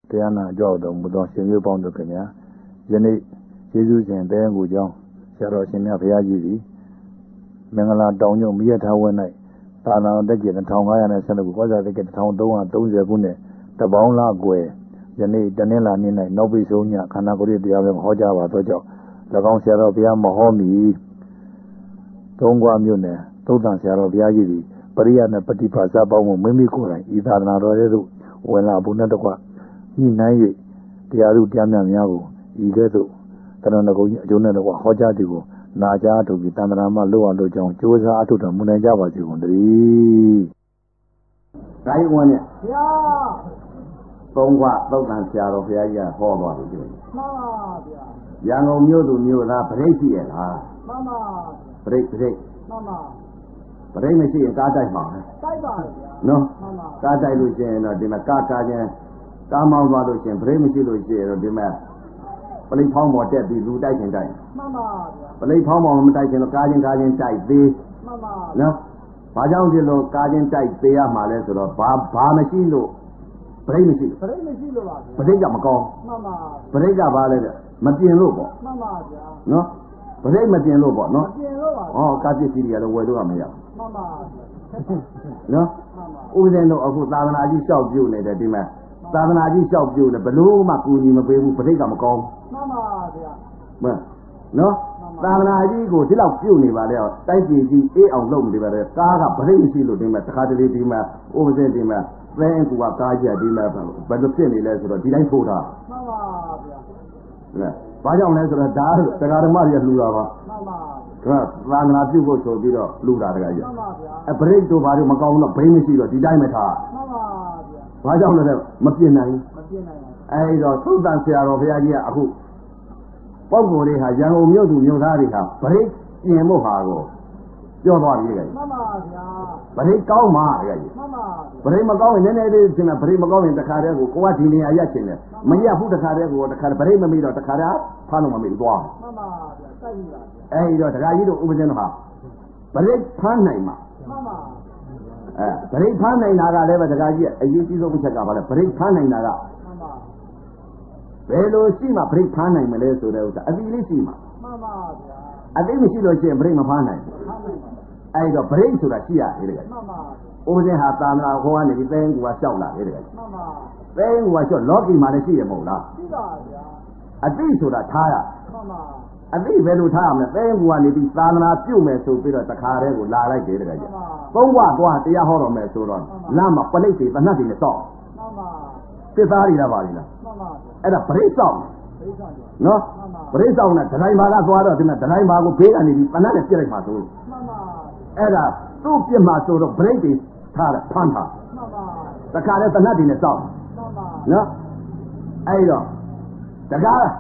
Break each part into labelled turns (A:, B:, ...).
A: တရားနာကြောက်တော်မူသောရှင်မျိုးပေါင်းတို့ခင်ဗျာယနေ့ယေရှုရှင်တဲကိုကြောင်းဆရာတော်ရှင်မြတ်ဘုရားကြီးသည်မင်္ဂလာတောင်ညွန့်မြတ်ထားဝဲ၌သာနာတက်ကျ1512ခုကောဇာတက္က1330ခုနှစ်တပေါင်းလကွယ်ယနေ့တနင်္လာနေ့၌နောက်ပိဆုံးညခန္ဓာကိုယ်ရတရားပဲဟောကြားပါသောကြောင့်၎င်းဆရာတော်ဘုရားမဟောမီသုံးခွမြို့နယ်သုတ်တန်ဆရာတော်ဘုရားကြီးသည်ပရိယနဲ့ပฏิပါဇပေါင်းမှုမိမိကိုယ်တိုင်ဤသာသနာတော်ရဲ့သို့ဝင်လာဖို့နဲ့တကွဤနိုင်၍တရားဥတရားများကိုဤကဲ့သို့တရဏဂုံကြီးအကျိုးနဲ့တကွဟောကြားသည်ကိုနာကြားထုတ်ပြီးတန်ត្រာမလို့အောင်လို့ကြောင်းကြိုးစားအထုတ်တော်မူနိုင်ကြပါစေကုန်သတည်း
B: ။ဒါကြီးဝင်နဲ့ဘုရားသုံးခွသုတ်တန်ဆရာတော်ဘုရားကြီးကဟောသွားပြီကျွန်း။မှန်ပါဗျာ။ရန်ကုန်မြို့သူမြို့သားပြိဋ္ဌိရဲ့လား။မှန်ပါ။ပြိဋ္ဌိမှန်ပါ။ပြိဋ္ဌိမရှိရင်ကားတိုက်ပါမယ်။တိုက်ပါဗျာ။နော်။မှန်ပါ။ကားတိုက်လို့ရှိရင်တော့ဒီမှာကားချင်းကားမောင်းသွားလို့ရှိရင်ပြိဋ္ဌိမရှိလို့ရှိရင်တော့ဒီမှာပလိတ်ဖောင်းပေါ်တက်ပြီးလူတိုက်ချင်တိုက်မှန်ပါဗျာပလိတ်ဖောင်းပေါ်မတိုက်ချင်တော့ကားချင်းတိုက်သေးမှန်ပါနော်ဘာကြောင့်ဒီလိုကားချင်းတိုက်သေးရမှာလဲဆိုတော့ဘာမရှိလို့ပြိဋိမရှိလို့ပါဗျာပြိဋိကမကောင်းမှန်ပါပြိဋကဘာလဲမပြင်လို့ပေါ့မှန်ပါဗျာနော်ပြိဋမပြင်လို့ပေါ့နော်မပြင်လို့ပါဟောကားပစ္စည်းတွေကတော့ဝယ်လို့ကမရမှန်ပါနော်ဥပဒေတော့အခုသာသနာကြီးလျှောက်ပြုနေတယ်ဒီမှာသာသနာကြီးလျှောက်ပြုနေဘလို့မှကူညီမပေးဘူးပြိဋကမကောင်းမှန်ပါဗျာမှန်နော်သာသနာကြီးကိုဒီလောက်ပြုတ်နေပါလေတိုက်ပြည်ကြီးအေးအောင်လုပ်နေပါလေကားကဗရိတ်မရှိလို့ဒီမှာတခါတလေဒီမှာဥပဒေဒီမှာသဲအကူကကားကြီးဒီမှာဘယ်လိုဖြစ်နေလဲဆိုတော့ဒီတိုင်းထိုးတာမှန်ပါဗျာဘာကြောင့်လဲဆိုတော့ဒါတရားဓမ္မတွေလှူတာပါမှန်ပါဒါသာသနာပြုဖို့ဆိုပြီးတော့လှူတာတကကြီးမှန်ပါဗျာဗရိတ်တို့ဘာလို့မကောင်းတော့ဘိန်းမရှိတော့ဒီတိုင်းမထားမှန်ပါဗျာဘာကြောင့်လဲမပြစ်နိုင်အဲဒီတော့သုတ်တန်ဆရာတော်ဘုရားကြီးကအခုပုဂ္ဂိုလ်တွေဟာရန်ကုန်မြို့သူမြို့သားတွေဟာဗရိတ်ပြင်ဖို့ဟာကိုပြောသွားပြီလေမှန်ပါဗျာဗရိတ်ကောင်းမှာလေမှန်ပါဗရိတ်မကောင်းရင်နည်းနည်းလေးသင်တာဗရိတ်မကောင်းရင်တခါတည်းကိုကဒီနေရာရက်ချင်တယ်မရက်ဘူးတခါတည်းကိုတခါဗရိတ်မမိတော့တခါတည်းဖမ်းလို့မမိသွားမှန်ပါဗျာစိုက်ပြီပါအဲဒီတော့တရားကြီးတို့ဥပဒေတော်ဟာဗရိတ်ဖမ်းနိုင်မှာမှန်ပါဗရိတ်ဖမ်းနိုင်တာကလည်းပဲတရားကြီးအရေးကြီးဆုံးအချက်ကဘာလဲဗရိတ်ဖမ်းနိုင်တာကဘယ်လိုရှိမှပြိဋ္ဌာန်းနိုင်မလဲဆိုတဲ့ဥစ္စာအတိလေးရှိမှမှန်ပါဗျာအတိမရှိလို့ရှိရင်ပြိဋ္ဌမဖားနိုင်ဘူးအဲ့တော့ပြိဋ္ဌဆိုတာရှိရတယ်တကယ်မှန်ပါဥပဒေဟာသာမဏေဟောကနေဒီသဲကူကလျှောက်လာတယ်တကယ်မှန်ပါသဲကူကလျှောက်လောကီမှာလည်းရှိရမဟုတ်လားရှိပါဗျာအတိဆိုတာထားရမှန်ပါအတိဘယ်လိုထားရမလဲသဲကူကနေဒီသာမဏေပြုတ်မယ်ဆိုပြီးတော့တခါတည်းကိုလာလိုက်တယ်တကယ်ကြီးသုံးဘသွားတရားဟောတော်မယ်ဆိုတော့လမ်းမှာပလိတ်တွေတနတ်တွေနဲ့စောက်မှန်ပါသစ္စာတွေလားပါလိမ့်လားမှန်ပါအဲ့ဒါပရိစ္ဆောက်နော်ပရိစ္ဆောက်နဲ့ဒတိုင်းဘာကသွားတော့ဒီမှာဒတိုင်းဘာကိုဘေးကနေပြီးပဏ္ဍနဲ့ပြစ်လိုက်မှာဆိုမှန်ပါအဲ့ဒါသူ့ပြစ်မှာဆိုတော့ပရိတ်တွေထားတယ်ဖမ်းထားမှန်ပါတခါလဲတနတ်တွေနဲ့စောက်မှန်ပါနော်အဲ့တော့တကား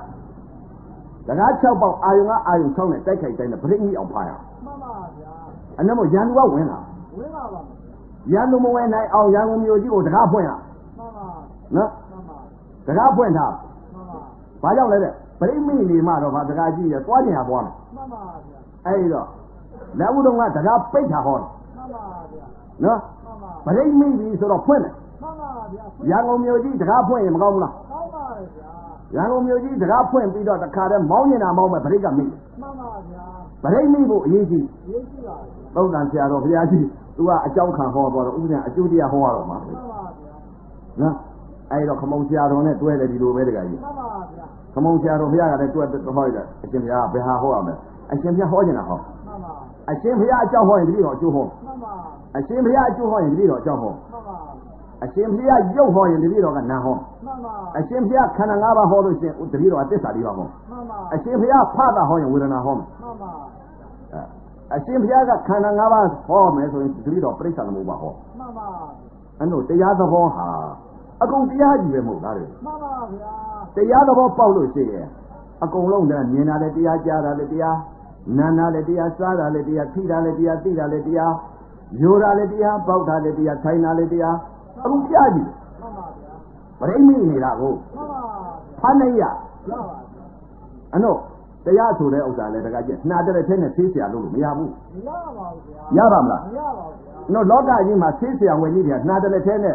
B: 6ပေါက်အာယုံကအာယုံ6နဲ့တိုက်ခိုက်တိုင်းနဲ့ပရိတ်ကြီးအောင်ဖားရမှန်ပါဗျာအဲ့တော့ရန်သူကဝင်လာပါရန်သူမဝင်နိုင်အောင်ရန်ကုန်မြို့ကြီးကိုတကားဖွင့်ရမှန်ပါနော်တကားဖွင့်ထားဘာကြောင့်လဲတဲ့ပရိမိနေမှတော့ဗာတကားကြီးရသွားကျင်ရသွားမယ်မှန်ပါဗျာအဲ့တော့လက်ဦးတော်ကတကားပိတ်ထားဟောတယ်မှန်ပါဗျာနော်ပရိမိပြီဆိုတော့ဖွင့်တယ်မှန်ပါဗျာရန်ကုန်မြို့ကြီးတကားဖွင့်ရင်မကောင်းဘူးလားကောင်းပါဗျာရန်ကုန်မြို့ကြီးတကားဖွင့်ပြီးတော့တခါတည်းမောင်းနေတာမောင်းမဲ့ပရိကမိမှန်ပါဗျာပရိမိဖို့အရေးကြီးပါသုတ်တန်ဆရာတော်ဘုရားကြီးသူကအကြောင်းခံဟောသွားတော့ဥပဒေအကျိုးတရားဟောရတော့မှာမှန်ပါဗျာနော်အဲ့တော့ခမုံဆရာတော်နဲ့တွဲတယ်ဒီလိုပဲတကကြီးမှန်ပါဗျာခမုံဆရာတော်ဘုရားကလည်းတွဲဟောရတယ်အရှင်ဘုရားဘယ်ဟာဟောရမလဲအရှင်ဘုရားဟောနေတာဟောမှန်ပါအရှင်ဘုရားအကြောင်းဟောရင်တပည့်တော်အကျိုးဟောမှန်ပါအရှင်ဘုရားအကျိုးဟောရင်တပည့်တော်အကြောင်းဟောမှန်ပါအရှင်ဘုရားရုပ်ဟောရင်တပည့်တော်ကနာဟောမှန်ပါအရှင်ဘုရားခန္ဓာ၅ပါးဟောလို့ရှိရင်တပည့်တော်ကသစ္စာ၄ပါးဟောမှန်ပါအရှင်ဘုရားဖတာဟောရင်ဝေဒနာဟောမှန်ပါအရှင်ဘုရားကခန္ဓာ၅ပါးဟောမယ်ဆိုရင်တပည့်တော်ပြိဿသမုပ္ပါဟောမှန်ပါအဲ့တော့တရားသဘောဟာအကုန်တရားကြီးပဲမဟုတ်လားတဲ့မှန်ပါဗျာတရားသဘောပေါက်လို့ရှိရင်အကုန်လုံးလည်းမြင်တာလည်းတရားကြားတာလည်းတရားနာတာလည်းတရားစားတာလည်းတရားထိတာလည်းတရားသိတာလည်းတရားယူတာလည်းတရားပေါက်တာလည်းတရားထိုင်တာလည်းတရားအကုန်တရားကြီးမှန်ပါဗျာပရိမိနေတာကိုမှန်ပါဖမ်းနေရမှန်ပါအဲ့တော့တရားဆိုတဲ့ဥစ္စာလည်းတကကြနှာတဲ့ထဲနဲ့ဆေးဆရာလို့မရဘူးမရပါဘူးဗျာရပါမလားမရပါဘူးဗျာနော်လောကကြီးမှာဆေးဆရာဝင်ကြီးတွေကနှာတဲ့ထဲနဲ့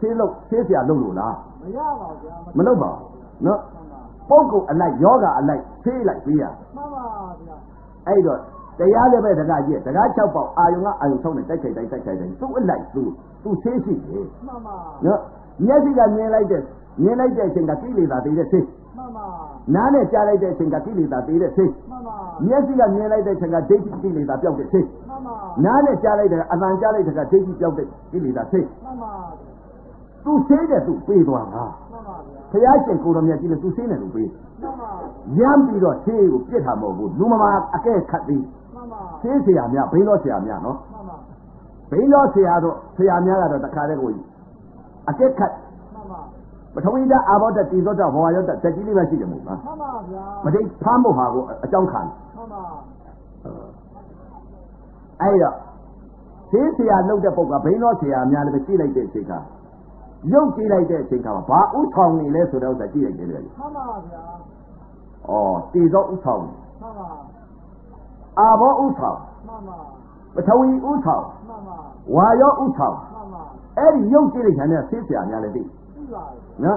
B: ဆေးဆရာလုပ်လို့လားမရပါဘူးဗျာမလုပ်ပါဘူးနော်ပုဂ္ဂိုလ်အလိုက်ယောဂအလိုက်ဆေးလိုက်ပေးရမှန်ပါဗျာအဲ့တော့တရားလည်းပဲတကားကြီးတကား6ပေါက်အာယုံကအာယုံဆုံးနဲ့တိုက်ခိုက်တိုင်းသူ့အလိုက်သူဆေးရှိတယ်မှန်ပါနော်မျက်စိကမြင်လိုက်တဲ့အချိန်ကကိလေသာတည်တဲ့ဆေးမှန်ပါနားနဲ့ကြားလိုက်တဲ့အချိန်ကကိလေသာတည်တဲ့ဆေးမှန်ပါမျက်စိကမြင်လိုက်တဲ့အချိန်ကဒိဋ္ဌိကိလေသာပျောက်တဲ့ဆေးမှန်ပါနားနဲ့ကြားလိုက်တဲ့အသံကြားလိုက်တဲ့ကဒိဋ္ဌိပျောက်တဲ့ကိလေသာဆေးမှန်ပါသူဆေးတဲ့သူပေးသွားတာမှန်ပါဗျာဘုရားရှင်ကိုယ်တော်မြတ်ကြီးလည်းသူဆေးနေလို့ပေးမှန်ပါရမ်းပြီးတော့ဆေးကိုပြစ်တာမဟုတ်ဘူးလူမမာအကဲခတ်သေးမှန်ပါဆေးဆရာများဘိန်းတော်ဆရာများနော်မှန်ပါဘိန်းတော်ဆရာတို့ဆရာများကတော့တခါတည်းကိုအကဲခတ်မှန်ပါပထဝီဓာတ်အာဘောဓာတ်တိသောဓာတ်ဘဝရောဓာတ်တက်ကြီးလေးပဲရှိတယ်မဟုတ်လားမှန်ပါဗျာမတိတ်ဖမ်းဖို့ဟာကိုအကြောင်းခံမှန်ပါအဲ့တော့ဆေးဆရာလုပ်တဲ့ပုဂ္ဂိုလ်ကဘိန်းတော်ဆရာများလည်းပဲကြည့်လိုက်တဲ့အချိန်ကရုပ်ကြည့်လိုက်တဲ့အချိန်ကဘာဥဆောင်နေလဲဆိုတော့ကြည့်လိုက်တယ်လေမှန်ပါဗျာဩတိသောဥဆောင်မှန်ပါအာဘောဥဆောင်မှန်ပါပထဝီဥဆောင်မှန်ပါဝါယောဥဆောင်မှန်ပါအဲ့ဒီရုပ်ကြည့်လိုက်တဲ့ဆေးဆရာများလည်းသိပါနော်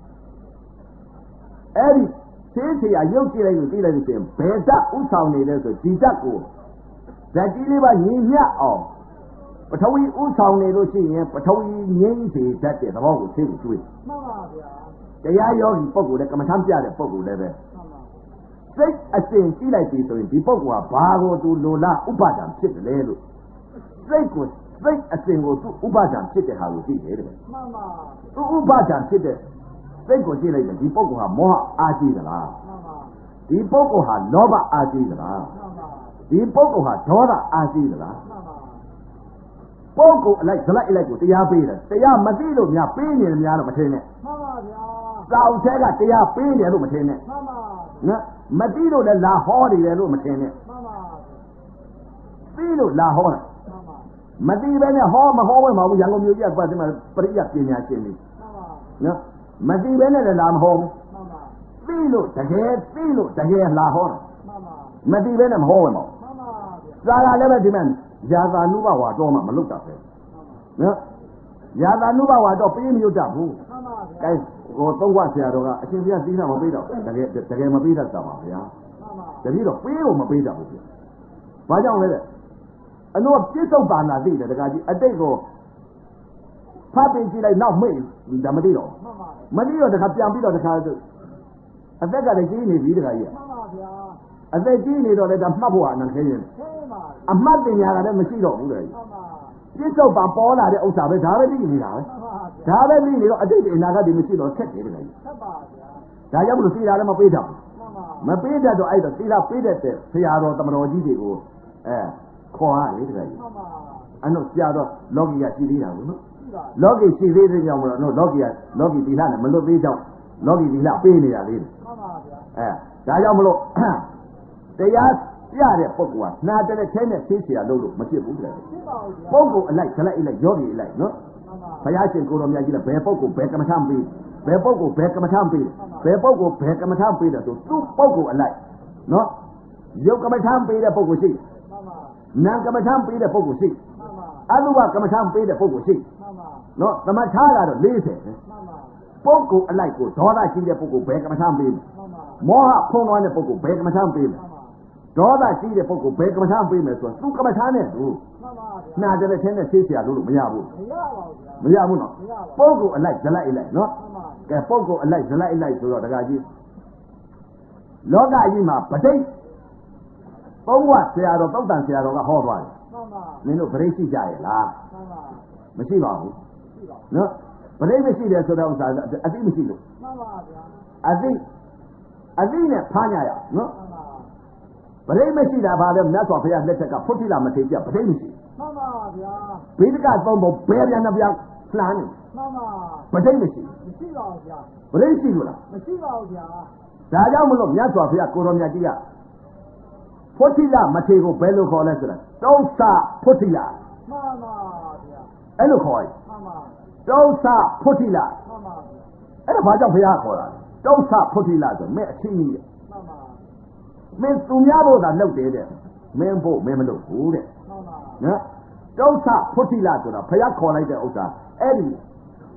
B: အဲ့ဒီဆေးဆရာရုပ်ကြည့်လိုက်လို့သိလိုက်လို့ရှိရင်ဘယ်ဓာတ်ဥဆောင်နေလဲဆိုဒီဓာတ်ကိုဓာတ်ကြီးလေးပါညီမျှအောင်ပထဝီဥဆောင်နေလို့ရှိရင်ပထဝီငြိမ်းစေတတ်တဲ့သဘောကိုသိကိုတွေးမှန်ပါဗျာတရားယောဂီပုဂ္ဂိုလ်လည်းကမ္မထမ်းပြတဲ့ပုဂ္ဂိုလ်လည်းပဲမှန်ပါစိတ်အစဉ်ကြည့်လိုက်ပြီဆိုရင်ဒီပုဂ္ဂိုလ်ကဘာကိုသူလိုလားဥပါဒံဖြစ်တယ်လေလို့စိတ်အစဉ်ကိုသူဥပါဒံဖြစ်တဲ့ဟာကိုသိတယ်တဲ့မှန်ပါသူဥပါဒံဖြစ်တဲ့စိတ်ကိုကြည့်လိုက်တယ်ဒီပုဂ္ဂိုလ်ဟာမောဟအားကြီးသလားမှန်ပါဒီပုဂ္ဂိုလ်ဟာလောဘအားကြီးသလားမှန်ပါဒီပုဂ္ဂိုလ်ဟာဒေါသအားကြီးသလားမှန်ပါပုဂ္ဂိုလ်အလိုက်ဇလိုက်အလိုက်ကိုတရားပေးတယ်တရားမသိလို့များပေးနေတယ်များတော့မထင်နဲ့မှန်ပါဗျာတောင်ဆဲကတရားပေးတယ်လို့မထင်နဲ့မှန်ပါနော်မသိလို့လည်းလာဟောနေတယ်လို့မထင်နဲ့မှန်ပါသိလို့လာဟောတာမှန်ပါမသိပဲနဲ့ဟောမဟောဝင်ပါဘူးရန်ကုန်မြို့ကြီးကပတ်စမှာပရိယပညာရှင်တွေမှန်ပါနော်မသိပဲနဲ့လည်းလာမဟောဘူးမှန်ပါသိလို့တကယ်လာဟောတာမှန်ပါမသိပဲနဲ့မဟောဝင်ပါဘူးမှန်ပါဗျာသာလည်းပဲဒီမဲ့ယာသာနုဘဝတော့မှမလုပ်တာပဲနော်ယာသာနုဘဝတော့ပေးမရွတ်တတ်ဘူးမှန်ပါဗျာအဲဟိုသုံးခွဆရာတော်ကအရှင်ဘုရားသီးနာမပေးတော့တကယ်မပေးတတ်တာပါဗျာမှန်ပါတပည့်တော့ပေးလို့မပေးတတ်ဘူးဗျာဘာကြောင့်လဲတဲ့အလို့ပြစ္ဆုတ်ပါဏာသိတယ်တကကြီးအတိတ်ကိုဖတ်ပြီးကြည့်လိုက်နောက်မေ့ဒါမသိတော့မသိတော့တခါပြန်ပြီးတော့တခါအသက်ကလည်းကြီးနေပြီတခါကြီးမှန်ပါဗျာအသက်ကြီးနေတော့လည်းဒါမှတ်ဖို့အနံခဲရင်အမှတ်ပညာကလည်းမရှိတော့ဘူးလေပြစ္ဆုတ်ပါပေါ်လာတဲ့ဥစ္စာပဲဒါပဲသိနေတာပဲဒါပဲသိနေတော့အတိတ်အနာဂတ်တွေမရှိတော့ဆက်တယ်တကယ်ဆက်ပါဗျာဒါကြောင့်မလို့သီလလည်းမပေးတတ်ဘူးမပေးတတ်တော့အဲ့တော့သီလပေးတတ်တဲ့ဆရာတော်တမတော်ကြီးတွေကိုခေါ်ရလေတကယ်ကြီးအဲ့တော့ဆရာတော်လောကီကရှိသေးတာဘူးနော်လောကီရှိသေးတဲ့ကြောင့်မလို့နော်လောကီသီလနဲ့မလွတ်သေးကြောင့်လောကီသီလပေးနေရသေးတယ်မှန်ပါဗျာဒါကြောင့်မလို့တရားပြတဲ့ပုဂ္ဂိုလ်ကနာတဲ့ထဲနဲ့သိเสียလို့မဖြစ်ဘူးတဲ့ပုဂ္ဂိုလ်အလိုက်ခလိုက်အလိုက်ယောဂီအလိုက်နော်ဘုရားရှင်ကိုယ်တော်မြတ်ကြီးလည်းဘယ်ပုဂ္ဂိုလ်ဘယ်ကမ္မထမ်းပေးဘယ်ပုဂ္ဂိုလ်ဘယ်ကမ္မထမ်းပေးဘယ်ပုဂ္ဂိုလ်ဘယ်ကမ္မထမ်းပေးတယ်ဆိုသူ့ပုဂ္ဂိုလ်အလိုက်နော်ယုတ်ကမ္မထမ်းပေးတဲ့ပုဂ္ဂိုလ်ရှိနာကမ္မထမ်းပေးတဲ့ပုဂ္ဂိုလ်ရှိအတုဝကမ္မထမ်းပေးတဲ့ပုဂ္ဂိုလ်ရှိနော်သမထကတော့40ပုဂ္ဂိုလ်အလိုက်ကိုဒေါသရှိတဲ့ပုဂ္ဂိုလ်ဘယ်ကမ္မထမ်းပေးမောဟဖုံးလွှမ်းတဲ့ပုဂ္ဂိုလ်ဘယ်ကမ္မထမ်းပေးဒေါသရှိတဲ့ပုဂ္ဂိုလ်ဘယ်ကမ္မထမ်းပေးမယ်ဆိုတော့သူကမ္မထမ်းနဲ့သူနာတယ်တဲ့ထဲနဲ့ဆေးเสียလို့မရဘူးမရဘူးနော်ပုဂ္ဂိုလ်အလိုက်ဇလိုက်အလိုက်နော်ကဲပုဂ္ဂိုလ်အလိုက်ဇလိုက်အလိုက်ဆိုတော့တခါကြီးလောကကြီးမှာပဋိသုံးဝဆရာတော်သုတ်တန်ဆရာတော်ကဟောသွားတယ်မင်းတို့ပဋိရှိကြရဲ့လားမရှိပါဘူးနော်ပဋိမရှိတယ်ဆိုတော့ဥစ္စာအသိမရှိလို့မှန်ပါဗျာအသိနဲ့ဖားညရနော်ပဋိမရှိတာဘာလဲမြတ်စွာဘုရားလက်ထက်ကဖုတိလာမထေရပဋိမရှိမှန်ပါဗျာဘိဒကသုံးဖို့ဘယ်ပြန်နှပြန်လှမ်းနေမှန်ပါပဋိမရှိပါဘူးဗျာပဋိရှိလို့လားမရှိပါဘူးဗျာဒါကြောင့်မလို့မြတ်စွာဘုရားကိုရောမြတ်ကြီးကဖုတိလာမထေရကိုဘယ်လိုခေါ်လဲဆိုတာတုံးစဖုတိလာမှန်ပါဗျာအဲ့လိုခေါ်ရမှန်ပါတုံးစဖုတိလာမှန်ပါအဲ့ဒါဘာကြောင့်ဘုရားခေါ်တာတုံးစဖုတိလာဆိုမဲ့အချင်းကြီးတဲ့မှန်ပါမင်းသူများဖို့သာလုပ်တယ်တဲ့မင်းဖို့မင်းမလုပ်ဘူးတဲ့မှန်ပါနော်တုံးစဖုတိလာဆိုတာဘုရားခေါ်လိုက်တဲ့ဥစ္စာအဲ့ဒီ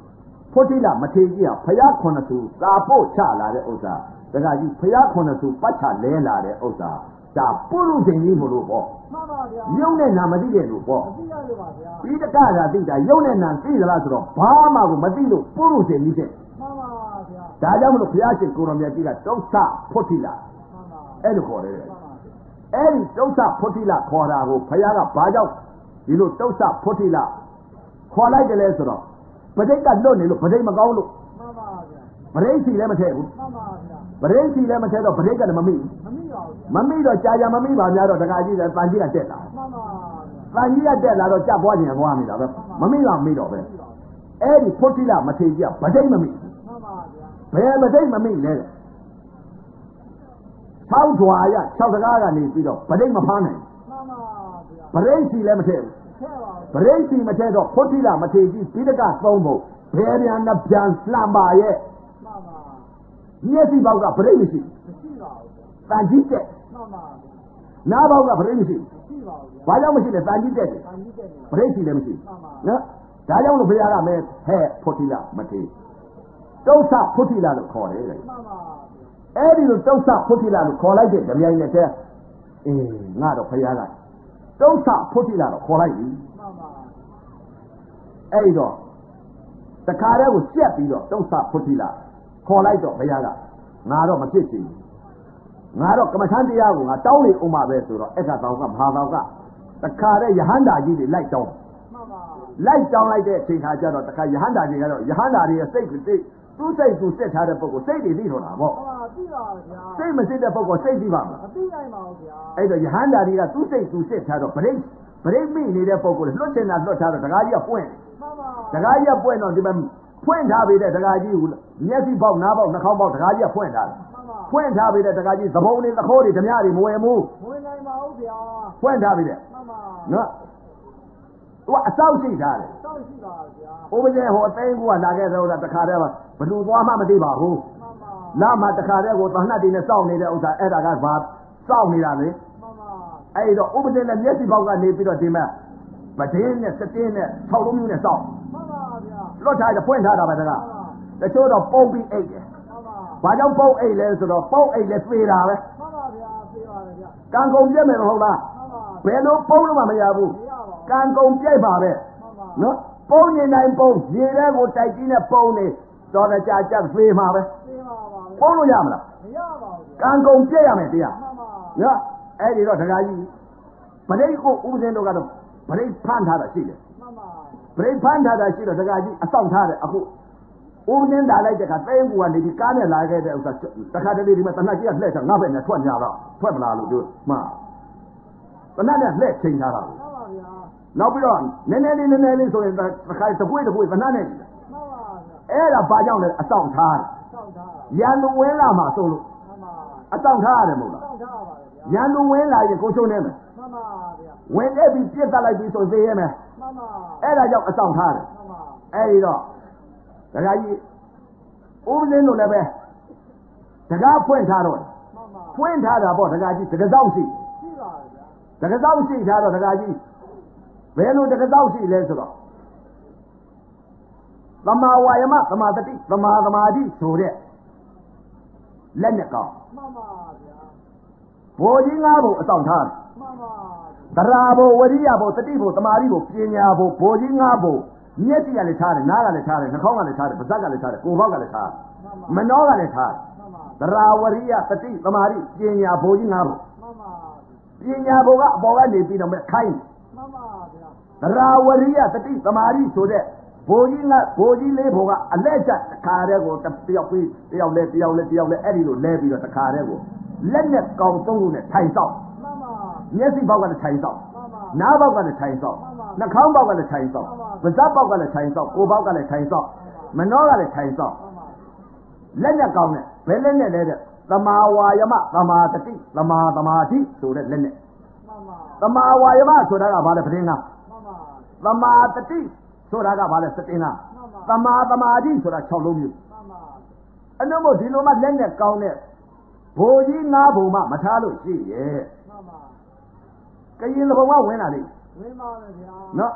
B: พุทธิละมะเทကြီးဟာဖျားခုနှစ်စုသာပို့ချလာတဲ့ဥစ္စာတခါကြီးဖျားခုနှစ်စုပတ်ချလဲလာတဲ့ဥစ္စာဒါပုရုဇဉ်ကြီးမလို့ပေါ့မှန်ပါဗျာရုပ်နဲ့နာမသိတဲ့လူပေါ့မသိရလို့ပါဗျာဒီတက္ကရာသိတာရုပ်နဲ့နာသိသလားဆိုတော့ဘာမှကိုမသိလို့ပုရုဇဉ်ကြီးတဲ့မှန်ပါဗျာဒါကြောင့်မလို့ဘုရားရှင်ကိုရောင်မြတ်ကြီးကဒုက္ခพุทธิละမှန်ပါအဲ့လိုခေါ်တယ်အဲ့ဒီဒုက္ခพุทธิละခေါ်တာကိုဘုရားကဘာကြောင့်ဒီလိုဒုက္ခพุทธิละခေါ်လိုက်တယ်လဲဆိုတော့ပဋိကလွတ်နေလို့ပဋိမကောင်းလို့မှန်ပါဗျာပဋိစီလည်းမထည့်ဘူးမှန်ပါဗျာပဋိစီလည်းမထည့်တော့ပဋိကလည်းမမိဘူးမမိတော့ကြာကြာမမိပါများတော့တခါကြီးလည်းတန်ကြီးကတက်လာမှန်ပါဗျာတန်ကြီးကတက်လာတော့ကြပွားခြင်းပွားနေတာပဲမမိတော့မိတော့ပဲအဲ့ဒီพุทธิละမထေကြီးကပဋိမမိမှန်ပါဗျာဘယ်ပဋိမမိလဲ၆ဓွာရ၆စကားကနေပြီးတော့ပဋိမဖမ်းနိုင်မှန်ပါဗျာပဋိစီလည်းမထည့်ဘူးပရိစီမထဲတော့พุทธิละမထေကြီးပိဋကသုံးဖို့ဘယ်ပြန်နှပြန်လှန်ပါရဲ့မှန်ပါမျက်စိပေါက်ကပရိမရှိမရှိပါဘူးတန်ကြီးတက်မှန်ပါနားပေါက်ကပရိမရှိမရှိပါဘူးဘာကြောင့်မရှိလဲတန်ကြီးတက်တယ်တန်ကြီးတက်တယ်ပရိစီလည်းမရှိမှန်ပါနော်ဒါကြောင့်လို့ဘုရားကမဲဟဲ့พุทธิละမထေတုဋ္ဌพุทธิละလို့ခေါ်တယ်မှန်ပါအဲ့ဒီလိုတုဋ္ဌพุทธิละလို့ခေါ်လိုက်တဲ့ဓမြိုင်နဲ့တည်းငါတော့ဘုရားကတုဋ္ဌพุทธิละတော့ခေါ်လိုက်ပြီအဲ့တော့တခါတည်းကိုကြက်ပြီးတော့တုဋ္ဌพุทธิละခေါ်လိုက်တော့ဘုရားကငါတော့မဖြစ်ချင်ဘူးငါတော့ကမ္မထမ်းတရားကိုငါတောင်းနေဥမပဲဆိုတော့အဲ့ဒါတောင်ကမဟာတောင်ကတခါတည်းယဟန္တာကြီးတွေလိုက်တောင်းမှန်ပါလိုက်တောင်းလိုက်တဲ့အချိန်ခါကျတော့တခါယဟန္တာကြီးကတော့ယဟန္တာတွေရဲ့စိတ်သူစိတ်သူစစ်ထားတဲ့ပုဂ္ဂိုလ်စိတ်တွေသိတော့တာပေါ့မှန်ပါသိပါဗျာစိတ်မစစ်တဲ့ပုဂ္ဂိုလ်စိတ်သိပါမလားမသိနိုင်ပါဘူးဗျာအဲ့တော့ယဟန္တာတွေကသူစိတ်သူစစ်ထားတော့ဗရိတ်မိနေတဲ့ပုဂ္ဂိုလ်လွတ်ချင်တာလွတ်ထားတော့တခါကြီးကပွင့်တကားကြီးပွင့်တော့ဒီမှာဖွင့်ထားပြီးတဲ့တကားကြီးကိုမျက်စိပေါက်နားပေါက်နှာခေါင်းပေါက်တကားကြီးဖွင့်ထားတယ်ဖွင့်ထားပြီးတဲ့တကားကြီးသဘုံတွေသခိုးတွေဓမြတွေမဝင်ဘူးမဝင်နိုင်ပါဘူးဗျာဖွင့်ထားပြီးတဲ့နော်သူကအစောက်ရှိထားတယ်စောက်ရှိပါဗျာဥပဒေဟောအသိန်းကလာခဲ့တော့တခါတည်းဘလူသွားမှမသိပါဘူးလာမှတခါတည်းကိုသဟနတ်တွေနဲ့စောက်နေတဲ့ဥစ္စာအဲ့ဒါကဘာစောက်နေတာလေအဲ့တော့ဥပဒေနဲ့မျက်စိပေါက်ကနေပြီးတော့ဒီမှာမဒင်းနဲ့စတင်းနဲ့၆လုံးမျိုးနဲ့စောက်မှန်ပါဗျာလွတ်ထားတယ်ဖွင့်ထားတာပဲတကားတချို့တော့ပုံပြီးအိတ်တယ်မှန်ပါဘာကြောင့်ပုံအိတ်လဲဆိုတော့ပုံအိတ်လဲသေတာပဲမှန်ပါဗျာသေပါတယ်ဗျာကံကုန်ပြည့်မယ်မဟုတ်လားမှန်ပါဘယ်လိုပုံလို့မှမရဘူးကံကုန်ပြည့်ပါပဲနော်ပုံရင်တိုင်းပုံရေထဲကိုတိုက်ကြီးနဲ့ပုံနေတော်ကြကြသေမှာပဲသေပါပါပုံလို့ရမလားမရပါဘူးကံကုန်ပြည့်ရမယ်တရားမှန်ပါနော်အဲ့ဒီတော့ဒကာကြီးပရိတ်ကိုဥပဒေတို့ကတော့ပရိတ်ဖမ်းထားတာရှိတယ်မှန်ပါပရိတ်ဖမ်းထားတာရှိတော့ဒကာကြီးအဆောင်ထားတယ်အခုဦးရင်းလာလိုက်တဲ့ကသိန်းကူကနေဒီကားနဲ့လာခဲ့တဲ့ဥစ္စာတခါတလေဒီမှာတနတ်ကြီးကလှည့်ချငါ့ဘက်နဲ့ထွက်ညာတော့ထွက်မလာလို့ပြောမှာတနတ်နဲ့လှည့်ချိန်ထားတာမှန်ပါဗျာနောက်ပြီးတော့နည်းနည်းလေးဆိုရင်တခါတပွေးတနတ်နဲ့မှန်ပါဗျာအဲ့ဒါဘာကြောင့်လဲအဆောင်ထားတယ်အဆောင်ထားရန်သူဝင်လာမှာဆိုလို့မှန်ပါအဆောင်ထားရတယ်မဟုတ်လားအဆောင်ထားပါဗျာရန်သူဝင်လာရင်ကိုချုံနေမယ်မှန်ပါဗျာဝင်တဲ့ပြီးပြစ်တက်လိုက်ပြီးဆိုသေးရဲ့မယ်မှန်ပါအဲ့ဒါကြောင့်အဆောင်ထားတယ်မှန်ပါအဲ့ဒီတော့ဒကာကြီးဥပဒေလို့လည်းပဲဒကာဖွင့်ထားတော့ဖွင့်ထားတာပေါ့ဒကာကြီးဒကာဆောင်ရှိပါဗျာဒကာဆောင်ရှိထားတော့ဒကာကြီးဘယ်လိုဒကာဆောင်ရှိလဲဆိုတော့သမာဝါယမသမာတတိသမာသမာဓိဆိုတဲ့လက်နဲ့ကောင်းမှန်ပါဗျာဘိုလ်ကြီး၅ဘုံအဆောင်ထားတယ်မှန်ပါသရာဘုံဝရိယဘုံတတိဘုံသမာဓိဘုံပညာဘုံဘိုလ်ကြီး၅ဘုံမျက်စိကလည်းထားတယ်နားကလည်းထားတယ်နှာခေါင်းကလည်းထားတယ်ပါးစပ်ကလည်းထားတယ်ကိုယ်ပေါက်ကလည်းထားတယ်မနှောကလည်းထားတယ်သရာဝရိယတတိသမာဓိပညာဘုံကြီး၅ဘုံပညာဘုံကအပေါ်ကနေပြီးတော့ခိုင်းမှန်ပါဗျာသရာဝရိယတတိသမာဓိဆိုတဲ့ဘိုလ်ကြီးလေးဘုံကအလက်ချက်တစ်ခါတည်းကိုတယောက်ပြီးတယောက်လဲအဲ့ဒီလိုလဲပြီးတော့တစ်ခါတည်းကိုလက်နဲ့ကောင်းသုံးလို့နဲ့ထိုင်ဆောက်မှန်ပါမျက်စိပေါက်ကလည်းထိုင်ဆောက်နားပေါက်ကလည်းထိုင်ဆောက်နှာခေါင်းပေါက်ကလည်းထိုင်ဆောက်ပါးစပ်ပေါက်ကလည်းထိုင်ဆောက်ကိုယ်ပေါက်ကလည်းထိုင်ဆောက်မနှောကလည်းထိုင်ဆောက်လက်နဲ့ကောင်းတဲ့ဘယ်လက်နဲ့လဲတဲ့သမာဝါယမသမာတတိသမာသမာဓိဆိုတဲ့လက်နဲ့သမာဝါယမဆိုတာကဘာလဲပဋိငါသမာတတိဆိုတာကဘာလဲစတင်ငါသမာသမာဓိဆိုတာ6လုံးမျိုးအနုမို့ဒီလိုမှလက်နဲ့ကောင်းတဲ့ဘိုလ်ကြီး၅ဘုံမှမထားလို့ရှိရဲ့ကရင်ဘုံကဝင်လာလိမ့်ဝင်ပါလေဗျာနော်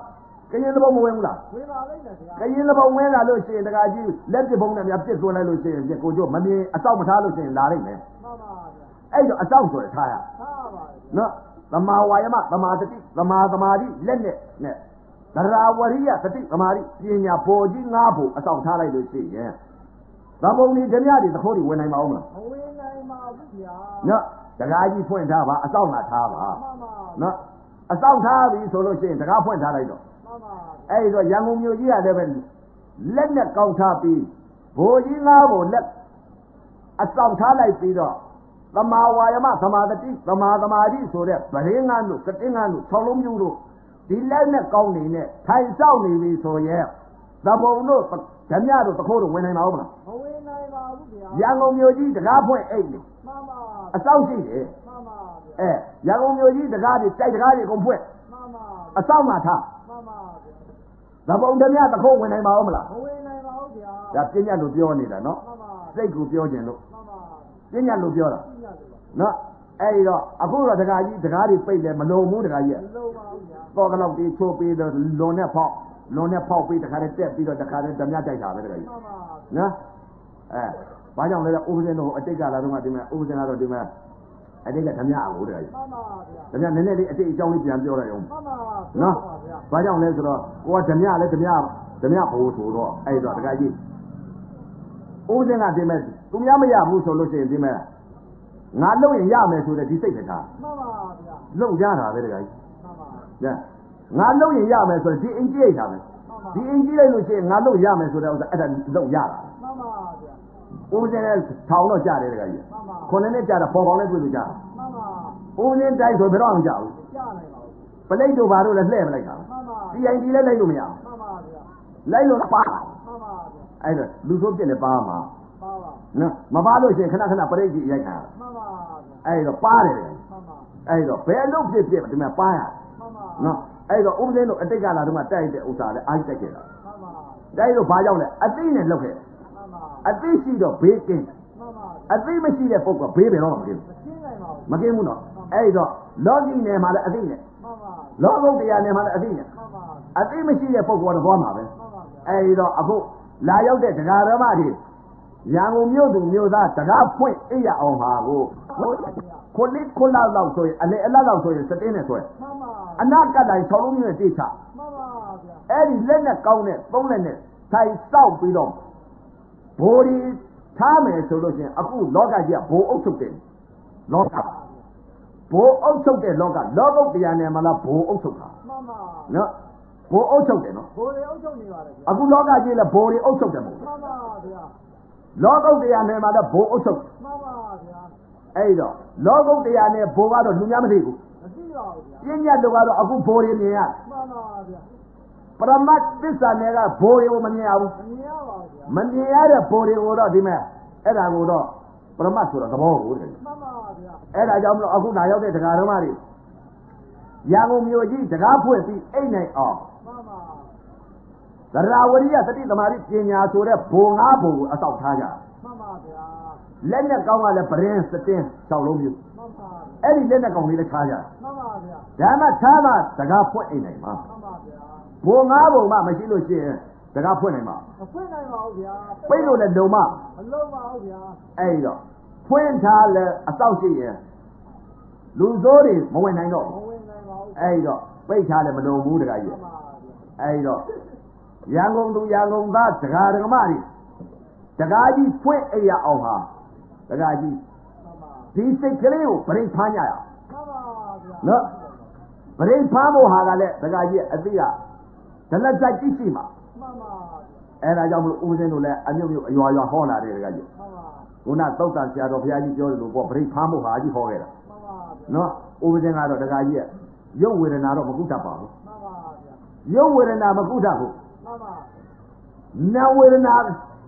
B: ကရင်သဘောမဝင်ဘူးလား
C: ဝင်ပါလိမ့်မယ်ဗျာ
B: ကရင်သဘောဝင်လာလို့ရှိရင်တခါကြီးလက်ပြပုံးနဲ့များပြစ်သွင်းလိုက်လို့ရှိရင်ကိုကျိုးမမြင်အဆောက်မထားလို့ရှိရင်လာနိုင်မယ်
C: မှန်ပါဗျာ
B: အဲ့တော့အဆောက်ဆိုရထားရ
C: ထားပါ
B: နော်သမာဝါယမသမာတတိသမာသမာဓိလက်နဲ့သရာဝရိယတတိသမာဓိပညာပေါ်ကြီးငါးဖို့အဆောက်ထားလိုက်လို့ရှိရင်သဘုံဒီဓမြတွေသခိုးတွေဝင်နိုင်ပါဦးမလား
C: မဝင်နိုင်ပါဘူးဗျာ
B: နော်တကားကြီးဖွင့်ထားပါအဆောက်ငါထားပါ
C: မှန်ပါ
B: နော်အဆောက်ထားပြီဆိုလို့ရှိရင်တကားဖွင့်ထားလိုက်တော့
C: မှန်ပါ
B: အဲ့ဒီတော့ရန်ကုန်မြို့ကြီးကလည်းပဲလက်နဲ့ကောက်ထားပြီးဘိုးကြီးငါးဖို့လက်အဆောက်ထားလိုက်ပြီးတော့သမာဝါယမသမာတတိသမာသမာဓိဆိုတဲ့ဗရင်းငန်းတို့ကတင်းငန်းတို့၆လုံးမျိုးတို့ဒီလက်နဲ့ကောင်းနေနဲ့ထိုင်ဆောက်နေပြီဆိုရင်သဘုံတို့ဓမြတို့တခိုးတို့ဝင်နိုင်ပါဦးမလား
C: မဝင်နိုင်ပါဘူးဗျာ
B: ရန်ကုန်မြို့ကြီးတကားဖွင့်အိတ်နေ
C: မှန်ပါ
B: အဆောက်ရှိတယ်
C: မှန်ပါ
B: ရန်ကုန်မြို့ကြီးတကားတွေတိုက်တကားတွေကုန်ဖွင့်
C: မှန်ပါ
B: အဆောက်မှာထား
C: မှန်ပါ
B: သဘုံဓမြတခိုးဝင်နိုင်ပါဦးမလား
C: မဝင်နိုင်ပါဘူးဗျာ
B: ဒါပညာလို့ပြောနေတာနော်
C: မှန်ပါ
B: စိတ်ကိုပြောခြင်းလို့
C: မှန်ပါ
B: ပညာလို့ပြောတာနော်အဲ့ဒီတော့အခုတော့တကားကြီးတကားတွေပိတ်တယ်မလုံဘူးတကားကြီး
C: မလုံပါဘူးဗျာ
B: တော့ကတော့ဒီချိုးပြီးတော့လွန်နဲ့ဖောက်ပြီးတခါတည်းတက်ပြီးတော့တခါတည်းဓမြတိုက်တာပဲတကားကြီး
C: မှန်ပါ
B: နော်ဘာကြောင့်လဲဥပဇင်းတို့အတိတ်ကလာတော့မှဒီမှာဥပဇင်းကတော့ဒီမှာအတိတ်ကဓမြအကိုတကားကြီး
C: မှန်ပါဗျာ
B: ဓမြနည်းနည်းလေးအတိတ်အကြောင်းလေးပြန်ပြောလိုက်အောင်
C: မှန်ပါ
B: နော်ဘာကြောင့်လဲဆိုတော့ကိုကဓမြလဲဓမြဘိုးဆိုတော့အဲ့တော့တကားကြီးဥပဇင်းကဒီမဲ့သူများမရဘူးဆိုလို့ရှိရင်ဒီမဲ့ငါလုံရင်ရမယ်ဆိုတဲ့ဒီစိတ်ကထား
C: မှန်ပါဗျာ
B: လုံရတာပဲတခါကြီး
C: မှန်ပါ
B: ငါလုံရင်ရမယ်ဆိုတော့ဒီအင်ကြီးလိုက်တာပဲဒီအင်ကြီးလိုက်လို့ရှိရင်ငါလုံရမယ်ဆိုတဲ့ဥစ္စာအဲ့ဒါလုံရတာ
C: မှန်ပါဗျာ
B: ဦးစင်းနဲ့ထောင်တော့ကြတယ်တခါကြီး
C: မှန်ပါ
B: ခုနှစ်နှစ်ကြတာပေါ်ပေါင်းလေးတွေ့လို့ကြတာ
C: မှန်ပါ
B: ဦးစင်းတိုင်းဆိုဘယ်တော့မှမကြဘူး
C: ကြနိုင်ပါဘူး
B: ပလိတ်တို့ဘာတို့လည်းလှည့်မလိုက်တာ
C: မှန်ပါ
B: ဒီအိမ်ကြီးလည်းလိုက်လို့မရဘူး
C: မှန်ပါဗျာ
B: လိုက်လို့ပါ
C: မှန်ပါဗျာ
B: အဲ့ဒါလူဆိုးပြစ်လည်းပါမှာ
C: ပါပါ
B: နော်မပါလို့ရှိရင်ခဏပရိတ်ကြီးရိုက်ခံရတာ
C: မှန်ပါ
B: အဲ့တော့ပါတယ်
C: မှန်ပါ
B: အဲ့တော့ဘယ်အလုပ်ဖြစ်ဒီမှာပါရ
C: မှန်ပါ
B: နော်အဲ့တော့ဥပဒေတို့အတိတ်ကလာတော့မှတိုက်တဲ့ဥစ္စာလည်းအားကြီးတက်ခဲ့တာ
C: မှန်ပါ
B: တိုက်လို့ဘာကြောင့်လဲအသိနဲ့လုပ်ခဲ့
C: မှန်ပါ
B: အသိရှိတော့ဘေးကင်း
C: မှန်ပါ
B: အသိမရှိတဲ့ပုဂ္ဂိုလ်ဘေးဘယ်တော့မှမကင်းဘူးမကင်းဘူးနော်အဲ့တော့လောကီနယ်မှာလည်းအသိနဲ့
C: မှန်ပါ
B: လောကုတ္တရာနယ်မှာလည်းအသိနဲ့
C: မှန်ပါ
B: အသိမရှိတဲ့ပုဂ္ဂိုလ်ကတော့သွားမှာပဲ
C: မှန်ပါ
B: အဲ့တော့အခုလာရောက်တဲ့တရားဓမ္မတွေရန်ကုန်မြို့သူမြို့သားတကားဖွင့်အိရအောင်ဟာကိုခုလောက်ဆိုရင်အလောက်ဆိုရင်စတင်းနဲ့ဆွဲ
C: မှန်ပါ
B: အနာကတိုင်6လုံးနဲ့တိချ
C: မှန်ပါဗျာ
B: အဲ့ဒီလက်နဲ့ကောင်းတဲ့3လက်နဲ့ထိုင်စောက်ပြီးတော့ဘိုးဒီထားမယ်ဆိုလို့ရှိရင်အခုလောကကြီးကဘိုးအုပ်ချုပ်တယ်လောကဘိုးအုပ်ချုပ်တဲ့လောကုတ္တရာနယ်မှာလားဘိုးအုပ်ချုပ်တာ
C: မှန်ပါ
B: နော်ဘိုးအုပ်ချုပ်တယ်နော်
C: ဘိုးတွေအုပ်ချုပ်နေပါတယ်ဗျာ
B: အခုလောကကြီးလည်းဘိုးတွေအုပ်ချုပ်တယ်မဟုတ်
C: ဘူးမှန်ပါဗျာ
B: လောကုတ္တရာနယ်မှာလည်းဘိုးအုပ်ချုပ်
C: မှန်ပါဗျာ
B: အဲ့တော့လောကုတ္တရာနယ်ဘိုးကတော့လူများမသိဘူး
C: မသိပါဘူးဗျာ
B: ပြဉ္ညာတို့ကတော့အခုဘိုးတွေမြင်ရ
C: မှန်ပါဗျာ
B: ပရမတ်သစ္စာနယ်ကဘိုးတွေကိုမမြင်ရဘူး
C: မမြင်ရပါဘူးဗျာ
B: မမြင်ရတဲ့ဘိုးတွေကိုတော့ဒီမဲ့အဲ့ဒါကိုတော့ပရမတ်ဆိုတော့သဘောကိုတည်း
C: မှန်ပါဗျာ
B: အဲ့ဒါကြောင့်မလို့အခုလာရောက်တဲ့တရားဓမ္မတွေရန်ကုန်မြို့ကြီးတကားဖွင့်ပြီးအိတ်နိုင်အောင်
C: မှန်ပါ
B: သရဝရိယသတိသမารိပညာဆိုတဲ့ဘုံ၅ဘုံကိုအဆောက်ထားကြ
C: မှန်ပါဗျာ
B: လက်နဲ့ကောင်းကလည်းပရင်စတင်း၆လုံးမျိုး
C: မှန်ပါ
B: အဲ့ဒီလက်နဲ့ကောင်းလေးလည်းထားကြ
C: မှန်ပါဗျာ
B: ဒါမှထားမှတကားဖွင့်အိတ်နိုင်မှာ
C: မှန်ပါဗျာ
B: ဘုံ၅ဘုံမှမရှိလို့ရှိရင်တကားဖွင့်နိုင်မှာ
C: မဖွင့်နိုင်ပါဘူးဗျာ
B: ပိတ်လို့လည်းလုံမ
C: မလုံပါဘူးဗျာ
B: အဲ့တော့ဖွင့်ထားလဲအဆောက်ရှိရင်လူစိုးတွေမဝင်နိုင်တော့
C: မဝင်နိုင်ပါဘူး
B: အဲ့တော့ပိတ်ထားလဲမလုံဘူးတကားကြီးအဲ့တော့ရန်ကုန်သူရန်ကုန်သားတရားဓမ္မတွေတရားကြီးဖွင့်အိရအောင်ဟာတရားကြီးဒီစိတ်ကလေးကိုပြိဖမ်းကြရအောင်
C: မှန်ပါဗျာ
B: နော်ပြိဖမ်းဖို့ဟာကလည်းတရားကြီးအသိကဒလကြိုက်ကြည့်ရှိမှာ
C: မှန်ပါ
B: အဲ့ဒါကြောင့်မလို့ဦးစင်းတို့လည်းအမြုပ်မြုပ်အရွာရွာဟောလာတယ်တရားကြီး
C: မှန်ပါ
B: ခုနသုတ်တန်ဆရာတော်ဘုရားကြီးပြောတယ်လို့ပေါ့ပြိဖမ်းဖို့ဟာကြီးဟောခဲ့တာ
C: မှန်ပါ
B: နော်ဦးစင်းကတော့တရားကြီးရုပ်ဝေဒနာတော့မကုတတ်ပါဘူး
C: မှန်ပါဗျာ
B: ရုပ်ဝေဒနာမကုတတ်ဘူး
C: မှန်ပါ
B: နာဝေဒနာ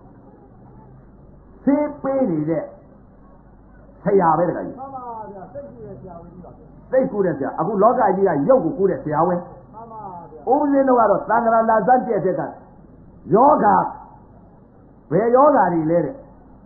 B: သိပေးနေတဲ့ဆရာပဲတခါကြီး
C: မှန်ပါဗျာစိတ်ကူးတဲ့ဆရာဝန်ကြီးပါ
B: စိတ်ကူးတဲ့ဆရာအခုလောကကြီးကရုပ်ကိုကူးတဲ့ဆရာဝန်
C: မှန်ပါဗျာ
B: ဦးစင်းတို့ကတော့သံဃာလာဇတ်တဲ့ကယောဂဘယ်ယောဂတွေလဲတဲ့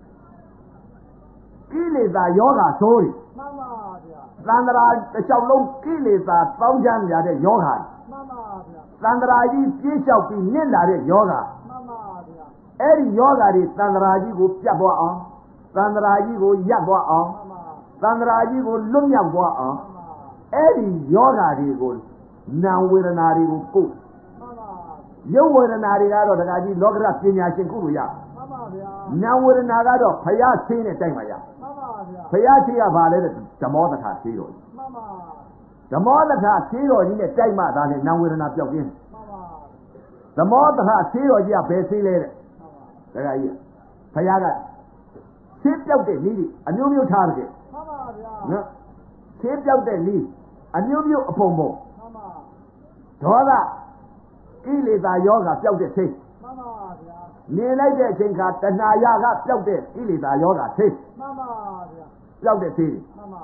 B: ကိလေသာယောဂဆိုးတွေ
C: မှန်ပါဗျာ
B: သံဃာတစ်လျှောက်လုံးကိလေသာတောင်းချမ်းရတဲ့ယောဂတွေ
C: မှန်ပါဗျာ
B: သန္တရာကြီးပြေးလျှောက်ပြီးနစ်လာတဲ့ယောဂ
C: မှန်ပါဗျာ
B: အဲ့ဒီယောဂတွေသန္တရာကြီးကိုပြတ်သွားအောင်သန္တရာကြီးကိုရပ်သွားအောင်သန္တရာကြီးကိုလွတ်မြောက်သွားအောင်အဲ့ဒီယောဂတွေကိုနာဝေဒနာတွေကိုကုတ်ရုပ်ဝေဒနာတွေကတော့တခါကြီးလောကရပညာရှင်ကုလို့ရ
C: မှန်ပါဗျာ
B: နာဝေဒနာကတော့ဖယားဆင်းနဲ့တိုက်မှရ
C: မှန်ပါဗျာ
B: ဖယားရှိကဘာလဲဓမောတထာရှိတော်
C: မှန်ပါ
B: ဓမောတထာရှိတော်ကြီးနဲ့တိုက်မှသာလေနာဝေဒနာပျောက်ကင်း
C: မှန်ပါ
B: ဓမောတထာရှိတော်ကြီးကဘယ်ရှိလဲတဲ့တခါကြီးဖယားကရှင်းပြောက်တဲ့နည်းအမျိုးမျိုးထားတယ်
C: မှန်ပါဗျာ
B: နော်ရှင်းပြောက်တဲ့နည်းအမျိုးမျိုးအဖုံဖုံ
C: မှန်ပါ
B: ဒေါသကိလေသာယောဂပျောက်တဲ့စိတ်
C: မှန်ပါဗျာ
B: နေလိုက်တဲ့အချိန်ခါတဏှာရကပျောက်တဲ့ကိလေသာယောဂစိတ်
C: မှန်ပါဗျာ
B: ပျောက်တဲ့စိတ်
C: မှန်ပါ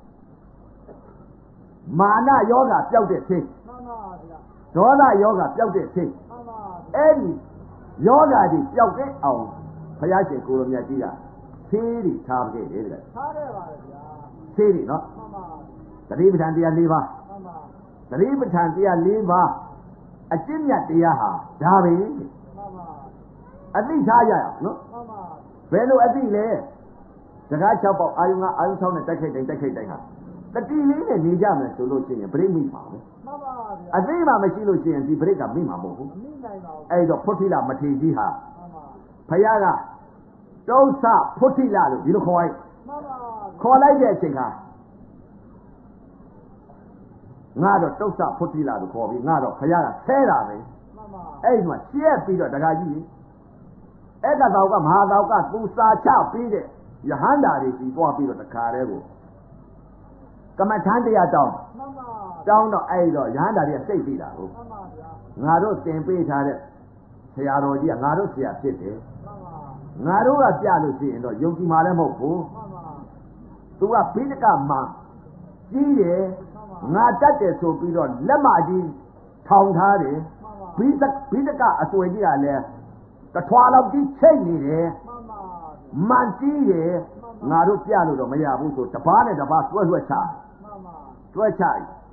B: မာနယောဂပျောက်တဲ့စိတ်
C: မှန်ပါဗျာ
B: ဒေါသယောဂပျောက်တဲ့စိတ်
C: မှန်ပါ
B: အဲ့ဒီယောဂတွေပျောက်ကင်းအောင်ဘုရားရှင်ကိုလိုမြတ်ကြီးကဆေးတွေထားခဲ့တယ်တဲ့
C: ထားခဲ့ပါလေဗျာ
B: ဆေးတွေနော်
C: မှန်ပါ
B: သတိပဋ္ဌာန်တရား၄ပါး
C: မှန်ပါ
B: သတိပဋ္ဌာန်တရား၄ပါးအကျင့်မြတ်တရားဟာဒါပဲ
C: မှန်ပါ
B: အသိထားရအောင်နော်
C: မှန်ပါ
B: ဘယ်လိုအသိလဲစကား6ပေါက်အာယုံကအာယုံ6နဲ့တိုက်ခိုက်တိုင်းဟာတတိလေးနဲ့နေကြမယ်ဆိုလို့ရှိရင်ပြိဋိမှာပဲ
C: မှန်ပါဗျာ
B: အသိမှမရှိလို့ရှိရင်ဒီပြိဋကမိမှာမဟုတ်ဘူး
C: မမိနိုင်ပါဘူး
B: အဲ့တော့ဖုဋ္ဌိလမထေရကြီးဟာ
C: မှန်ပါ
B: ဘုရားကတုံးဆဖုဋ္ဌိလလို့ဒီလိုခေါ်လိုက်
C: မှန်ပါ
B: ခေါ်လိုက်တဲ့အချိန်ခါငါတော့တုတ်ဆဖုဋ္ဌိလလို့ခေါ်ပြီးငါတော့ဘုရားကဆဲတာပဲ
C: မှန်ပါ
B: အဲ့ဒီမှာရှင်းပြီးတော့တခါကြီးအဲ့ကသောကမဟာသောကသူစာချပြီးတဲ့ယဟန္တာတွေကြီးသွားပြီးတော့တခါတည်းကိုကမ္မထမ်းတရားတောင်း
C: မှန်ပါ
B: တောင်းတော့အဲ့တော့ယဟန္တာတွေကစိတ်ပြီးတာဟုတ်
C: မှန်ပါဗျာ
B: ငါတို့သင်ပေးထားတဲ့ဆရာတော်ကြီးကငါတို့ဆရာဖြစ်တယ်
C: မှန်ပါ
B: ငါတို့ကပြလို့ရှိရင်တော့ယုံကြည်မှလည်းမဟုတ်ဘူး
C: မှန်ပါ
B: သူကဘိဒကမှကြီးတယ်ငါတတ်တယ်ဆိုပြီးတော့လက်မကြီးထောင်ထားတယ်ဘိဒကအစွဲကြီးကလည်းတထွာလောက်ကြီးချိတ်နေတယ်
C: မှန်ပါ
B: မှန်ကြီးတယ်ငါတို့ပြလို့တော့မရဘူးဆိုတပားနဲ့တပားလွှဲချ
C: မှန်ပါ
B: လွှဲချ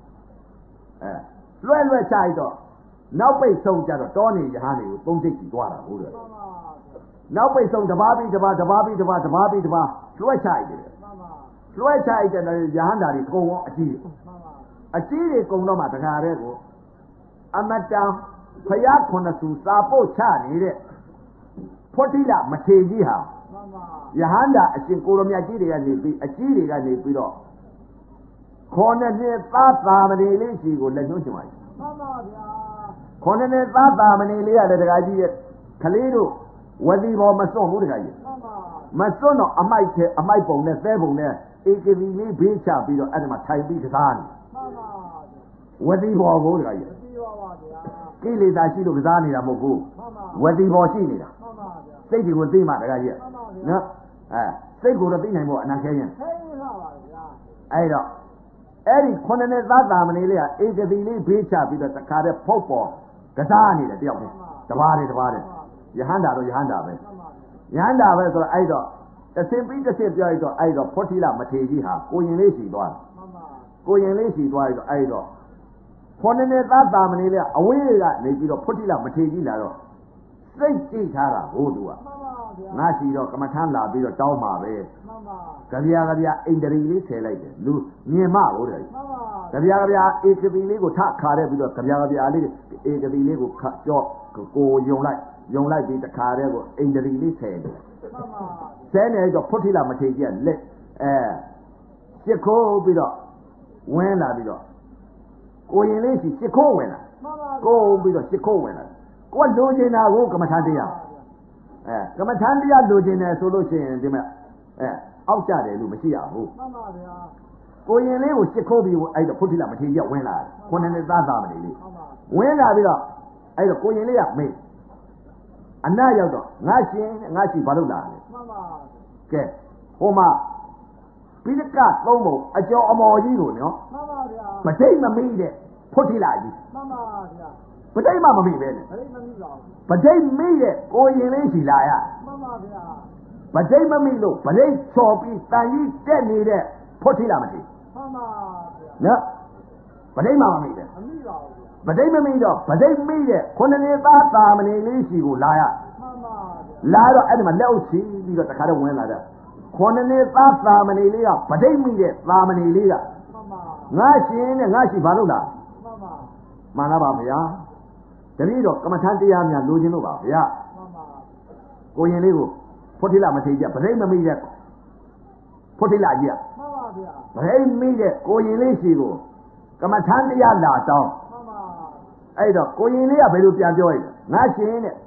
B: လွှဲချတော့နောက်ပိတ်ဆုံးကြတော့တောနေရဟန်းတွေကိုသုံးစိတ်ကြီးသွားတာဟုတ်တယ်
C: မှန်ပါ
B: နောက်ပိတ်ဆုံးတပားပြီးတပားလွှဲချတယ်
C: မှန်ပါ
B: လွှဲချတဲ့ရဟန္တာတွေအကုန်လုံးအကြီးအကြီးတွေကုံတော့မှတခါတည်းကိုအမတန်ဖျားခုနှစ်စုစာပို့ချနေတဲ့ဖုဋ္ဌိလမထေရကြီးဟာ
C: မှန်ပါ
B: ယဟန္တာအရှင်ကိုရမြတ်ကြီးတွေကနေပြီးအကြီးတွေကနေပြီးတော့ခေါ်နှစ်သားသာမဏေလေးရှိကိုလက်ညှိုးချင်ပါပြီ
C: မှန်ပါဗျာ
B: ခေါ်နှစ်သားသာမဏေလေးရတဲ့တခါကြီးရဲ့ကလေးတို့ဝတိဘောမစွန့်ဘူးတခါကြီး
C: မှန်ပါ
B: မစွန့်တော့အမိုက်ပုံနဲ့သဲပုံနဲ့ဧကတိလေးဘေးချပြီးတော့အဲ့ဒီမှာထိုင်ပြီးကစားနေ
C: မှန်ပါ
B: ဝတိဘောကိုတခါကြီး
C: ဝတိဘောပါဗျာ
B: ကိလေသာရှိလို့ကစားနေတာမဟုတ်ဘူး
C: မှန်ပါ
B: ဝတိဘောရှိနေတာ
C: မှန်ပါဗျာ
B: စိတ်တွေကိုသိမှတခါကြီး
C: မှန်ပါဗျာ
B: နော်စိတ်ကိုတော့သိနိုင်ဖို့အနံခဲရင်
C: သိပါပါဗျာ
B: အဲ့တော့အဲ့ဒီခုနှစ်သားသာမဏေလေးကဧကတိလေးဘေးချပြီးတော့တခါတည်းဖုတ်ပေါ်ကစားနေတယ်တယောက်တည်းတပါးတည်းယဟန္တာတော့ယဟန္တာပဲယဟန္တာပဲဆိုတော့အဲ့တော့တဆင်ပြီးတဆင်ပြောရတော့အဲ့တော့ဖုဋ္ဌိလမထေရကြီးဟာကိုရင်လေးရှိသွားတယ်
C: မှန်ပါ
B: ကိုရင်လေးရှိသွားရတော့အဲ့တော့ခုနှစ်သားသာမဏေလေးကအဝေးကနေပြီးတော့ဖုဋ္ဌိလမထေရကြီးလာတော့စိတ်ကြည့်ထားတာဟိုသူက
C: မှန်ပါဗျာ
B: ငါရှိတော့ကမ္မထမ်းလာပြီးတော့တောင်းပါပဲ
C: မှန်ပါ
B: ကြပြအိန္ဒြေလေးဆယ်လိုက်တယ်လူမြင်မဟုတ်တယ်
C: မှန်ပါ
B: ကြပြဧကတိလေးကိုထခါတဲ့ပြီးတော့ကြပြလေးဧကတိလေးကိုကြော့ကိုယုံလိုက်ပြီးတခါတည်းကိုအိန္ဒြေလေးဆယ်တယ်
C: မှန်ပါ
B: ဆယ်နေတော့ဖုဋ္ဌိလမထေရကြီးကလက်ရှစ်ခိုးပြီးတော့ဝင်လာပြီးတော့ကိုရင်လေးရှိရှစ်ခိုးဝင်လာ
C: မှန်ပါ
B: ကိုပြီးတော့ရှစ်ခိုးဝင်လာကိုကလိုချင်တာကိုကမ္မထတရားကမ္မထတရားလိုချင်တယ်ဆိုလို့ရှိရင်ဒီမဲ့အောက်ကြတယ်လို့မရှိရဘူး
C: မှန်ပါဗျာ
B: ကိုရင်လေးကိုရှစ်ခိုးပြီးအဲ့တော့ဖုဋ္ဌိလမထေရကြီးဝင်လာတယ်ခုနှစ်သားသားမနေလေး
C: မှန်ပါ
B: ဝင်လာပြီးတော့အဲ့တော့ကိုရင်လေးကမေးအနားရောက်တော့ငါရှင်ငါရှိဘာလို့လာလဲ
C: မှန်ပါ
B: ကဲဟိုမှာပိဋကသုံးပုံအကျော်အမော်ကြီးကိုနော်
C: မှန်ပါဗျာ
B: မထိတ်မမိတဲ့ဖုဋ္ဌိလကြီး
C: မှန်ပါဗျာ
B: ပဋိမမမိပဲနဲ့
C: ပဋိမမိပါဘူး
B: ပဋိမိရဲ့ကိုရင်လေးရှိလာရ
C: မှန်ပါဗျာ
B: ပဋိမမိလို့ပဋိချော်ပြီးတန်ကြီးတက်နေတဲ့ဖုဋ္ဌိလမထေ
C: မှန်ပါဗျာ
B: နော်ပဋိမမမိပဲ
C: မမိပါဘူးဗျာ
B: ပဒိမမိတော့ပဒိမိတဲ့ခုနှစ်နှစ်သားသာမဏေလေးရှိကိုလာရလာတော့အဲ့ဒီမှာလက်အုပ်ချီပြီးတော့တခါတော့ဝင်လာတယ်ခုနှစ်နှစ်သားသာမဏေလေးကပဒိမိတဲ့သာမဏေလေးကငါရှင်နဲ့ငါရှိဘာလို့လားမှန်လားပါဗျာတပည့်တော်ကမ္မထန်တရားများလိုချင်လို့ပါဗျာကိုရင်လေးကိုဖွတ်ထိလာမထေကြပဒိမမိတဲ့ဖွတ်ထိလာကြီးမှန်ပါဗျာပဒိမိတဲ့ကိုရင်လေးရှိကိုကမ္မထန်တရားလာတောင်းအဲ့တော့ကိုရင်လေးကဘယ်လိုပြန်ပြောရလဲငါရှင်တဲ့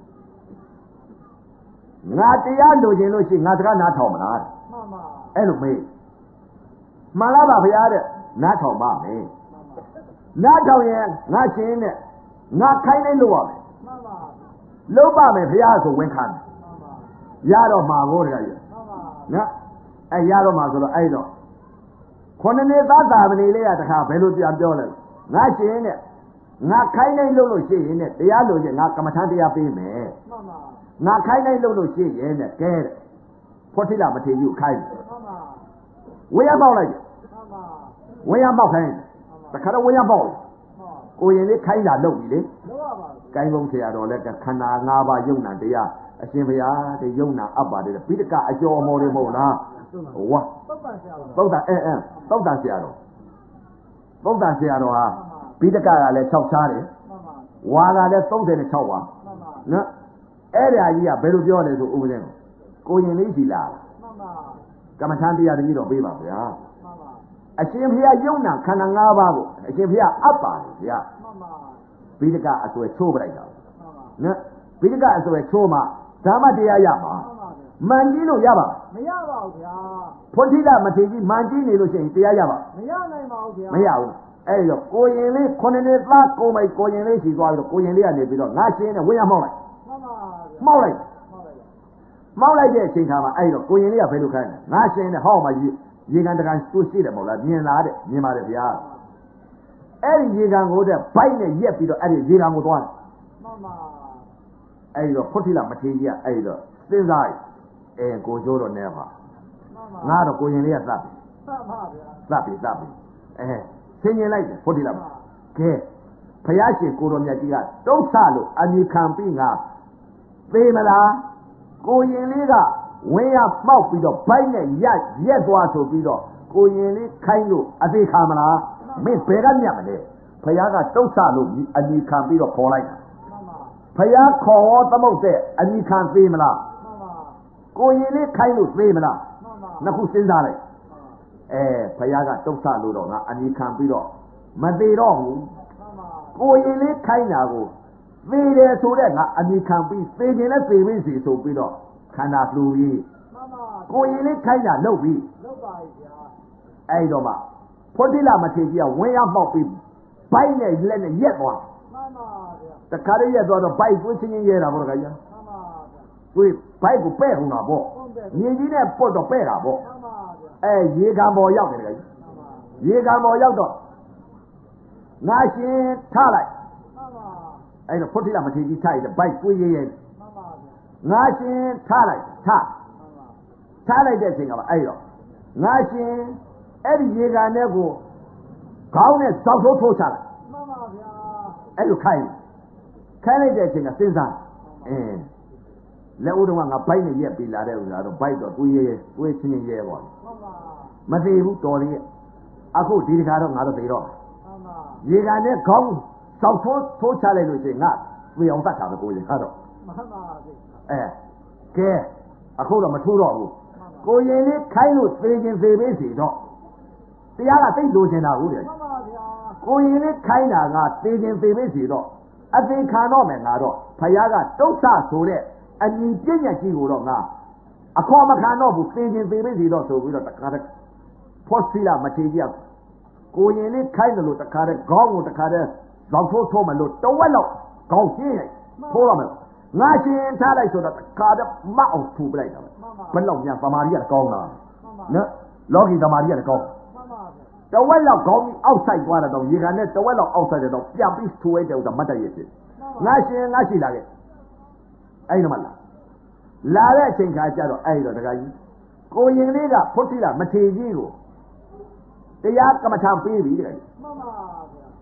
B: ငါတရားလိုချင်လို့ရှိရင်ငါစကားနားထောင်မလားမှန်ပါအဲ့လိုမေးမှန်လားပါဗျာတဲ့နားထောင်ပါမယ်နားထောင်ရင်ငါရှင်တဲ့ငါခိုင်းနေလို့ရမယ်မှန်ပါလုံးပါမယ်ဗျာဆိုဝင်ခံတယ်မှန်ပါရတော့မှာကိုတကယ်ကြီးမှန်ပါနော်အဲ့ရတော့မှာဆိုတော့အဲ့တော့ခုနှစ်နှစ်သားသာမဏေလေးကတခါဘယ်လိုပြန်ပြောလဲငါရှင်တဲ့ငါခိုင်းနေလို့ရှိရင်တဲ့တရားလိုချင်ငါကမ္မထန်တရားပေးမယ်မှန်ပါငါခိုင်းနေလို့ရှိရင်တဲ့ကဲတဲ့ဖွတ်ထိလာမထေကြီးကိုခိုင်းတယ်မှန်ပါဝေးရပေါက်လိုက်တယ်မှန်ပါဝေးရပေါက်ခိုင်းတယ်တခါတော့ဝေးရပေါက်ကိုရင်လေးခိုင်းတာလုပ်ပြီလေလုပ်ရပါဘူးကိုင်းကုန်းဆရာတော်လည်းခန္ဓာ၅ပါးယုံနာတရားအရှင်ဘုရားတဲ့ယုံနာအပ်ပါတယ်ပိဋကအကျော်မော်တွေမဟုတ်လားဝါသုတ်တန်ဆရာတော်သုတ်တန်သုတ်တန်ဆရာတော်သုတ်တန်ဆရာတော်ဟာပိဋကကလည်း6ချားတယ်ဝါကလည်း36ဝါနော်အဲ့ဒါကြီးကဘယ်လိုပြောလဲဆိုဥပဒေကိုရင်လေးရှိလားကမ္မထန်တရားတကြီးတော့ပေးပါဗျာအရှင်ဘုရားယုံနာခန္ဓာ၅ပါးကိုအရှင်ဘုရားအပ်ပါတယ်ဗျာပိဋကအစွဲချိုးပလိုက်တာနော်ပိဋကအစွဲချိုးမှဓမ္မတရားရမှာမှန်ကြီးလို့ရပါမရပါဘူးဗျာဖွတ်ထိလာမထေကြီးမှန်ကြီးနေလို့ရှိရင်တရားရပါမရနိုင်ပါဘူးဗျာမရဘူးအဲ့တော့ကိုရင်လေးခုနှစ်နှစ်သားကိုမိတ်ကိုရင်လေးရှိသွားပြီးတော့ကိုရင်လေးကနေပြီးတော့ငါရှင်းနဲ့ဝင်းရမောက်လိုက်မှောက်လိုက်မောက်လိုက်တဲ့အချိန်ခါမှာအဲ့တော့ကိုရင်လေးကဘယ်လိုခိုင်းလဲငါရှင်းနဲ့ဟောက်မှရေကန်တကန်သူ့ရှိတယ်မဟုတ်လားမြင်လားတဲ့မြင်ပါတယ်ဗျာအဲ့ဒီရေကန်ကိုတဲ့ဘိုက်နဲ့ရက်ပြီးတော့အဲ့ဒီရေကန်ကိုသွားတယ်မှန်ပါအဲ့တော့ဖွတ်ထိလာမထေကြီးကအဲ့တော့စဉ်းစားကိုကျိုးတော့နေပါငါတော့ကိုရင်လေးကသတ်ပြီသတ်ပါဗျာသတ်ပြီဆင်းရင်လိုက်တယ်ဖွတ်ထိလာကဲဘုရားရှင်ကိုတော်မြတ်ကြီးကတုံးဆလို့အမိခံပြီးငါသေးမလားကိုရင်လေးကဝင်းရမှောက်ပြီးတော့ဘိုက်နဲ့ရက်သွားဆိုပြီးတော့ကိုရင်လေးခိုင်းလို့အသေးခံမလားမင်းဘယ်ကမြတ်မလဲဘုရားကတုံးဆလို့အမိခံပြီးတော့ခေါ်လိုက်တာဘုရားခေါ်ဟောသမုတ်တဲ့အမိခံသေးမလားကိုရင်လေးခိုင်းလို့သေးမလားနှစ်ခုစဉ်းစားလိုက်ဘုရားကတုံးဆလို့တော့ငါအမိခံပြီးတော့မသေးတော့ဘူးကိုရင်လေးခိုင်းတာကိုသေတယ်ဆိုတဲ့ငါအမိခံပြီးသေခြင်းနဲ့သေပြီးစီဆိုပြီးတော့ခန္ဓာလှူပြီးကိုရင်လေးခိုင်းတာလုပ်ပြီးလုပ်ပါရဲ့ဗျာအဲ့တော့မှဖွတ်တိလမထေကြီးကဝင်းရမှောက်ပြီးဘိုက်နဲ့လက်နဲ့ရက်သွားမှန်ပါဗျာတခါလေးရက်သွားတော့ဘိုက်ကိုချင်းချင်းရဲတာပေါ့ခင်ဗျာမှန်ပါဗျာကိုဘိုက်ကိုပဲ့ကုန်တာပေါ့မြေကြီးနဲ့ပုတ်တော့ပဲ့တာပေါ့မှန်ပါဗျာရေခံပေါ်ရောက်တယ်ခင်ဗျာရေခံပေါ်ရောက်တော့ငါရှင်ထားလိုက်မှန်ပါအဲ့တော့ဖွတ်တိလမထေကြီးထားရတယ်ဘိုက်ကိုရဲရဲမှန်ပါဗျာငါရှင်ထားလိုက်ထားလိုက်တဲ့အချိန်ကအဲ့တော့ငါရှင်အဲ့ဒီရေကန်ထဲကိုခေါင်းနဲ့စောက်ထိုးထိုးချလိုက်မှန်ပါဗျာအဲ့လိုခိုင်းလိုက်တဲ့အချိန်ကစဉ်းစားလက်ဦးတော်ကငါဘိုက်နဲ့ရက်ပြီးလာတဲ့ဥစ္စာတော့ဘိုက်တော့ကိုရဲကိုချင်းရဲပေါ့မှန်ပါမသေးဘူးတော်သေးရဲ့အခုဒီတခါတော့ငါတော့သေတော့မှန်ပါရေကန်ထဲခေါင်းစောက်ထိုးချလိုက်လို့ရှိရင်ငါသေအောင်တတ်တာပဲကိုရဲကတော့မှန်ပါကဲအခုတော့မထိုးတော့ဘူးကိုရင်လေးခိုင်းလို့သေခြင်းသေပေးစီတော့တရားကသိလိုချင်တာဟုတ်တယ်မှန်ပါဗျာကိုရင်လေးခိုင်းတာကသေခြင်းသေပေးစီတော့အသေးခံတော့မယ်ငါတော့ဖယားကတုတ်ဆဆိုတဲ့အညီပြည့်ညက်ကြီးကိုတော့ငါအခေါ်မခံတော့ဘူးသေခြင်းသေပေးစီတော့ဆိုပြီးတော့တခါတည်းဖောစီလာမထေကြီးကကိုရင်လေးခိုင်းတယ်လို့တခါတည်းခေါင်းကိုတခါတည်းဇောက်ထိုးမလို့တဝက်လောက်ခေါင်းရှင်းလိုက်ထိုးရမယ်ငါရှင်ထားလိုက်ဆိုတော့တခါတည်းမအောင်ထူပလိုက်တာဘယ်လောက်များသမာဓိကကောင်းလားနော်လောကီသမာဓိကကောင်းတဝက်လောက်ခေါင်းကြီးအောက်ဆိုင်သွားတော့ရေကန်နဲ့တဝက်လောက်အောက်ဆိုင်တော့ပြန်ပြီးထူလိုက်တဲ့ဥစ္စာမတ်တရဖြစ်ငါရှင်ငါရှိလာခဲ့အဲ့ဒီမှာလာတဲ့အချိန်ခါကျတော့အဲ့တော့တခါကြီးကိုရင်လေးကဖွတ်တိလာမထေကြီးကိုတရားကမ္မထာပေးပြီတဲ့မှန်ပါဗျာ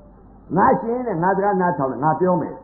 B: ငါရှင်နဲ့ငါစကားနားထောင်တယ်ငါပြောမယ်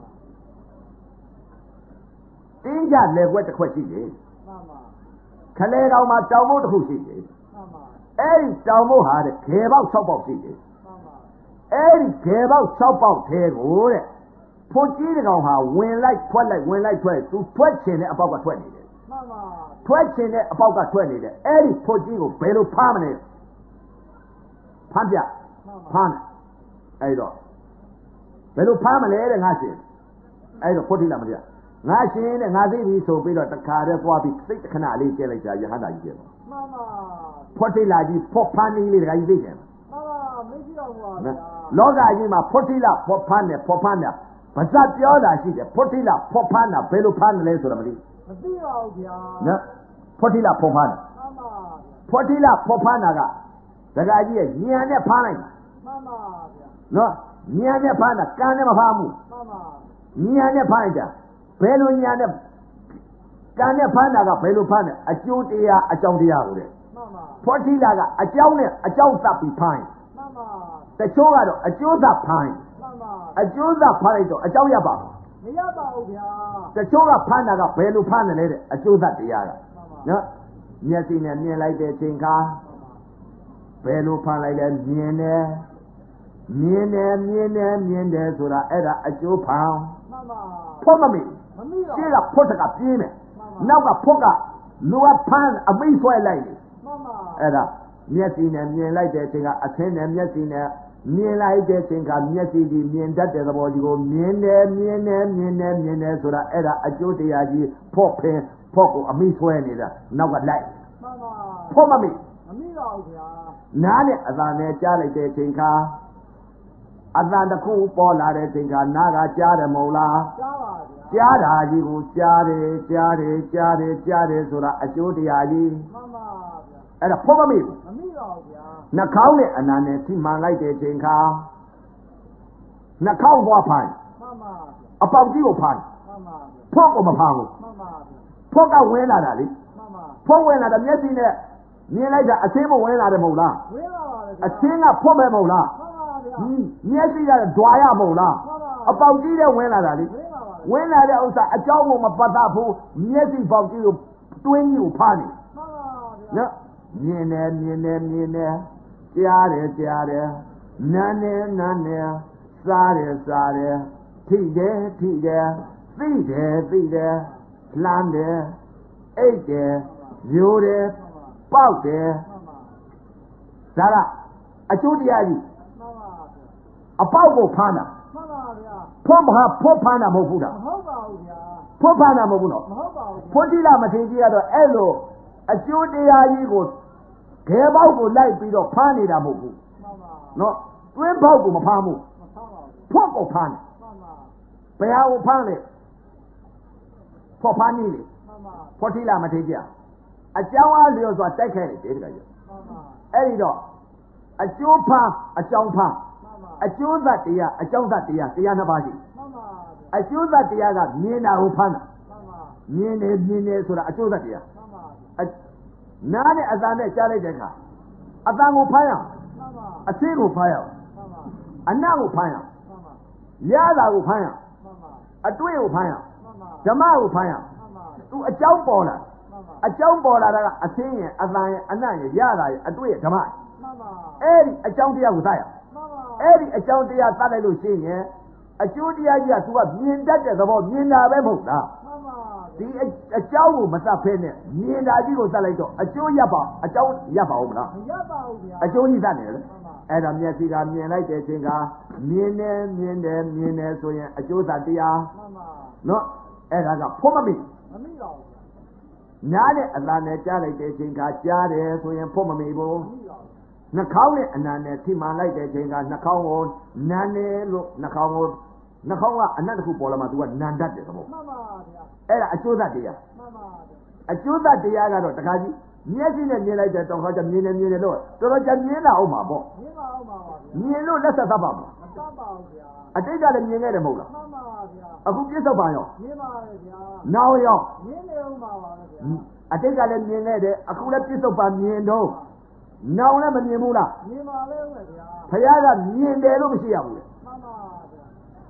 B: တင်းကြလေခွက်တစ်ခွက်ရှိတယ်ခလဲတော်မှာတောင်မုတ်တစ်ခုရှိတယ်အဲ့ဒီတောင်မုတ်ဟာတဲ့ခေပေါက်6ပေါက်ရှိတယ်အဲ့ဒီခေပေါက်6ပေါက်သေးကိုတဲ့ဖွတ်ကြီးတကောင်ဟာဝင်လိုက်ထွက်လိုက်ဝင်လိုက်ထွက်သူထွက်ချင်တဲ့အပေါက်ကထွက်နေတယ်ထွက်ချင်တဲ့အပေါက်ကထွက်နေတယ်အဲ့ဒီဖွတ်ကြီးကိုဘယ်လိုဖမ်းမလဲဖမ်းပြဖမ်းအဲ့တော့ဘယ်လိုဖမ်းမလဲတဲ့ငါရှင်အဲ့တော့ဖွတ်ထိလာမလားငါရှင်တဲ့ငါသိပြီဆိုပြီးတော့တခါတည်းသွားပြီးစိတ်ခဏလေးကျဲလိုက်ကြရဟန္တာကြီးကျဲတော့မှန်ပါဖွတ်ထိလာကြီးဖွတ်ဖမ်းလေးတခါကြီးသိတယ်မှန်ပါမရှိတော့ဘူးပါဗျာလောကကြီးမှာဖွတ်ထိလာဖွတ်ဖမ်းတယ်ဖွတ်ဖမ်းတယ်ဗဇတ်ပြောတာရှိတယ်ဖွတ်ထိလာဖွတ်ဖမ်းတာဘယ်လိုဖမ်းတယ်လဲဆိုတော့မသိပါဘူးဗျာနော်ဖွတ်ထိလာဖွတ်ဖမ်းတာမှန်ပါဖွတ်ထိလာဖွတ်ဖမ်းတာကတခါကြီးရဲ့ဉာဏ်နဲ့ဖမ်းလိုက်တာမှန်ပါဗျာနော်ဉာဏ်နဲ့ဖမ်းတာကံနဲ့မဖမ်းဘူးမှန်ပါဉာဏ်နဲ့ဖမ်းလိုက်တာဘယ်လိုညာနဲ့ကံနဲ့ဖမ်းတာကဘယ်လိုဖမ်းလဲအကျိုးတရားအကြောင်းတရားကိုတဲ့မှန်ပါဖွတ်ထီလာကအကြောင်းနဲ့အကြောင်းသတ်ပြီးဖမ်းမှန်ပါတချို့ကတော့အကျိုးသတ်ဖမ်းမှန်ပါအကျိုးသတ်ဖမ်းလိုက်တော့အကြောင်းရပါမရပါဘူးဗျာတချို့ကဖမ်းတာကဘယ်လိုဖမ်းတယ်လဲတဲ့အကျိုးသတ်တရားကနော်မျက်စိနဲ့မြင်လိုက်တဲ့ချိန်ခါဘယ်လိုဖမ်းလိုက်လဲမြင်တယ်မြင်တယ်မြင်တယ်မြင်တယ်ဆိုတာအဲ့ဒါအကျိုးဖမ်းမှန်ပါဖွတ်မမေ့ရှေ့ကဖွတ်ကပြေးမယ်နောက်ကဖွတ်ကလူကဖမ်းအမိဆွဲလိုက်တယ်မှန်ပါအဲ့ဒါမျက်စိနဲ့မြင်လိုက်တဲ့အချိန်ကအသင်းနဲ့မျက်စိနဲ့မြင်လိုက်တဲ့အချိန်ကမျက်စိကြီးမြင်တတ်တဲ့သဘောကြီးကိုမြင်တယ်မြင်တယ်မြင်တယ်မြင်တယ်ဆိုတာအဲ့ဒါအကျိုးတရားကြီးဖွတ်ဖင်ဖွတ်ကိုအမိဆွဲနေတာနောက်ကလိုက်မှန်ပါဖွတ်မမေ့မမေ့တော့ဘူးဗျာနားနဲ့အသာနဲ့ကြားလိုက်တဲ့အချိန်ကအတန်တစ်ခုပေါ်လာတဲ့ချိန်ကနားကကြားတယ်မဟုတ်လားကြားပါဗျာကြားတာကြီးကိုကြားတယ်ကြားတယ်ကြားတယ်ကြားတယ်ဆိုတာအကျိုးတရားကြီးမှန်ပါဗျာအဲ့ဒါဖွတ်မမေ့ဘူးမမေ့တော့ဗျာနှာခေါင်းနဲ့အနာနဲ့ထိမှန်လိုက်တဲ့ချိန်ခါနှာခေါင်းသွားဖမ်းမှန်ပါအပေါက်ကြီးကိုဖမ်းမှန်ပါဖွတ်ကိုမဖမ်းဘူးမှန်ပါဖွတ်ကဝင်လာတာလေမှန်ပါဖွတ်ဝင်လာတာမျက်စိနဲ့မြင်လိုက်တာအသေးမဝင်လာတယ်မဟုတ်လားဝင်လာပါတယ်အသေးကဖွတ်မဲ့မဟုတ်လားမျက်စိကဓွာရမဟုတ်လားအပေါက်ကြီးတဲ့ဝင်လာတာလေဝင်လာတဲ့ဥစ္စာအကြောင်းကိုမပတ်သက်ဘူးမျက်စိပေါက်ကြီးကိုတွင်းကြီးကိုဖားနေနော်မြင်တယ်မြင်တယ်မြင်တယ်ကြားတယ်ကြားတယ်နားတယ်နားတယ်စားတယ်စားတယ်ထိတယ်ထိတယ်သိတယ်သိတယ်လှမ်းတယ်အိတ်တယ်ရိုးတယ်ပေါက်တယ်ဒါကအကျိုးတရားကြီးအပေါက်ကိုဖမ်းတာမှန်ပါဗျာဖွတ်ဖမ်းတာမဟုတ်ဘူးလားမဟုတ်ပါဘူးဗျာဖွတ်ဖမ်းတာမဟုတ်ဘူးနော်မဟုတ်ပါဘူးဖွတ်တိလာမထေကြီးကတော့အဲ့လိုအကျိုးတရားကြီးကိုခဲပေါက်ကိုလိုက်ပြီးတော့ဖမ်းနေတာမဟုတ်ဘူးမှန်ပါနော်တွင်းပေါက်ကိုမဖမ်းဘူးမဖမ်းပါဘူးဖွတ်ကိုဖမ်းတယ်မှန်ပါဘယ်ဟာကိုဖမ်းလဲဖွတ်ဖမ်းနေလေမှန်ပါဖွတ်တိလာမထေကြီးအကြောင်းအားလျော်စွာတိုက်ခိုက်တယ်တကယ်ကြီးမှန်ပါအဲ့ဒီတော့အကျိုးဖမ်းအကြောင်းဖမ်းအကျိုးသက်တရားအကြောင်းသက်တရားတရားနှစ်ပါးရှိမှန်ပါအကျိုးသက်တရားကမြင်တာကိုဖမ်းတာမှန်ပါမြင်တယ်ဆိုတာအကျိုးသက်တရားမှန်ပါနားနဲ့အသံနဲ့ကြားလိုက်တဲ့အခါအသံကိုဖမ်းရအောင်မှန်ပါအသိကိုဖမ်းရအောင်မှန်ပါအနတ်ကိုဖမ်းရအောင်မှန်ပါရတာကိုဖမ်းရအောင်မှန်ပါအတွေ့ကိုဖမ်းရအောင်မှန်ပါဓမ္မကိုဖမ်းရအောင်မှန်ပါသူအကြောင်းပေါ်လာမှန်ပါအကြောင်းပေါ်လာတာကအသိရဲ့အသံရဲ့အနတ်ရဲ့ရတာရဲ့အတွေ့ရဲ့ဓမ္မမှန်ပါအဲ့ဒီအကြောင်းတရားကိုသတ်ရအောင်အဲ့ဒီအကြောင်းတရားသတ်လိုက်လို့ရှိရင်အကျိုးတရားကြီးကသူကမြင်တတ်တဲ့သဘောမြင်တာပဲမဟုတ်လားမှန်ပါဒီအကြောင်းကိုမသတ်ဖဲနဲ့မြင်တာကြီးကိုသတ်လိုက်တော့အကျိုးရပါအကြောင်းရပါဦးမလားမရပါဘူးဗျာအကျိုးကြီးသတ်နေတယ်အဲ့ဒါမျက်စိကမြင်လိုက်တဲ့အချိန်ကမြင်တယ်ဆိုရင်အကျိုးသတ်တရားမှန်ပါနော်အဲ့ဒါကဖွတ်မမိမမိပါဘူးနားနဲ့အလားနဲ့ကြားလိုက်တဲ့အချိန်ကကြားတယ်ဆိုရင်ဖွတ်မမိဘူးနှာခေါင်းနဲ့အနံနဲ့ထိမှန်လိုက်တဲ့အချိန်ကနှာခေါင်းကိုနန်းတယ်လို့နှာခေါင်းကအနံတစ်ခုပေါ်လာမှသူကနန်းတတ်တယ်သဘောမှန်ပါဗျာအဲ့ဒါအကျိုးသတ်တရားမှန်ပါဗျာအကျိုးသတ်တရားကတော့တခါကြီးမျက်စိနဲ့မြင်လိုက်တဲ့တောင်ခါကျမြင်တယ်လို့တော်တော်ကြာမြင်လာအောင်ပါပေါ့မြင်ပါအောင်ပါဗျာမြင်လို့လက်ဆက်သတ်ပါမလားမသတ်ပါဘူးဗျာအတိတ်ကလည်းမြင်ခဲ့တယ်မဟုတ်လားမှန်ပါဗျာအခုပြစ္ဆုတ်ပါရောမြင်ပါရဲ့ဗျာနောက်ရောမြင်နေအောင်ပါပါဗျာအတိတ်ကလည်းမြင်ခဲ့တယ်အခုလည်းပြစ္ဆုတ်ပါမြင်တော့နောင်လည်းမမြင်ဘူးလားမြင်ပါလေဗျာဘုရားကမြင်တယ်လို့မရှိရဘူးလေမှန်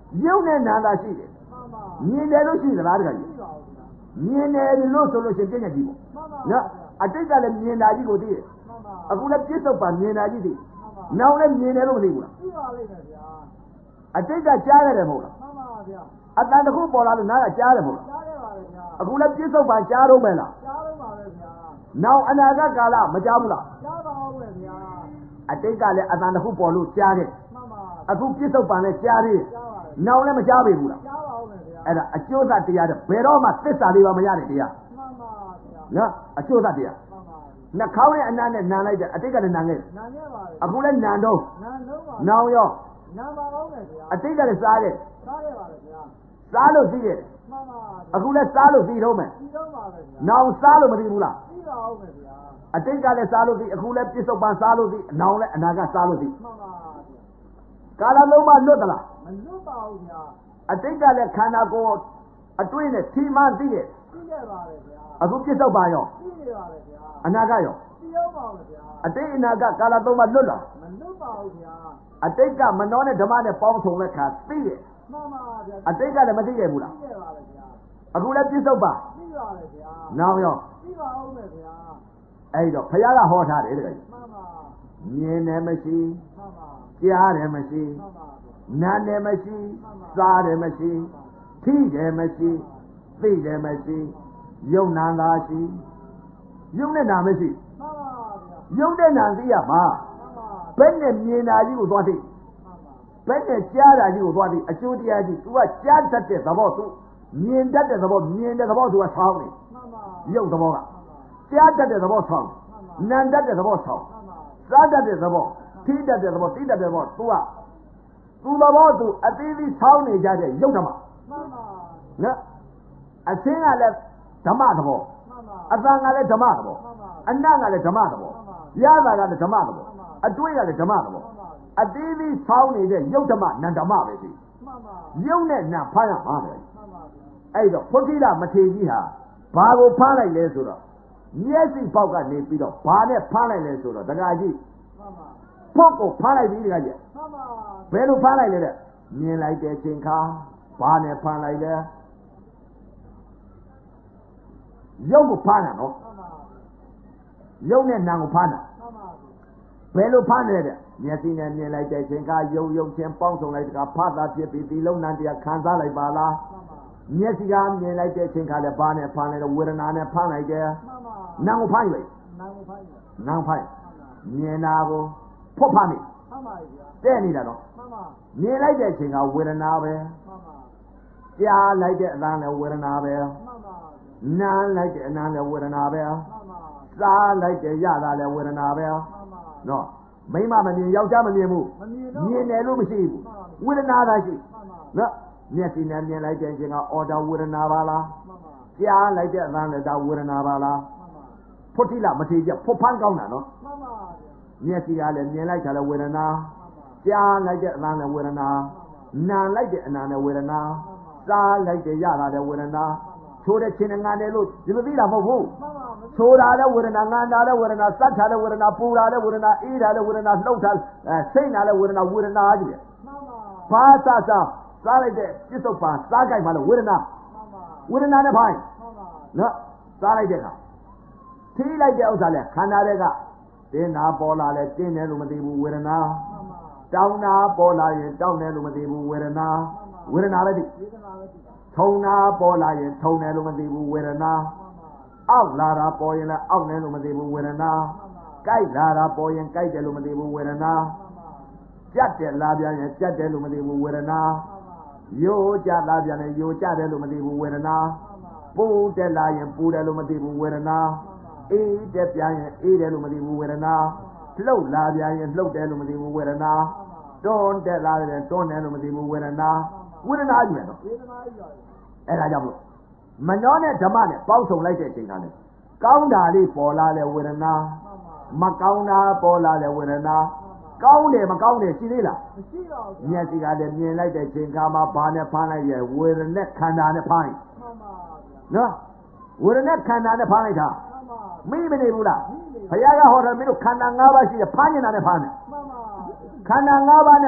B: ရုပ်နဲ့နာတာရှိတယ်မြင်တယ်လို့ရှိသလားတခါကြီးမြင်တယ်လို့ဆိုလို့ရှိရင်ပြည့်ညက်ကြီးပေါ့နော်အတိတ်ကလည်းမြင်တာကြီးကိုသိတယ်အခုလည်းပြစ္ဆုတ်ပါမြင်တာကြီးသိနောက်လည်းမြင်တယ်လို့မသိဘူးလား
C: သိပါလိမ့်မယ်ဗျာ
B: အတိတ်ကကြားရတယ်မဟုတ်လား
C: မှန်ပါဗျာ
B: အတန်တစ်ခုပေါ်လာလို့နားကကြားတယ်မဟုတ်လား
C: ကြားရပါလေဗျာ
B: အခုလည်းပြစ္ဆုတ်ပါကြားတော့မယ်လား
C: ကြားတော့ပါပဲဗျာ
B: နောက်အနာဂတ်ကာလမကြားဘူးလား
C: ကြားပါဦးပဲဗျာ
B: အတိတ်ကလည်းအတန်တစ်ခုပေါ်လို့ကြားတယ်
C: မှန်ပါ
B: အခုပြစ္ဆုတ်ပါနဲ့ကြားသေးတယ်
C: ကြားပါလေ
B: နောက်လည်းမကြားပေဘူးလား
C: ကြားပါဦးပဲဗျာ
B: အဲ့ဒါအကျိုးသက်တရားတဲ့ဘယ်တော့မှသစ္စာလေးပါမရတဲ့တရား
C: မှန်ပါဗျာ
B: နော်အကျိုးသက်တရား
C: မှန်ပါ
B: နှာခေါင်းနဲ့အနားနဲ့နံလိုက်တယ်အတိတ်ကလည်းနံခဲ့တယ်
C: နံခဲ့ပါလေ
B: အခုလည်းနံတော့
C: နံတော့ပါ
B: နောင်ရော
C: နံပါအောင်ပဲဗျာ
B: အတိတ်ကလည်းစားခဲ့
C: စားခဲ့ပါလေဗျာ
B: စားလို့သိခဲ့တယ်
C: မှန်ပါ
B: အခုလည်းစားလို့သိတော့မယ်
C: သိတော့ပါပဲဗျာ
B: နောင်စားလို့မသိဘူးလား
C: သိပါအောင်ပဲဗျာ
B: အတိတ်ကလည်းစားလို့သိအခုလည်းပြစ္ဆုတ်ပန်စားလို့သိနောင်လည်းအနာကစားလို့သိ
C: မှန်ပါ
B: ကာလလုံးမလွတ်သလား
C: မလွတ်ပါဘူးဗျာ
B: အတိတ်ကလည်းခန္ဓာကိုယ်အတွင်းနဲ့ထီမှန်းသိခဲ့
C: သိခဲ့ပါလေဗျာ
B: အခုပြစ္ဆုတ်ပန်ရော
C: သိနေပါလေဗျာ
B: အနာကရော
C: သိရောပါလေဗျာ
B: အတိတ်အနာကကာလသုံးပါလွတ်လား
C: မလွတ်ပါဘူးဗျာ
B: အတိတ်ကမနှောနဲ့ဓမ္မနဲ့ပေါင်းစုံတဲ့ခါသိတယ်
C: မှန်ပါဗျာ
B: အတိတ်ကလည်းမသိခဲ့ဘူးလား
C: သိခဲ့ပါလေဗျာ
B: အခုလည်းပြစ္ဆုတ်ပန်
C: သိပါလေဗျာ
B: နောင်ရော
C: သိပါအောင်ပဲဗျာ
B: အဲ့တော့ဘုရားကဟောထားတယ်တကယ်
C: မှန်ပါ
B: မြင်တယ်မရှိ
C: မှန်ပါ
B: ကြားတယ်မရှိ
C: မှန်ပါ
B: နားတယ်မရှိစားတယ်မရှိထိတယ်မရှိသိတယ်မရှိယုံနာသာရှိယုံနဲ့နာမရှိ
C: မှန်ပါ
B: ဗျာယုံတဲ့နာသိရမှာ
C: မှန်ပါ
B: ဘယ်နဲ့မြင်တာကြီးကိုသွားသိဘယ်နဲ့ကြားတာကြီးကိုသွားသိအကျိုးတရားကြီး तू ကကြားတတ်တဲ့သဘော तू မြင်တတ်တဲ့သဘောမြင်တဲ့သဘော तू ကဆောင်းနေ
C: မှန်ပါ
B: ယုံသဘောကကြားတတ်တဲ့သဘောဆောင်းနာတတ်တဲ့သဘောဆောင်းစားတတ်တဲ့သဘောထိတတ်တဲ့သဘောသိတတ်တဲ့သဘော तू ကသူသဘော तू အသေးသေးဆောင်းနေကြတဲ့ယုံဓမ္မ
C: မှန်ပါ
B: နော်အစင်းကလည်းဓမ္မသဘော
C: မှန်ပါ
B: အသံကလည်းဓမ္မသဘောအနတ်ကလည်းဓမ္မသဘောရတာကလည်းဓမ္မသဘောအတွေ့ကလည်းဓမ္မသဘောအသေးသေးဆောင်းနေတဲ့ယုတ်ဓမ္မနန္ဓမ္မပဲရှိ
C: မှန်ပါ
B: ယုတ်နဲ့နံဖမ်းရမှာပဲ
C: မှန်ပါ
B: အဲ့တော့ဖုဋ္ဌိလမထေရကြီးဟာဘာကိုဖမ်းလိုက်လဲဆိုတော့မျက်စိပေါက်ကနေပြီးတော့ဘာနဲ့ဖမ်းလိုက်လဲဆိုတော့တခါကြီး
C: မှန်ပါ
B: ဖုတ်ကိုဖမ်းလိုက်ပြီတခါကြီး
C: မှန်ပါ
B: ဘယ်လိုဖမ်းလိုက်လဲတဲ့မြင်လိုက်တဲ့ချိန်ခါဘာနဲ့ဖမ်းလိုက်လဲရုပ်ကိုဖမ်းတာနော်
C: မှန်ပါ
B: ရုပ်နဲ့နာကိုဖမ်းတာ
C: မှန်ပါ
B: ဘယ်လိုဖမ်းလဲတဲ့မျက်စိနဲ့မြင်လိုက်တဲ့ချိန်ခါရုပ်ချင်းပေါင်းစုံလိုက်တကဖတ်တာဖြစ်ပြီးဒီလုံးနံတရားခံစားလိုက်ပါလား
C: မှန်ပါ
B: မျက်စိကမြင်လိုက်တဲ့ချိန်ခါလည်းဘာနဲ့ဖမ်းလဲဝေဒနာနဲ့ဖမ်းလိုက်တယ်
C: မှန်ပါ
B: နာကိုဖမ်းလိုက်
C: နာကိုဖမ်း
B: နာဖမ်းမြင်တာကိုဖုတ်ဖမ်းပြီ
C: မှန်ပါဗျာ
B: တဲ့နေတာတော့
C: မှန်ပါ
B: မြင်လိုက်တဲ့ချိန်ကဝေဒနာပဲ
C: မှန်ပါ
B: ကြားလိုက်တဲ့အသံလည်းဝေဒနာပဲ
C: မှန်ပါ
B: နားလိုက်တဲ့အနံလည်းဝေဒနာပဲ
C: မှန်ပါ
B: စားလိုက်တဲ့ရတာလည်းဝေဒနာပဲ
C: မှန်ပါ
B: နော်မိမမမြင်ယောက်ျားမမြင်ဘူးမြင်တယ်လို့မရှိဘူးဝေဒနာသာရှိနော်မျက်စိနဲ့မြင်လိုက်တဲ့ချိန်ကအော်ဒါဝေဒနာပါလား
C: မှန်ပါ
B: ကြားလိုက်တဲ့အသံလည်းဒါဝေဒနာပါလား
C: မှန်ပါ
B: ဖုဋ္ဌိလမထေရဖုတ်ဖန်းကောင်းတာနော်
C: မှန်ပါ
B: မျက်စိကလည်းမြင်လိုက်တာလည်းဝေဒနာကြားလိုက်တဲ့အသံလည်းဝေဒနာနားလိုက်တဲ့အနာလည်းဝေဒနာစားလိုက်တဲ့ရတာလည်းဝေဒနာချိုးတဲ့ချင်းနဲ့ငန်းတယ်လို့ဒီလိုသိတာမဟုတ်ဘူးချိုးတာလည်းဝေဒနာငန်းတာလည်းဝေဒနာစတ်တာလည်းဝေဒနာပူတာလည်းဝေဒနာအေးတာလည်းဝေဒနာလှုပ်တာစိတ်နာလည်းဝေဒနာကြီးတယ်ဘာသာစားလိုက်တဲ့ပြစ္ဆုတ်ပါစားကြိုက်ပါလို့ဝေဒနာနဲ့ဖိုင်းနော်စားလိုက်တဲ့အခါထိလိုက်တဲ့ဥစ္စာလဲခန္ဓာတွေကတင်းနာပေါ်လာလဲတင်းတယ်လို့မသိဘူးဝေဒနာတောင်းနာပေါ်လာရင်တောင်းတယ်လို့မသိဘူးဝေဒနာပဲသိထုံနာပေါ်လာရင်ထုံတယ်လို့မသိဘူးဝေဒနာအောက်လာတာပေါ်ရင်လည်းအောက်တယ်လို့မသိဘူးဝေဒနာကြိုက်လာတာပေါ်ရင်ကြိုက်တယ်လို့မသိဘူးဝေဒနာကြက်တယ်လာပြန်ရင်ကြက်တယ်လို့မသိဘူးဝေဒနာယိုကြလာပြန်ရင်ယိုကြတယ်လို့မသိဘူးဝေဒနာပူတယ်လာရင်ပူတယ်လို့မသိဘူးဝေဒနာအေးတယ်ပြန်ရင်အေးတယ်လို့မသိဘူးဝေဒနာလှုပ်လာပြန်ရင်လှုပ်တယ်လို့မသိဘူးဝေဒနာတွန်းတယ်လာရင်တွန်းတယ်လို့မသိဘူးဝေဒနာကြီးပဲနော်အဲ့ဒါကြောင့်မို့မနှောနဲ့ဓမ္မနဲ့ပေါင်းစုံလိုက်တဲ့အချိန်ကလည်းကောင်းတာလေးပေါ်လာတဲ့ဝေဒနာမကောင်းတာပေါ်လာတဲ့ဝေဒနာကောင်းတယ်မကောင်းတယ်ရှိသေးလား
C: မရှိပါဘူး
B: မျက်စိကလည်းမြင်လိုက်တဲ့ချိန်ကမှဘာနဲ့ဖမ်းလိုက်ရဲ့ဝေဒနာခန္ဓာနဲ့ဖမ်း
C: မှန်ပါဗျာ
B: နော်ဝေဒနာခန္ဓာနဲ့ဖမ်းလိုက်တာ
C: မှန်ပါ
B: မိမနေဘူးလားဘုရားကဟောတယ်မင်းတို့ခန္ဓာ၅ပါးရှိတယ်ဖမ်းနေတာနဲ့ဖမ်းတယ်
C: မှန်ပါ
B: ခန္ဓာ၅ပါးနဲ့မ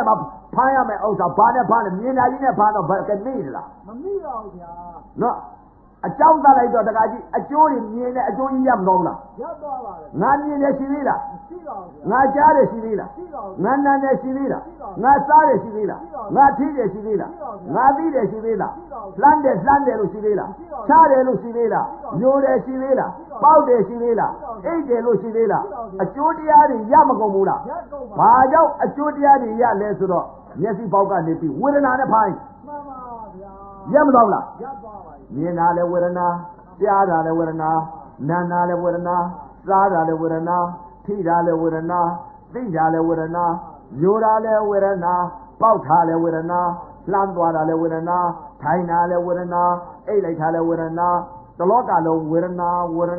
B: ဖမ်းရမယ်ဥစ္စာဘာနဲ့ဖမ်းလဲမြင်တာကြီးနဲ့ဖမ်းတော့ကနေသလား
C: မမိပါဘူးဗျာ
B: နော်အကြောင်းသတ်လိုက်တော့တခါကြီးအကျိုးတွေမြင်တဲ့အကျိုးကြီးရမတော့ဘူးလား
C: ရသွားပါတယ်
B: ငါမြင်တယ်ရှိသေးလား
C: ရှိပါဘူးဗျာ
B: ငါကြားတယ်ရှိသေးလား
C: ရှိပါဘူး
B: ငါနာတယ်ရှိသေးလားငါစားတယ်ရှိသေးလားငါထိတယ်ရှိသေးလားငါသိတယ်ရှိသေးလားလှမ်းတယ်လို့ရှိသေးလားချားတယ်လို့ရှိသေးလားညိုတယ်ရှိသေးလားပေါက်တယ်ရှိသေးလားအိတ်တယ်လို့ရှိသေးလားအကျိုးတရားတွေရမကုန်ဘူးလားဘာကြောင့်အကျိုးတရားတွေရလဲဆိုတော့မျက်စိပေါက်ကနေပြီးဝေဒနာနဲ့ဖိုင်း
C: မှန်ပါဗျာ
B: ရမတော့လား
C: ရသွားပါပြီ
B: မြင်တာလည်းဝေဒနာကြားတာလည်းဝေဒနာနားတာလည်းဝေဒနာစားတာလည်းဝေဒနာထိတာလည်းဝေဒနာသိတာလည်းဝေဒနာညိုတာလည်းဝေဒနာပေါက်တာလည်းဝေဒနာလှမ်းသွားတာလည်းဝေဒနာထိုင်တာလည်းဝေဒနာအိတ်လိုက်တာလည်းဝေဒနာတလောကလုံးဝေဒနာ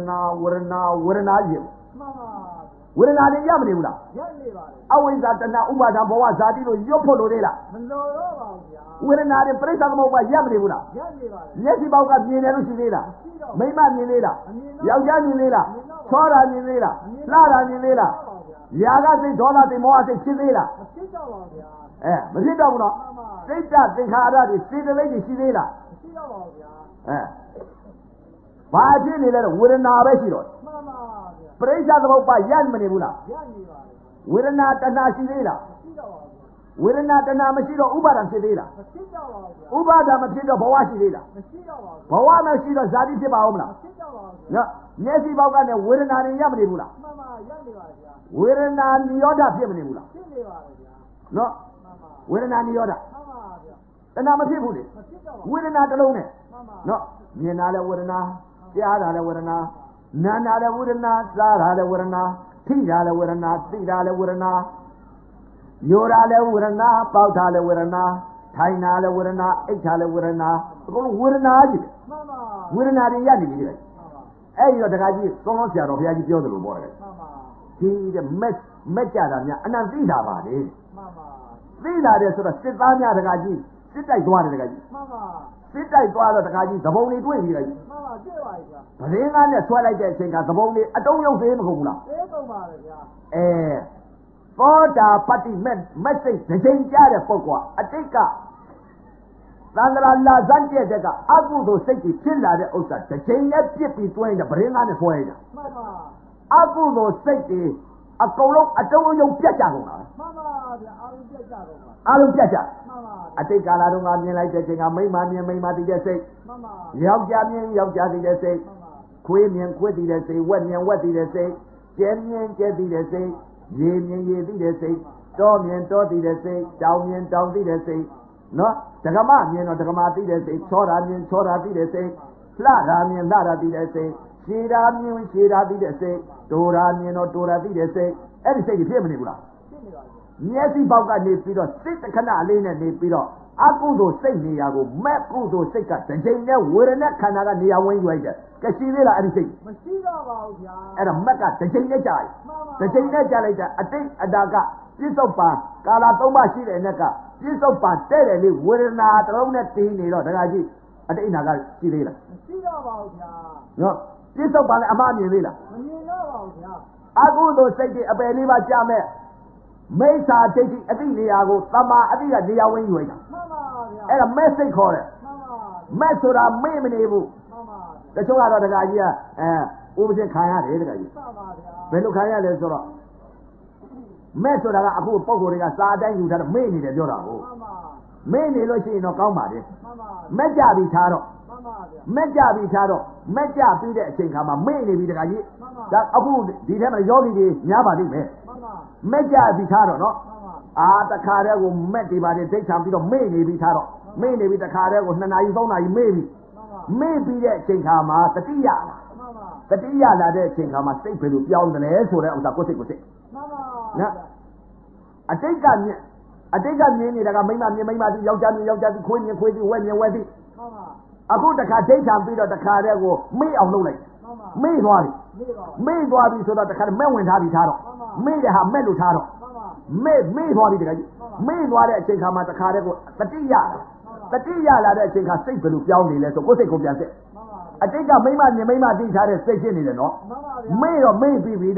B: ကြီး
C: မှန်ပါ
B: ဝေဒနာတွေရမနေဘူးလား
C: ရနေပါလေ
B: အဝိဇ္ဇာတဏှာဥပါဒံဘဝဇာတိလို့ရွတ်ဖို့လို့သေးလား
C: မလိုတော့ပါဘူးဗျာ
B: ဝေဒနာတွေပြိဿသမုပ္ပါရမနေဘူးလား
C: ရနေပါလေ
B: မျက်စိပေါက်ကမြင်တယ်လို့ရှိသေးလားမိမမြင်သေးလားယောက်ျားမြင်သေးလားချောတာမြင်သေးလားလှတာမြင်သေးလားຢာကစိတ်ဒေါသစိတ်မောဟစိတ်ဖြစ်သေးလား
C: မဖြစ်တော့ပါဗျာ
B: မဖြစ်တော့ဘူးနော်စိတ်တသင်္ခါရတွေစေတသိက်တွေရှိသေးလား
C: မရှိတော့ပါဘူးဗျာ
B: ဘာဖြစ်နေလဲတော့ဝေဒနာပဲရှိတော့
C: မှန်ပါဗျာ
B: ပြိဿသမုပ္ပါရမနေဘူးလား
C: ရနေပါလေ
B: ဝေဒနာတဏှာရှိသေးလား
C: မရှိတော့ပါဘူး
B: ဝေဒနာတဏှာမရှိတော့ဥပါဒံဖြစ်သေးလား
C: မရှိတော့ပါဘူး
B: ဥပါဒံမဖြစ်တော့ဘဝရှိသေးလား
C: မရှိတော့ပါဘူး
B: ဘဝမရှိတော့ဇာတိဖြစ်ပါဦးမလား
C: မရှိတော့ပါဘူး
B: နော်မျက်စိပေါက်ကနေဝေဒနာတွေရမနေဘူးလား
C: မှန်ပါရနေပါဗျာ
B: ဝေဒနာနိရောဓဖြစ်မနေဘူးလား
C: ဖြစ်နေပါလေဗျာ
B: နော်
C: မှန်ပါ
B: ဝေဒနာနိရောဓ
C: မှန်ပါဗျာ
B: တဏှာမဖြစ်ဘူးလေ
C: မဖြစ်တော့ပါ
B: ဝေဒနာတစ်လုံးနဲ့
C: မှန်ပါ
B: နော်မြင်တာလည်းဝေဒနာကြားတာလည်းဝေဒနာနာတာလည်းဝေဒနာစားတာလည်းဝေဒနာထိတာလည်းဝေဒနာသိတာလည်းဝေဒနာညိုတာလည်းဝေဒနာပေါက်တာလည်းဝေဒနာထိုင်တာလည်းဝေဒနာအိတ်တာလည်းဝေဒနာအကုန်လုံးဝေဒနာကြီး
C: မှန်ပါ
B: ဝေဒနာတွေရနေပြီလေအဲ့ဒီတော့တခါကြီးသုံးလုံးဆရာတော်ဘုရားကြီးပြောတယ်လို့ပြောတယ်
C: မှန်ပါ
B: ဒီတဲ့မက်ကြတာများအနန္တိတာပါလေ
C: မှန်ပါ
B: သိတာတဲ့ဆိုတော့စစ်သားများတခါကြီးစစ်တိုက်သွားတယ်တခါကြီး
C: မှန်ပါ
B: စစ်တိုက်သွားတော့တခါကြီးသဘုံတွေတွေ့ပြီတခါကြီး
C: မှန်ပါတွေ့ပါပြီဗျာ
B: ဗရင်းကားနဲ့ဆွဲလိုက်တဲ့အချိန်ကသဘုံတွေအတုံးရုပ်သေးမကုန်ဘူးလား
C: သေးကုန်ပါလေဗျာ
B: သောတာပတ္တိမက်စိတ်တစ်ချိန်ကြားတဲ့ပုဂ္ဂိုလ်အတိတ်ကသန္တရာလာဇန်တဲ့ကအကုသိုလ်စိတ်ကြီးဖြစ်လာတဲ့ဥစ္စာတစ်ချိန်နဲ့ပြစ်ပြီးတွင်းတယ်ဗရင်းကားနဲ့ဆွဲလိုက်တာ
C: မှန်ပါ
B: အကုသိုလ်စိတ်တွေအကုန်လုံးအတုံးရုပ်ပြတ်ကြကုန်တာ
C: မှန်ပါဗျာအားလုံးပြတ်ကြကုန်ပါ
B: အားလုံးပြတ်ကြ
C: မှန်ပါ
B: အတိတ်ကာလတုန်းကမြင်လိုက်တဲ့ချိန်ကမိမမြင်မိမသိတဲ့စိတ်
C: မှန်ပါ
B: ယောက်ျားမြင်ယောက်ျားသိတဲ့စိတ်ခွေးမြင်ခွေးသိတဲ့စိတ်ဝက်မြင်ဝက်သိတဲ့စိတ်ကျဲမြင်ကျဲသိတဲ့စိတ်ရေမြင်ရေသိတဲ့စိတ်တောမြင်တောသိတဲ့စိတ်တောင်မြင်တောင်သိတဲ့စိတ်နော်ဒကမမြင်တော့ဒကမသိတဲ့စိတ်ချောတာမြင်ချောတာသိတဲ့စိတ်လှတာမြင်လှတာသိတဲ့စိတ်ရှည်တာမြင်ရှည်တာသိတဲ့စိတ်တိုတာမြင်တော့တိုတာသိတဲ့စိတ်အဲ့ဒီစိတ်ကြီးဖြစ်မနေဘူးလား
C: ဖြစ်နေပါဘူး
B: မျက်စိပေါက်ကနေပြီးတော့စိတ်တခဏလေးနဲ့နေပြီးတော့အကုသိုလ်စိတ်နေရာကိုမဲ့ကုသိုလ်စိတ်ကတစ်ချိန်နဲ့ဝေဒနာခန္ဓာကနေရာဝင်ရွိုက်တယ်ကရှိသေးလားအဲ့ဒီစိတ်
C: မရှိတော့ပါဘူးဗျာ
B: အဲ့ဒါမက်ကတစ်ချိန်နဲ့ကြာတယ်တစ်ချိန်နဲ့ကြာလိုက်တာအတိတ်အတာကပြစ္ဆုတ်ပံကာလ၃ပါးရှိတဲ့နဲ့ကပြစ္ဆုတ်ပံတဲ့တယ်လေးဝေဒနာတစ်လုံးနဲ့တင်းနေတော့ဒကာကြီးအတိတ်အနာကရှိသေးလား
C: မရှိတော့ပါဘူးဗျာ
B: နော်ပြစ္ဆုတ်ပံလည်းအမှားမြင်သေးလား
C: မမြင်တော့ပါဘူးဗျာ
B: အကုသိုလ်စိတ်တွေအပယ်လေးပါကြာမဲ့မိစ္ဆာဒိဋ္ဌိအတိနေရာကိုတမာအတိကနေရာဝင်ရွေးတာ
C: မှန်ပါဗျာ
B: အဲ့ဒါမဲ့စိတ်ခေါ်တယ်
C: မှန်ပါ
B: မဲ့ဆိုတာမေ့မနေဘူး
C: မှန်ပါ
B: တချို့ကတော့ဒကာကြီးကဥပဒေခံရတယ်ဒကာကြီး
C: မှန်ပါဗျာ
B: ဘယ်လိုခံရလဲဆိုတော့မဲ့ဆိုတာကအခုပုံကိုယ်တွေကစာအတိုင်းယူထားတော့မေ့နေတယ်ပြောတာကို
C: မှန်ပါ
B: မေ့နေလို့ရှိရင်တော့ကောင်းပါတယ်
C: မှန်ပါ
B: မဲ့ကြပြီးထားတော့
C: မှန်ပါဗျာ
B: မဲ့ကြပြီးထားတော့မဲ့ကြပြီးတဲ့အချိန်ခါမှာမေ့နေပြီဒကာကြီးဒါအခုဒီထဲမှာယောဂီတွေများပါလိမ့်မယ်
C: မှန်ပါ
B: မဲ့ကြပြီးထားတော့နော်တခါတည်းကိုမက်တွေပါတယ်ဒိတ်ဆံပြီးတော့မေ့နေပြီးထားတော့မေ့နေပြီးတခါတည်းကို2နာရီ3နာရီမေ့ပြီးမေ့ပြီးတဲ့အချိန်ခါမှာတတိယလာတတိယလာတဲ့အချိန်ခါမှာစိတ်ဘယ်လိုပြောင်းတယ်လဲဆိုတဲ့ဥစ္စာကိုယ်စိတ်
C: မှန်ပါ
B: နော်အတိတ်ကမြင်နေတာကမိမမြင်မိမသိယောက်ျားမြင်ယောက်ျားသိခွေးမြင်ခွေးသိဝက်မြင်ဝက်သိ
C: မှန်ပါ
B: အခုတခါဒိတ်ဆံပြီးတော့တခါတည်းကိုမေ့အောင်လုပ်လိုက်မေ့သွားပြီဆိုတော့တခါမဲ့ဝင်ထားပြီးထားတော့မေ့တဲ့ဟာမဲ့လို့ထားတော့မေ့သွားပြီတခါကြီးမေ့သွားတဲ့အချိန်ခါမှာတခါတည်းကိုတတိယလာတဲ့အချိန်ခါစိတ်ဘယ်လိုပြောင်းနေလဲဆိုကိုယ်စိတ်ကိုပြန်စစ်အတိတ်ကမိမမြင်မိမသိထားတဲ့စိတ်ဖြစ်နေတယ်နော်မေ့တော့မေ့ပြီးပြီတဲ့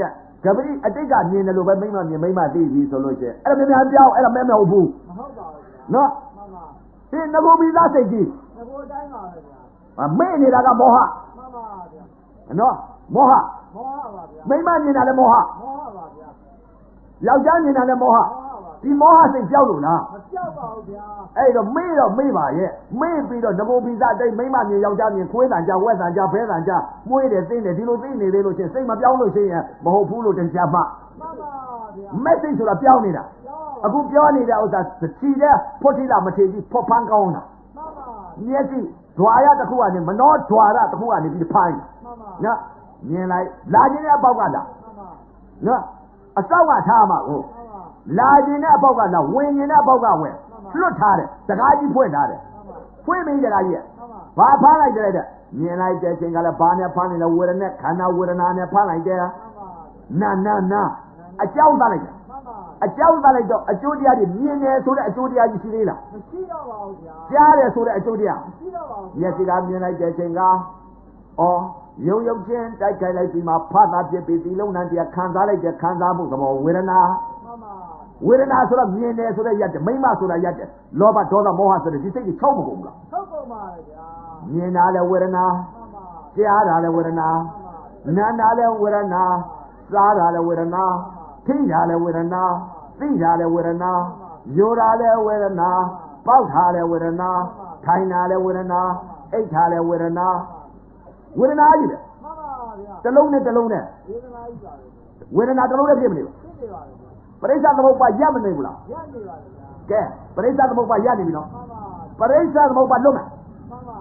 B: ကပတိအတိတ်ကမြင်တယ်လို့ပဲမိမမြင်မိမသိပြီဆိုလို့ရှိရင်အဲ့ဒါမြန်ပြောင်းအဲ့ဒါမဲမဟုတ်ဘူး
C: မဟုတ်ပါဘူးဗျာ
B: နော်
C: မှန်ပါ
B: ဒီငကိုမိသားစိတ်ကြီး
C: ငကိုတိုင်းပါပဲဗျာ
B: မေ့နေတာကမောဟ
C: မှန်ပါဗျာ
B: နော်မောဟ
C: ပါဗျာ
B: မိမမြင်တာလည်းမောဟ
C: ပါဗျာ
B: ယောက်ျားမြင်တာလည်းမောဟဒီမောဟစိတ်ပြောက်လို့လား
C: မပြောက်ပါဘူးဗျာ
B: အဲ့တော့မေ့ပါရဲ့မေ့ပြီးတော့ငကိုပိစားတိတ်မိမမြင်ယောက်ျားမြင်ခွေးတန်ကြဝက်တန်ကြဘဲတန်ကြမွေးတယ်သိနေဒီလိုသိနေသေးလို့ချင်းစိတ်မပြောင်းလို့ရှိရင်မဟုတ်ဘူးလို့တရားမှ
C: မှန်ပါဗျာ
B: မက်စိတ်ဆိုတာပြောင်းနေတာအခုပြောနေတဲ့ဥစ္စာချီတဲ့ဖွတ်တိလာမထေကြီးဖွတ်ဖန်းကောင်းတာ
C: မှန်ပါ
B: မျက်စိဓွာရတစ်ခုကနေမနောဓွာရတစ်ခုကနေပြီးဖိုင်း
C: မှန်ပါ
B: နော်မြင်လိုက်လာခြင်းရဲ့အပေါက်ကလား
C: မှန်ပါ
B: နော်အစောက်ကထားမှာကိုလာခြင်းနဲ့အပေါက်ကလားဝင်ခြင်းနဲ့အပေါက်ကဝင်လွတ်ထားတယ်တကားကြီးဖွင့်ထားတယ်ဖွင့်ပြီးတကားကြီးဘာဖမ်းလိုက်တဲ့မြင်လိုက်တဲ့ချိန်ကလည်းဘာနဲ့ဖမ်းနေလဲဝေဒနာခန္ဓာဝေဒနာနဲ့ဖမ်းလိုက်တယ်နာအကြောင်းသားလိုက်တယ်အကြောင်းသားလိုက်တော့အကျိုးတရားတွေမြင်တယ်ဆိုတဲ့အကျိုးတရားကြီးရှိသေးလား
C: မရှိတော့ပါဘူးဗျာ
B: ကြားတယ်ဆိုတဲ့အကျိုးတရား
C: မရှိတော့ပါဘူး
B: မျက်စိကမြင်လိုက်တဲ့ချိန်ကရုပ်ချင်းတိုက်ခိုက်လိုက်ပြီးမှဖတ်တာဖြစ်ပြီးဒီလုံးနဲ့တရားခံစားလိုက်တဲ့ခံစားမှုသဘောဝေဒနာ
C: မှန်ပါ
B: ဝေဒနာဆိုတော့မြင်တယ်ဆိုတဲ့ရက်တယ်မိမဆိုတာရက်တယ်လောဘဒေါသမောဟဆိုတဲ့ဒီစိတ်ကြီးချုပ်မကုန်ဘူးလား
C: ချုပ်ကုန်ပါလေဗျာ
B: မြင်တာလည်းဝေဒနာ
C: မှန်ပါ
B: ကြားတာလည်းဝေဒနာနာတာလည်းဝေဒနာစားတာလည်းဝေဒနာထိတာလည်းဝေဒနာသိတာလည်းဝေဒနာယူတာလည်းဝေဒနာပေါက်တာလည်းဝေဒနာထိုင်တာလည်းဝေဒနာအိတ်တာလည်းဝေဒနာဝေဒနာကြီးပဲ
C: မှန်ပါဗျာ
B: တစ်လုံးနဲ့တစ်လုံးနဲ့
C: ဝေဒနာကြီးပါပဲ
B: ဝေဒနာတစ်လုံးနဲ့ဖြစ်မနေဘူး
C: ဖြစ်နေပါလေ
B: ပရိစ္ဆသမုပ္ပါရမနေဘူးလား
C: ရနေပါလေ
B: ကဲပရိစ္ဆသမုပ္ပါရနေပြီနော်
C: မှန်ပါ
B: ပရိစ္ဆသမုပ္ပါလွတ်မယ်
C: မှန်ပါ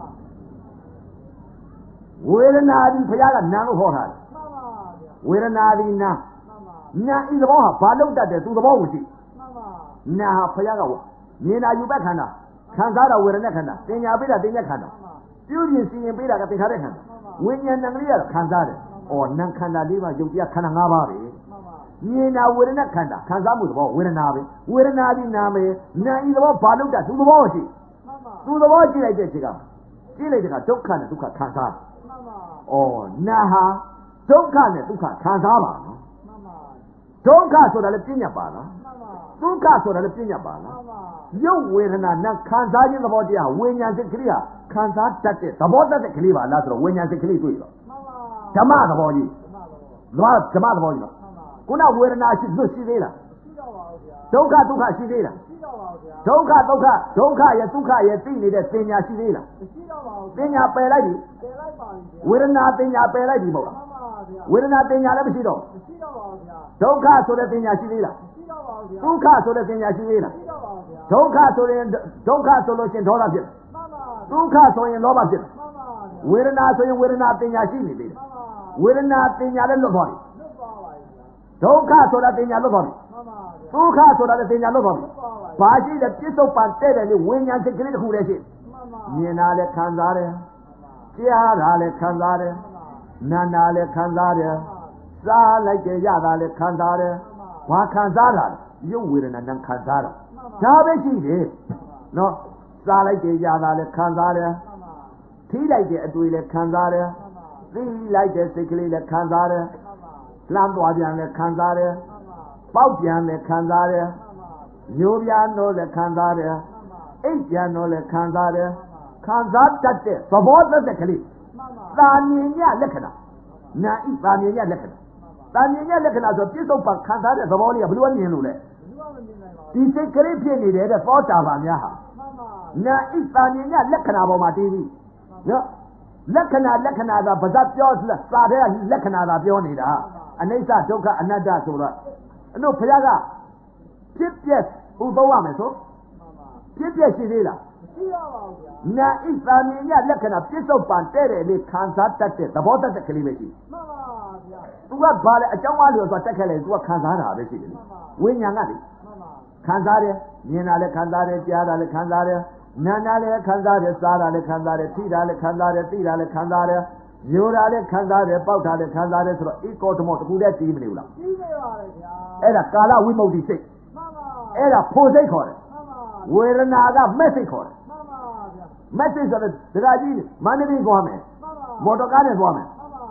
B: ဝေဒနာဒီဘုရားကနာလို့ဟောထားတယ်
C: မှန်ပါဗျာ
B: ဝေဒနာဒီနာ
C: မှန်ပါ
B: နာဤသဘောဟာဘာလို့တတ်တယ်သူသဘောကိုကြည့်
C: မှန်ပါ
B: နာဟာဘုရားကမြင်တာယူဘက်ခန္ဓာခံစားတာဝေဒနာခန္ဓာတင်ညာပေးတာတင်ညာခန္ဓာပြုပြင်စီရင်ပေးတာကသင်္ခါရခန္ဓာဝိညာဏကလေးကခံစားတယ်။အော်နာခန္ဓာလေးပါယုတ်တရားခန္ဓာ၅ပါးပဲ။မြင်တာဝေဒနာခန္ဓာခံစားမှုသဘောဝေဒနာပဲ။ဝေဒနာဒီနာမယ်နာဤသဘောဘာလို့တတ်သူသဘောရှိ။သူသဘောကြည့်လိုက်တဲ့ချိန်ကကြည့်လိုက်တဲ့ကဒုက္ခနဲ့ဒုက္ခခံစားတယ်။အော်နာဟာဒုက္ခနဲ့ဒုက္ခခံစားပါနော်။ဒုက္ခဆိုတာလည်းပြဉ္ညာပါလား။ဒုက္ခဆိုတာလည်းပြဉ္ညာပါလား။ရုပ်ဝေဒနာနဲ့ခံစားခြင်းသဘောတရားဝိညာဉ်စိတ်ကလေးဟာခံစားတတ်တဲ့သဘောတတ်တဲ့ကလေးပါလားဆိုတော့ဝိညာဉ်စိတ်ကလေးတွေ့တော့ဓမ္မသဘောကြီးသွားဓမ္မသဘောကြီးတော့ခုနဝေဒနာရှိလွတ်ရှိသေးလား
C: ရှိတော့ပါဘူးဗျာ
B: ဒုက္ခဒုက္ခရှိသေးလား
C: ရှိတော့ပါဘူးဗျာ
B: ဒုက္ခဒုက္ခရဲ့ဒုက္ခရဲ့သိနေတဲ့ပညာရှိသေးလား
C: မရှိတော့ပါဘူး
B: ပညာပယ်လိုက်ပြီ
C: ပယ်လိုက်ပါပြီဗျာ
B: ဝေဒနာပညာပယ်လိုက်ပြီမဟုတ်လား
C: မှန်ပါဗျာ
B: ဝေဒနာပညာလည်းမရှိတော့
C: မရှိတော့ပါဘူးဗျာ
B: ဒုက္ခဆိုတဲ့ပညာရှိသေးလား
C: မရှိတော့ပါဘူးဗျာ
B: ဒုက္ခဆိုတဲ့ပညာရှိသေးလား
C: မရှိတော့ပါဘူးဗျာ
B: ဒုက္ခဆိုရင်ဒုက္ခဆိုလို့ရှင်ဒေါသဖြစ်
C: မှန်ပါ
B: ဒုက္ခဆိုရင်လောဘဖြစ်
C: မှန်ပါ
B: ဝေဒနာဆိုရင်ဝေဒနာပညာရှိနေသေးတယ်ဝေဒနာပညာလည်းလွတ်သွားပြီ
C: လွတ်သွားပါပြီ
B: ဒုက္ခဆိုတာပညာလွတ်သွားပြီ
C: မှန်ပါ
B: ဒုက္ခဆိုတာလည်းပညာလွတ်သွားပြီဘာရှိလဲပြစ္ဆုတ်ပန်တဲ့တယ်လေဝိညာဉ်စိတ်ကလေးတစ်ခုလည်းရှိ
C: မှန်ပါ
B: မြင်တာလည်းခံစားတယ်ကြားတာလည်းခံစားတယ်နာတာလည်းခံစားတယ်စားလိုက်တယ်ရတာလည်းခံစားတယ်ဘာခံစားတာလဲရုပ်ဝေဒနာနဲ့ခံစားတာဒါပဲရှိတယ်နော်စားလိုက်တယ်ရတာလည်းခံစားတယ်ထိလိုက်တဲ့အတွေ့လည်းခံစားတယ်သိလိုက်တဲ့စိတ်ကလေးလည်းခံစားတယ်လှမ်းသွားပြန်လည်းခံစားတယ်ပေါက်ပြန်လည်းခံစားတယ်ရိုးပြန်တော့လည်းခံစားတယ်အိတ်ပြန်တော့လည်းခံစားတယ်ခံစားတတ်တဲ့သဘောသက်သက်ကလေးသာမြင်ရလက္ခဏာနာဣသာမြင်ရလက္ခဏာသာမြင်ရလက္ခဏာဆိုပြစ္ဆုတ်ပံခံစားတဲ့သဘောလေးကဘယ်လိုမြင်လို့လဲဒီစိတ်ကလေးဖြစ်နေတယ်တဲ့သောတာပန်များဟာနာဣသာမြင်ရလက္ခဏာပေါ်မှာတည်ပြီးနော်လက္ခဏာသာဗဇတ်ပြောစာတဲ့လက္ခဏာသာပြောနေတာအနိစ္စဒုက္ခအနတ္တဆိုတော့အဲ့တို့ဘုရားကဖြစ်ပျက်ဥသုံးရမယ်ဆိုဖြစ်ပျက်ရှိသေးလား
C: မရှိတော့ပါဘူးဗျာ
B: နာဣသာမြင်ရလက္ခဏာပြစ္ဆုတ်ပံတဲ့တယ်လေခံစားတတ်တဲ့သဘောတတ်တဲ့ကလေးပဲရှိ
C: မှန်ပါဗျာ
B: သူကဘာလဲအကြောင်းအလျော်သွားတက်ခဲ့လေသူကခံစားတာပဲရှိတယ်ဝိညာဉ်ကလေခံစားတယ်မြင်တာလည်းခံစားတယ်ကြားတာလည်းခံစားတယ်နာတာလည်းခံစားတယ်စားတာလည်းခံစားတယ်ထိတာလည်းခံစားတယ်သိတာလည်းခံစားတယ်ယူတာလည်းခံစားတယ်ပေါက်တာလည်းခံစားတယ်ဆိုတော့ဧကောဓမောတခုတည်းကြည့်မနေဘူးလား
C: ကြည့်နေပါလေဗျာ
B: အဲ့ဒါကာလဝိမု ക്തി စိတ်
C: မှန်ပါ
B: အဲ့ဒါဖို့စိတ်ခေါ်တယ်
C: မှန်ပါ
B: ဝေဒနာကမက်စိတ်ခေါ်တယ်
C: မှန်ပါဗျာ
B: မက်စိတ်ဆိုတော့ဒကာကြီးမန္တလေးသွားမယ်
C: မှန်ပါ
B: မော်တော်ကားနဲ့သွားမယ်
C: မှန်ပါ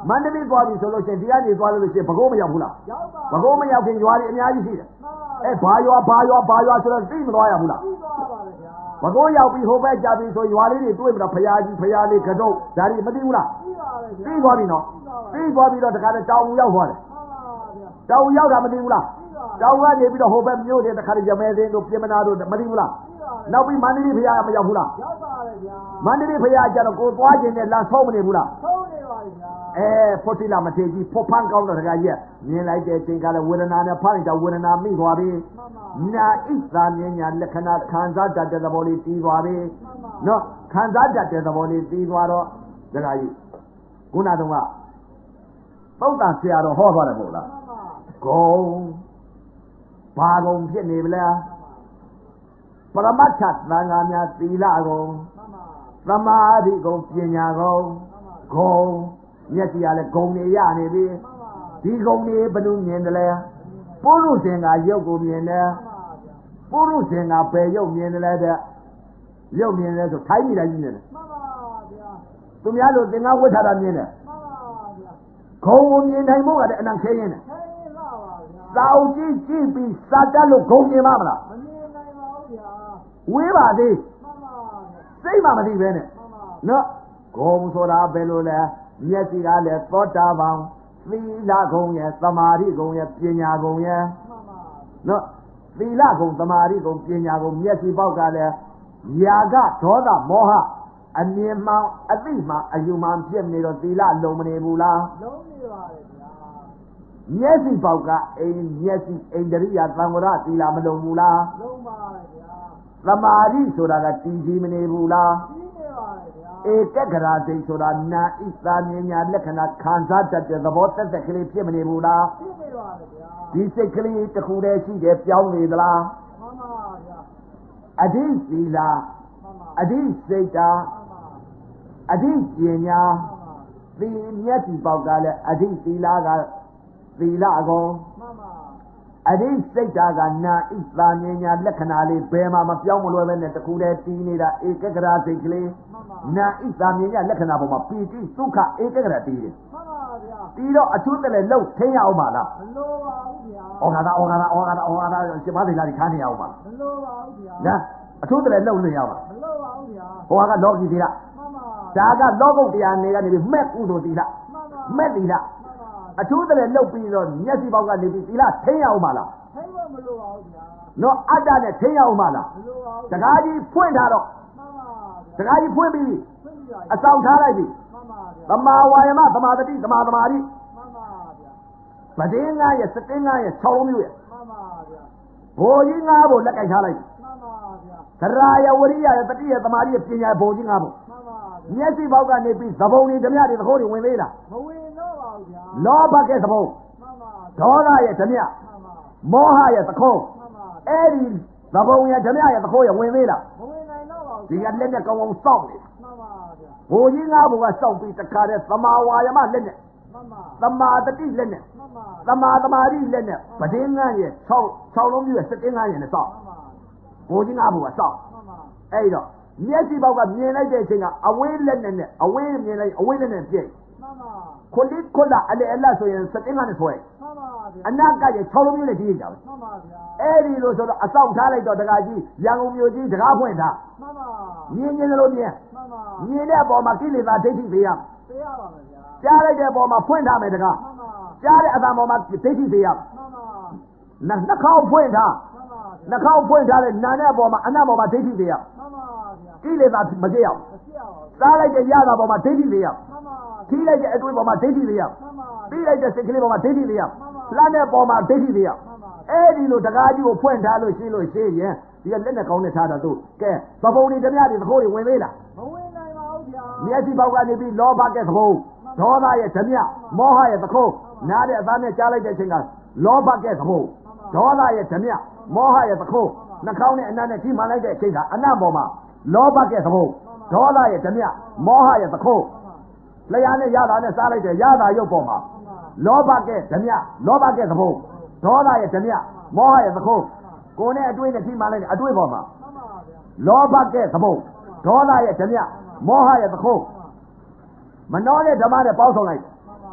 B: မန္တလေးသွားပြီဆိုလို့ရှိရင်ဒီကနေသွားလို့ရှိရင်ဘကိုးမရောက်ဘူးလားဘကိုးမရောက်ခင်ရွာတွေအများကြီးရှိတယ်ဘာရွာဆိုတော့သိမသွားရဘူးလားဘကိုးရောက်ပြီဟိုဘက်ကြပြီဆိုရွာလေးတွေတွေ့မလားဖရာကြီးဖရာလေးကတော့ဒါတွေမသိဘူးလားသိသွားပြီနော်သိသွားပြီးတော့တခါတည်းတောင်ဦးရောက်သွားတယ်တောင်ဦးရောက်တာမသိဘူးလားတောင်ကနေပြီးတော့ဟိုဘက်မြို့တွေတခါတည်းရမဲစင်းတို့ပြင်မနာတို့မသိဘူးလားနောက်ပြီးမန္တလေးဖရာမရောက်ဘူးလား
C: ရောက်ပါတယ်ဗျာ
B: မန္တလေးဖရာကျတော့ကိုသွားခြင်းနဲ့လမ်းဆုံးမနေဘူးလား
C: ဆုံးနေပါဗျာ
B: ဖို့တိလာမထေကြီးဖို့ဖန်းကောင်းတော့တခါကြီးမြင်လိုက်တဲ့အချိန်ကလည်းဝေဒနာနဲ့ဖန်းတော့ဝေဒနာမိသွားပြီနာဣသာမြညာလက္ခဏာခံစားတတ်တဲ့သဘောလေးတီးသွားပြီနော်ခံစားတတ်တဲ့သဘောလေးတီးသွားတော့တခါကြီးခုနတုန်းကသုတ်တန်ဆရာတော်ဟောသွားတယ်မဟုတ်လားဂုံဘာဂုံဖြစ်နေပလားပရမတ္ထသံဃာများသီလဂုံသမာဓိဂုံပညာဂုံဂုံမျက်စိကလည်းဂုံနေရနေပြီဒီဂုံတွေဘယ်လိုမြင်တယ်လဲပုရုဇဉ်ကရုပ်ကိုမြင်တယ်ပုရုဇဉ်ကဘယ်ရုပ်မြင်တယ်လဲတဲ့ရုပ်မြင်တယ်ဆိုထိုင်းမိတိုင်းမြင်တယ်
C: မှန်ပါဗျာ
B: သူများလို့သင်္ကန်းဝတ်ထားတာမြင်တယ်
C: မှန်ပါဗျာ
B: ဂုံကိုမြင်နိုင်ဖို့ကလည်းအနံခဲရင်းတယ်
C: ခဲရင်းပါဗျာ
B: သာအကြည့်ကြည့်ပြီးစာတတ်လို့ဂုံမြင်ပါမလား
C: မမြင်နိုင်ပါဘူးဗျာ
B: ဝေးပါသေး
C: မှန်ပါ
B: စိတ်မှမသိပဲနဲ့နော်ဂုံဆိုတာဘယ်လိုလဲမျက်စိကလည်းသောတာပန်သီလဂုံရဲ့သမာဓိဂုံရဲ့ပညာဂုံရဲ့နော်သီလဂုံသမာဓိဂုံပညာဂုံမျက်စိပေါက်ကလည်းယာကဒေါသမောဟအမြင်မှန်အသိမှန်အယူမှန်ဖြစ်နေတော့သီလလုံးမနေဘူးလား
C: လုံးနေပါတယ်ဗျာ
B: မျက်စိပေါက်ကအိမ်မျက်စိအိန္ဒြိယသံဝရသီလမလုံးဘူးလား
C: လုံးပါတယ်ဗျာ
B: သမာဓိဆိုတာကတည်ကြည်မနေဘူးလား
C: ကြီးနေပါတယ်ဗျာ
B: ဧကဂရာစိတ်ဆိုတာနာဣသာမြညာလက္ခဏာခံစားတတ်တဲ့သဘောတက်ကလေးဖြစ်မနေဘူးလား
C: ဖြစ်နေပါတယ်ဗျာ
B: ဒီစိတ်ကလေးတစ်ခုတည်းရှိတယ်ပြောင်းနေသလား
C: မှန်ပါဗျာ
B: အဓိသီလာအဓိစိတ်တာအဓိပညာသီမျက်စိပေါက်ကလည်းအဓိသီလာကသီလအကုန်
C: မှန်ပါ
B: အဓိစိတ်တာကနာဣသာမြညာလက္ခဏာလေးဘယ်မှာမပြောင်းမလွယ်ပဲနဲ့တခုတည်းတည်နေတာဧကဂရာစိတ်ကလေးနာဣသာမြညာလက္ခဏာပေါ်မှာပီတိဒုက္ခဧကဂရာတည်တယ်
C: မှန်ပါဗျာ
B: ဒီတော့အချို့တည်းလှုပ်ထင်းရအောင်ပါလား
C: မလိုပါဘူးဗျာ
B: ဩဃာတာရှင်မသိလားဒီခါနေရအောင်ပါ
C: မလိုပါဘူးဗျာ
B: ညာအချို့တည်းလှုပ်နေရပါ
C: မလိုပါဘူးဗျာ
B: ဟိုကလောကီသီလ
C: မှန်ပါ
B: ဒါကလောကုတ်တရားနေကနေပြီးမဲ့ကုသိုလ်သီလမဲ့သီလအချို့တည်းလှုပ်ပြီးတော့မျက်စိပေါက်ကနေပြီးသီလထင်းရအောင်ပါလား
C: ထိမမလိုပါဘူးဗျာ
B: နော်အတ္တနဲ့ထင်းရအောင်ပါလား
C: မလိုပါဘူး
B: တကားကြီးဖွင့်ထားတော့
C: မှန်ပါ
B: တကားကြီးဖွင့်ပြီးအဆောင်ထားလိုက်ပြီ
C: မှန်ပါဗျာ
B: သမာဝါယမသမာတတိသမာသမာဓိ
C: မှန်ပါဗျာ
B: ဗဒင်းငါရဲ့စတင်းငါရဲ့6လုံးမျိုးရဲ့
C: မှန်ပါဗျာ
B: ဘိုလ်ကြီး၅ဘိုလ်လက်ကင်ထားလိုက်
C: မှန်ပါဗျာ
B: သရာယဝရိယရဲ့တတိယသမာဓိရဲ့ပညာဘိုလ်ကြီး၅ဘိုလ်
C: မှန်ပါ
B: မျက်စိပေါက်ကနေပြီးသဘုံတွေဓမြတွေသခိုးတွေဝင်သေးလား
C: မဝင်တော့ပါဘူးဗျာ
B: လောဘကဲသဘုံ
C: မှန်ပါ
B: ဒေါသရဲ့ဓမြမောဟရဲ့သခိုးအဲ့ဒီသဘုံရဲ့ဓမြရဲ့သခိုးရဲ့ဝင်သေးလား
C: မဝင်နိုင်တော့ပါဘူး
B: ဒီကလက်နဲ့ကောင်းကောင်းစောင့်နေ
C: မှန်ပါဗျာ
B: ဘိုလ်ကြီး၅ဘိုလ်ကစောင့်ပြီးတခါတည်းသမာဝါယမလက်နဲ့
C: မှန်ပါ
B: သမာတတိလက်နဲ့
C: မှန်ပါ
B: သမာသမာဓိလက်နဲ့ပဒင်းငန်းရဲ့6လုံးမျိုးရဲ့7ငန်းရဲ့နဲ့စောင့်ဘိုလ်ကြီး၅ဘိုလ်ကစောင့်အဲ့တော့မျက်စိပေါက်ကမြင်လိုက်တဲ့အချိန်ကအဝေးလက်နဲ့အဝေးမြင်လိုက်အဝေးလက်နဲ့ပြည့်
C: မှန်ပါ
B: ခွလိခွလာအလေအလတ်ဆိုရင်7ငန်းနဲ့ဆွဲ
C: မှန်ပါဗျာ
B: အနာကရဲ့6လုံးမျိုးနဲ့ကြည့်ကြပါ
C: မှန်ပါဗျာ
B: အဲ့ဒီလိုဆိုတော့အဆောင်ထားလိုက်တော့တကားကြီးရန်ကုန်မြို့ကြီးတကားဖွင့်ထား
C: မှန်ပါ
B: မြင်လို့မြင်
C: မှန်ပါ
B: မြင်တဲ့အပေါ်မှာကိလေသာဒိဋ္ဌိသေးရ
C: သိရပါမယ်ဗျာ
B: ကြားလိုက်တဲ့အပေါ်မှာဖွင့်ထားမယ်တကား
C: မှန်ပါ
B: ကြားတဲ့အတန်ပေါ်မှာဒိဋ္ဌိသေးရ
C: မှန်ပါ
B: နှာခေါင်းဖွင့်ထား
C: မှန်ပါ
B: နှာခေါင်းဖွင့်ထားတဲ့နာနဲ့အပေါ်မှာအနတ်ပေါ်မှာဒိဋ္ဌိသေးရ
C: မှန်ပါဗျာ
B: ကိလေသာမကြည့်ရအောင်
C: မရှိအောင်
B: စားလိုက်တဲ့ရတာပေါ်မှာဒိဋ္ဌိသေးရ
C: မှန်ပါ
B: ခီးလိုက်တဲ့အတွေ့ပေါ်မှာဒိဋ္ဌိသေးရ
C: မှန်ပါ
B: ပြီးလိုက်တဲ့စိတ်ကလေးပေါ်မှာဒိဋ္ဌိသေးရလှမ်းတဲ့ပေါ်မှာဒိဋ္ဌိသေးရ
C: မှန်ပါ
B: အဲ့ဒီလိုတကားကြီးကိုဖွင့်ထားလို့ရှိရင်ဒီကလက်နဲ့ကောင်းနဲ့ထားတာသူကဲသဘုံတွေဓမြတွေသခိုးတွေဝင်သေးလား
C: မဝင်နိုင်ပါဘူးဗျာ
B: မျက်စိပေါက်ကနေပြီးလောဘကဲသဘုံဒေါသရဲ့ဓမြမောဟရဲ့သခိုးနားတဲ့အသားနဲ့ကြားလိုက်တဲ့အချိန်ကလောဘကဲသဘုံဒေါသရဲ့ဓမြမောဟရဲ့သခိုးနှာခေါင်းနဲ့အနံ့နဲ့ကြီးမှန်လိုက်တဲ့အချိန်ကအနံ့ပေါ်မှာလောဘကဲသဘုံဒေါသရဲ့ဓမြမောဟရဲ့သခိုးလျှာနဲ့ရတာနဲ့စားလိုက်တဲ့ရတာရုပ်ပေါ်မှာလောဘကဲဓမြလောဘကဲသဘုံဒေါသရဲ့ဓမြမောဟရဲ့သခိုးကိုယ်နဲ့အတွေ့နဲ့ကြီးမှန်လိုက်တဲ့အတွေ့ပေါ်မှာလောဘကဲသဘုံဒေါသရဲ့ဓမြမောဟရဲ့သခိုးမနှောတဲ့ဓမ္မနဲ့ပေါင်းဆောင်လိုက်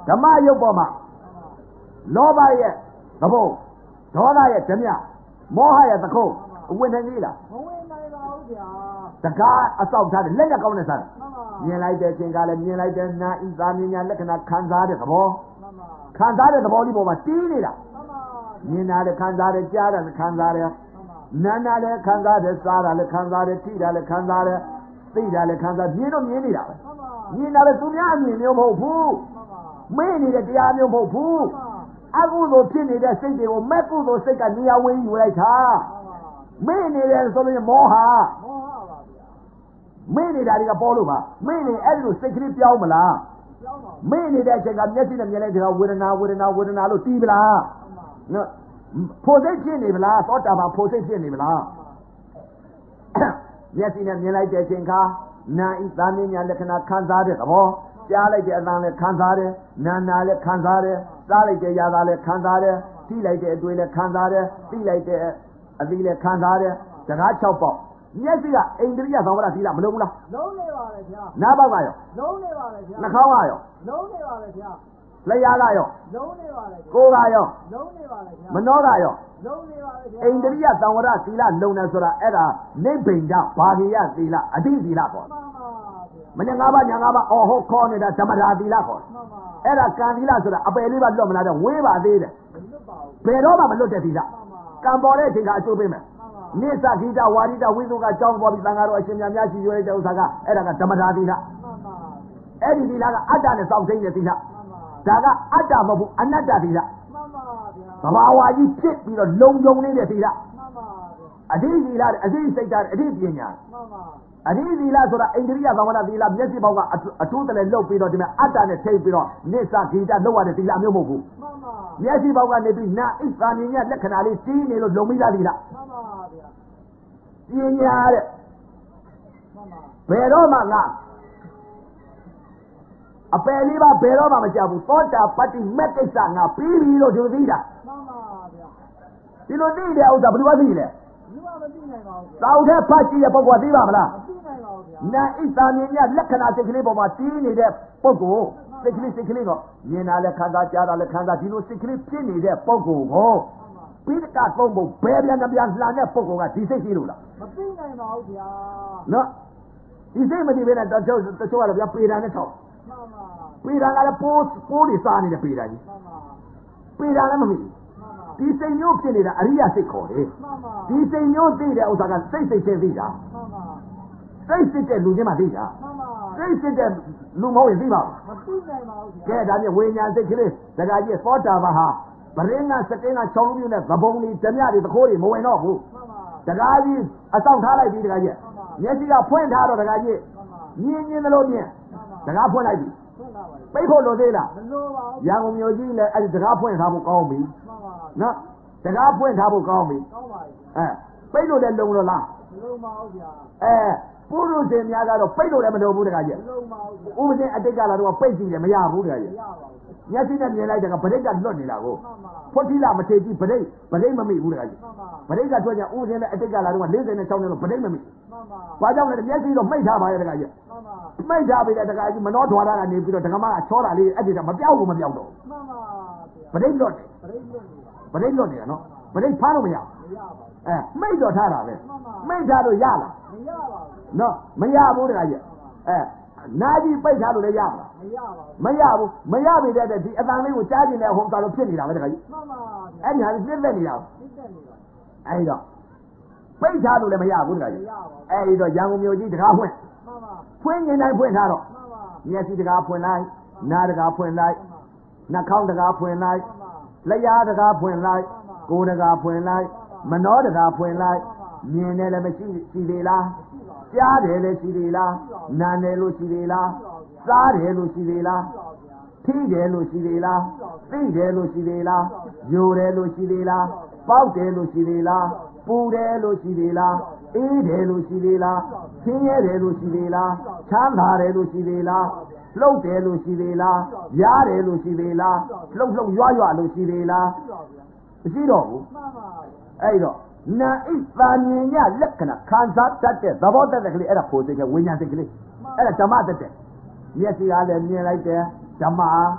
B: ဓမ္မယုတ်ပေါ်မှာလောဘရဲ့သဘုံဒေါသရဲ့ဓမြမောဟရဲ့သခုံးဝင်နေသေးလား
C: မဝင်နိုင်ပါဘူးဗျာ
B: တကားအဆောက်ထားတယ်လက်လက်ကောင်းနဲ့စားတယ်မြင်လိုက်တဲ့အချိန်ကလည်းမြင်လိုက်တဲ့နာဤသာမြင်ညာလက္ခဏာခံစားတဲ့သဘောခံစားတဲ့သဘောလေးပေါ်မှာတီးနေတာမြင်တာလည်းခံစားတယ်ကြားတာလည်းခံစားတယ်နားတာလည်းခံစားတယ်စားတာလည်းခံစားတယ်ထိတာလည်းခံစားတယ်သိတာလည်းခံစားမြင်တော့မြင်နေတာပဲမြင်တာလည်းသူများအမြင်မျိုးမဟုတ်ဘူးမေ့နေတဲ့တရားမျိုးမဟုတ်ဘူးအကုသိုလ်ဖြစ်နေတဲ့စိတ်တွေကိုမဲ့ကုသိုလ်စိတ်ကနေရာဝင်ယူလိုက်တာမေ့နေတယ်ဆိုရင်မောဟပါဗျာမေ့နေတာတွေကပေါ်လို့ပါမေ့နေအဲ့ဒီလိုစိတ်ကလေးပြောင်းမလားမေ့နေတဲ့အချိန်ကမျက်စိနဲ့မြင်လိုက်တဲ့ဝေဒနာလို့တီးပလားနော်ဖို့စိတ်ဖြစ်နေပလားသောတာပန်ဖို့စိတ်ဖြစ်နေပလားမျက်စိနဲ့မြင်လိုက်တဲ့အချိန်ကနာဤသာမဉ္ဇလက္ခဏာခံစားတဲ့သဘောကြားလိုက်တဲ့အသံလည်းခံစားတယ်နာလည်းခံစားတယ်စားလိုက်တဲ့ຢာသာလည်းခံစားတယ်ထိလိုက်တဲ့အတွေ့လည်းခံစားတယ်သိလိုက်တဲ့အသီးလည်းခံစားတယ်စကား6ပေါက်မျက်စိကအိန္ဒြိယသံဝရသီလမလုံးဘူးလား
C: လုံးနေပါလေဗျာ
B: နားပေါက်ကရော
C: လုံးနေပါလေဗျာ
B: နှာခေါင်းကရော
C: လုံးနေပါလေဗျာ
B: လျှာကရော
C: လုံးနေပါလေ
B: ကိုယ်ကရော
C: လုံးနေပါလေဗျာ
B: မနှောကရော
C: လုံးနေပါလေဗျာ
B: အိန္ဒြိယသံဝရသီလလုံးတယ်ဆိုတာအဲ့ဒါနိဗ္ဗိန္ဒဘာဂိယသီလအတိသီလပေါ့မနေ့5ပါးညာ5ပါးအော်ဟုတ်ခေါ်နေတာဓမ္မတာသီလခေါ်အဲ့ဒါကံသီလဆိုတာအပယ်လေးပါလွတ်မလာတော့ဝေးပါသေးတယ်ဘယ်တော့မှမလွတ်တဲ့သီလကံပေါ်တဲ့အချိန်ကအကျိုးပေးမယ်နိစ္စဂိတဝါရိတဝိသုကကြောင်းပေါ်ပြီးသံဃာတော်အရှင်များများရှိရွေးတဲ့ဥစ္စာကအဲ့ဒါကဓမ္မတာသီလအဲ့ဒီသီလကအတ္တနဲ့စောင့်သိတဲ့သီလဒါကအတ္တမဟုတ်ဘူးအနတ္တသီလသဘာဝကြီးဖြစ်ပြီးတော့လုံုံနေတဲ့သီလအဓိသီလအဓိစိတ်ဓာတ်အဓိပညာအဓိသီလဆိုတာအိန္ဒြိယသံဝရသီလမျက်စိပေါက်ကအထူးတလည်းလှုပ်ပြီးတော့ဒီမှာအတ္တနဲ့ထိပ်ပြီးတော့နိစ္စဂိတလှုပ်ရတဲ့သီလမျိုးမဟုတ်ဘူးမျက်စိပေါက်ကနေပြီးနာဣသာမြင်ရလက္ခဏာလေးတီးနေလို့လုံပြီးသားသီလပညာတဲ့ဘယ်တော့မှငါအပယ်လေးပါဘယ်တော့မှမကြောက်ဘူးသောတာပတ္တိမက်ကိစ္စငါပြီးပြီလို့ဒီလိုသိတာဒီလိုသိတဲ့ဥစ္စာဘယ်လိုသိလဲတောက်တဲ့ဖတ်ကြည့်တဲ့ပုဂ္ဂိုလ်သိပါမလားနာဣသာမြင်ရလက္ခဏာစိတ်ကလေးပေါ်မှာတီးနေတဲ့ပုဂ္ဂိုလ်စိတ်ကလေးတော့မြင်တာလည်းခံစားကြားတာလည်းခံစားဒီလိုစိတ်ကလေးဖြစ်နေတဲ့ပုဂ္ဂိုလ်ကိုပိဋကသုံးဖို့ဘယ်ပြန်ပြန်လှန်တဲ့ပုဂ္ဂိုလ်ကဒီစိတ်ရှိလို့လား
C: မသိနိုင်ပါဘူးဗျာ
B: နော်ဒီစိတ်မသိဘဲနဲ့တချို့ကတော့ဗျာပေတာနဲ့ထောက်ပေတာကလည်းပိုးတွေစားနေတဲ့ပေတာကြီးပေတာလည်းမမိဒီစိတ်မျိုးဖြစ်နေတာအရိယစိတ်ခေါ်တယ်ဒီစိတ်မျိုးသိတဲ့ဥစ္စာကစိတ်ချင်းသိတာစိတ်စစ်တဲ့လူချင်းမှသိတာစိတ်စစ်တဲ့လူမဟုတ်ရင်သိပါ့
C: မသိနိုင်ပါဘူး
B: ကဲဒါပြဝိညာဉ်စိတ်ကလေးဒကာကြီးသောတာပန်ဟာပရင်းကစတင်းက6လူမျိုးနဲ့သဘုံတွေဓမြတွေသခိုးတွေမဝင်တော့ဘူးဒကာကြီးအဆောင်ထားလိုက်ပြီဒကာကြီးမျက်စိကဖွင့်ထားတော့ဒကာကြီးမြင်တယ်လို့မြင်ဒကာဖွင့်လိုက်ပြီပိတ်ဖို့လိုသေးလား
C: မလိုပါဘူး
B: ရန်ကုန်မြို့ကြီးလည်းအဲ့ဒီဒကာဖွင့်ထားဖို့ကောင်းပြီနော်ဒကာဖွင့်ထားဖို့ကောင်းပြီ
C: ကောင်းပါပြီ
B: ပိတ်လို့လည်းလုံလို့လား
C: မလုံပါဘူးဗျာ
B: ပုရုษင်များကတော့ပိတ်လို့လည်းမလုံဘူးတခါကြီး
C: မလုံပါဘူး
B: ဥပဒေအတိတ်ကလာတော့ပိတ်ကြည့်တယ်မရဘူးတခါကြီး
C: မရပါဘူး
B: မျက်စိနဲ့မြင်လိုက်တဲ့ကဗရိတ်ကလွတ်နေတာကိုဖွတ်တိလာမထေကြည့်ဗရိတ်မမိဘူးတခါကြီးဗရိတ်ကထွက်ကြဥပဒေနဲ့အတိတ်ကလာတော့46နဲ့တော့ဗရိတ်မမိဘာကြောင့်လဲမျက်စိတော့မိတ်ထားပါရဲ့တခါကြီးမိတ်ထားပြီတဲ့တခါကြီးမနှောထွားတာကနေပြီးတော့ဒကမကချောတာလေးအဲ့ဒီကမပြောက်ဘူးမပြောက်တော့
C: မှန်ပါ
B: ဗရိတ်လွတ်တယ်ဗရိတ်လွတ်နေတာနော်ဗရိတ်ဖားလို့မရ
C: ပါဘူး
B: မိတ်တော့ထားတာပဲမိတ်ထားလို့ရလား
C: မရပါဘူး
B: နော်မရဘူးတခါကြီးနာကြီးပိတ်ထားလို့လည်းရပါလား
C: မရပါဘူး
B: မရပြီတဲ့ဒီအတန်လေးကိုကြားကျင်တဲ့ဟိုတာလို့ဖြစ်နေတာပဲတခါကြီး
C: မှန်ပါ
B: အဲ့ဒီဟာပြည့်သက်နေတာအဲ့တော့ပိတ်ထားလို့လည်းမရဘူးတခါကြီးအဲ့ဒီတော့ရန်ကုန်မြို့ကြီးတကားဖွင့်ဖွင့်ရင်တိုင်းဖွင့်ထားတော့မျက်စိတကားဖွင့်လိုက်နားတကားဖွင့်လိုက်နှာခေါင်းတကားဖွင့်လိုက်လျှာတကားဖွင့်လိုက်ကိုယ်တကားဖွင့်လိုက်မနှောတကားဖွင့်လိုက်မြင်တယ်လည်းမရှိသေးလားကြားတယ်လည်းရှိသေးလားနားတယ်လို့ရှိသေးလားစားတယ်လို့ရှိသေးလားထိတယ်လို့ရှိသေးလားသိတယ်လို့ရှိသေးလားယိုတယ်လို့ရှိသေးလားပေါက်တယ်လို့ရှိသေးလားပူတယ်လို့ရှိသေးလားအေးတယ်လို့ရှိသေးလားဆင်းရဲတယ်လို့ရှိသေးလားချမ်းသာတယ်လို့ရှိသေးလားလှုပ်တယ်လို့ရှိသေးလားရားတယ်လို့ရှိသေးလားလှုပ်ရွရွလို့ရှိသေးလားမရှိတော့ဘူးအဲ့တော့နာဣသာမြင်ညလက္ခဏာခံစားတတ်တဲ့သဘောတတ်တဲ့ကလေးအဲ့ဒါဖို့စိတ်ကဝိညာဉ်စိတ်ကလေးအဲ့ဒါဓမ္မတတ်တဲ့မျက်စိကလည်းမြင်လိုက်တယ်ဓမ္မ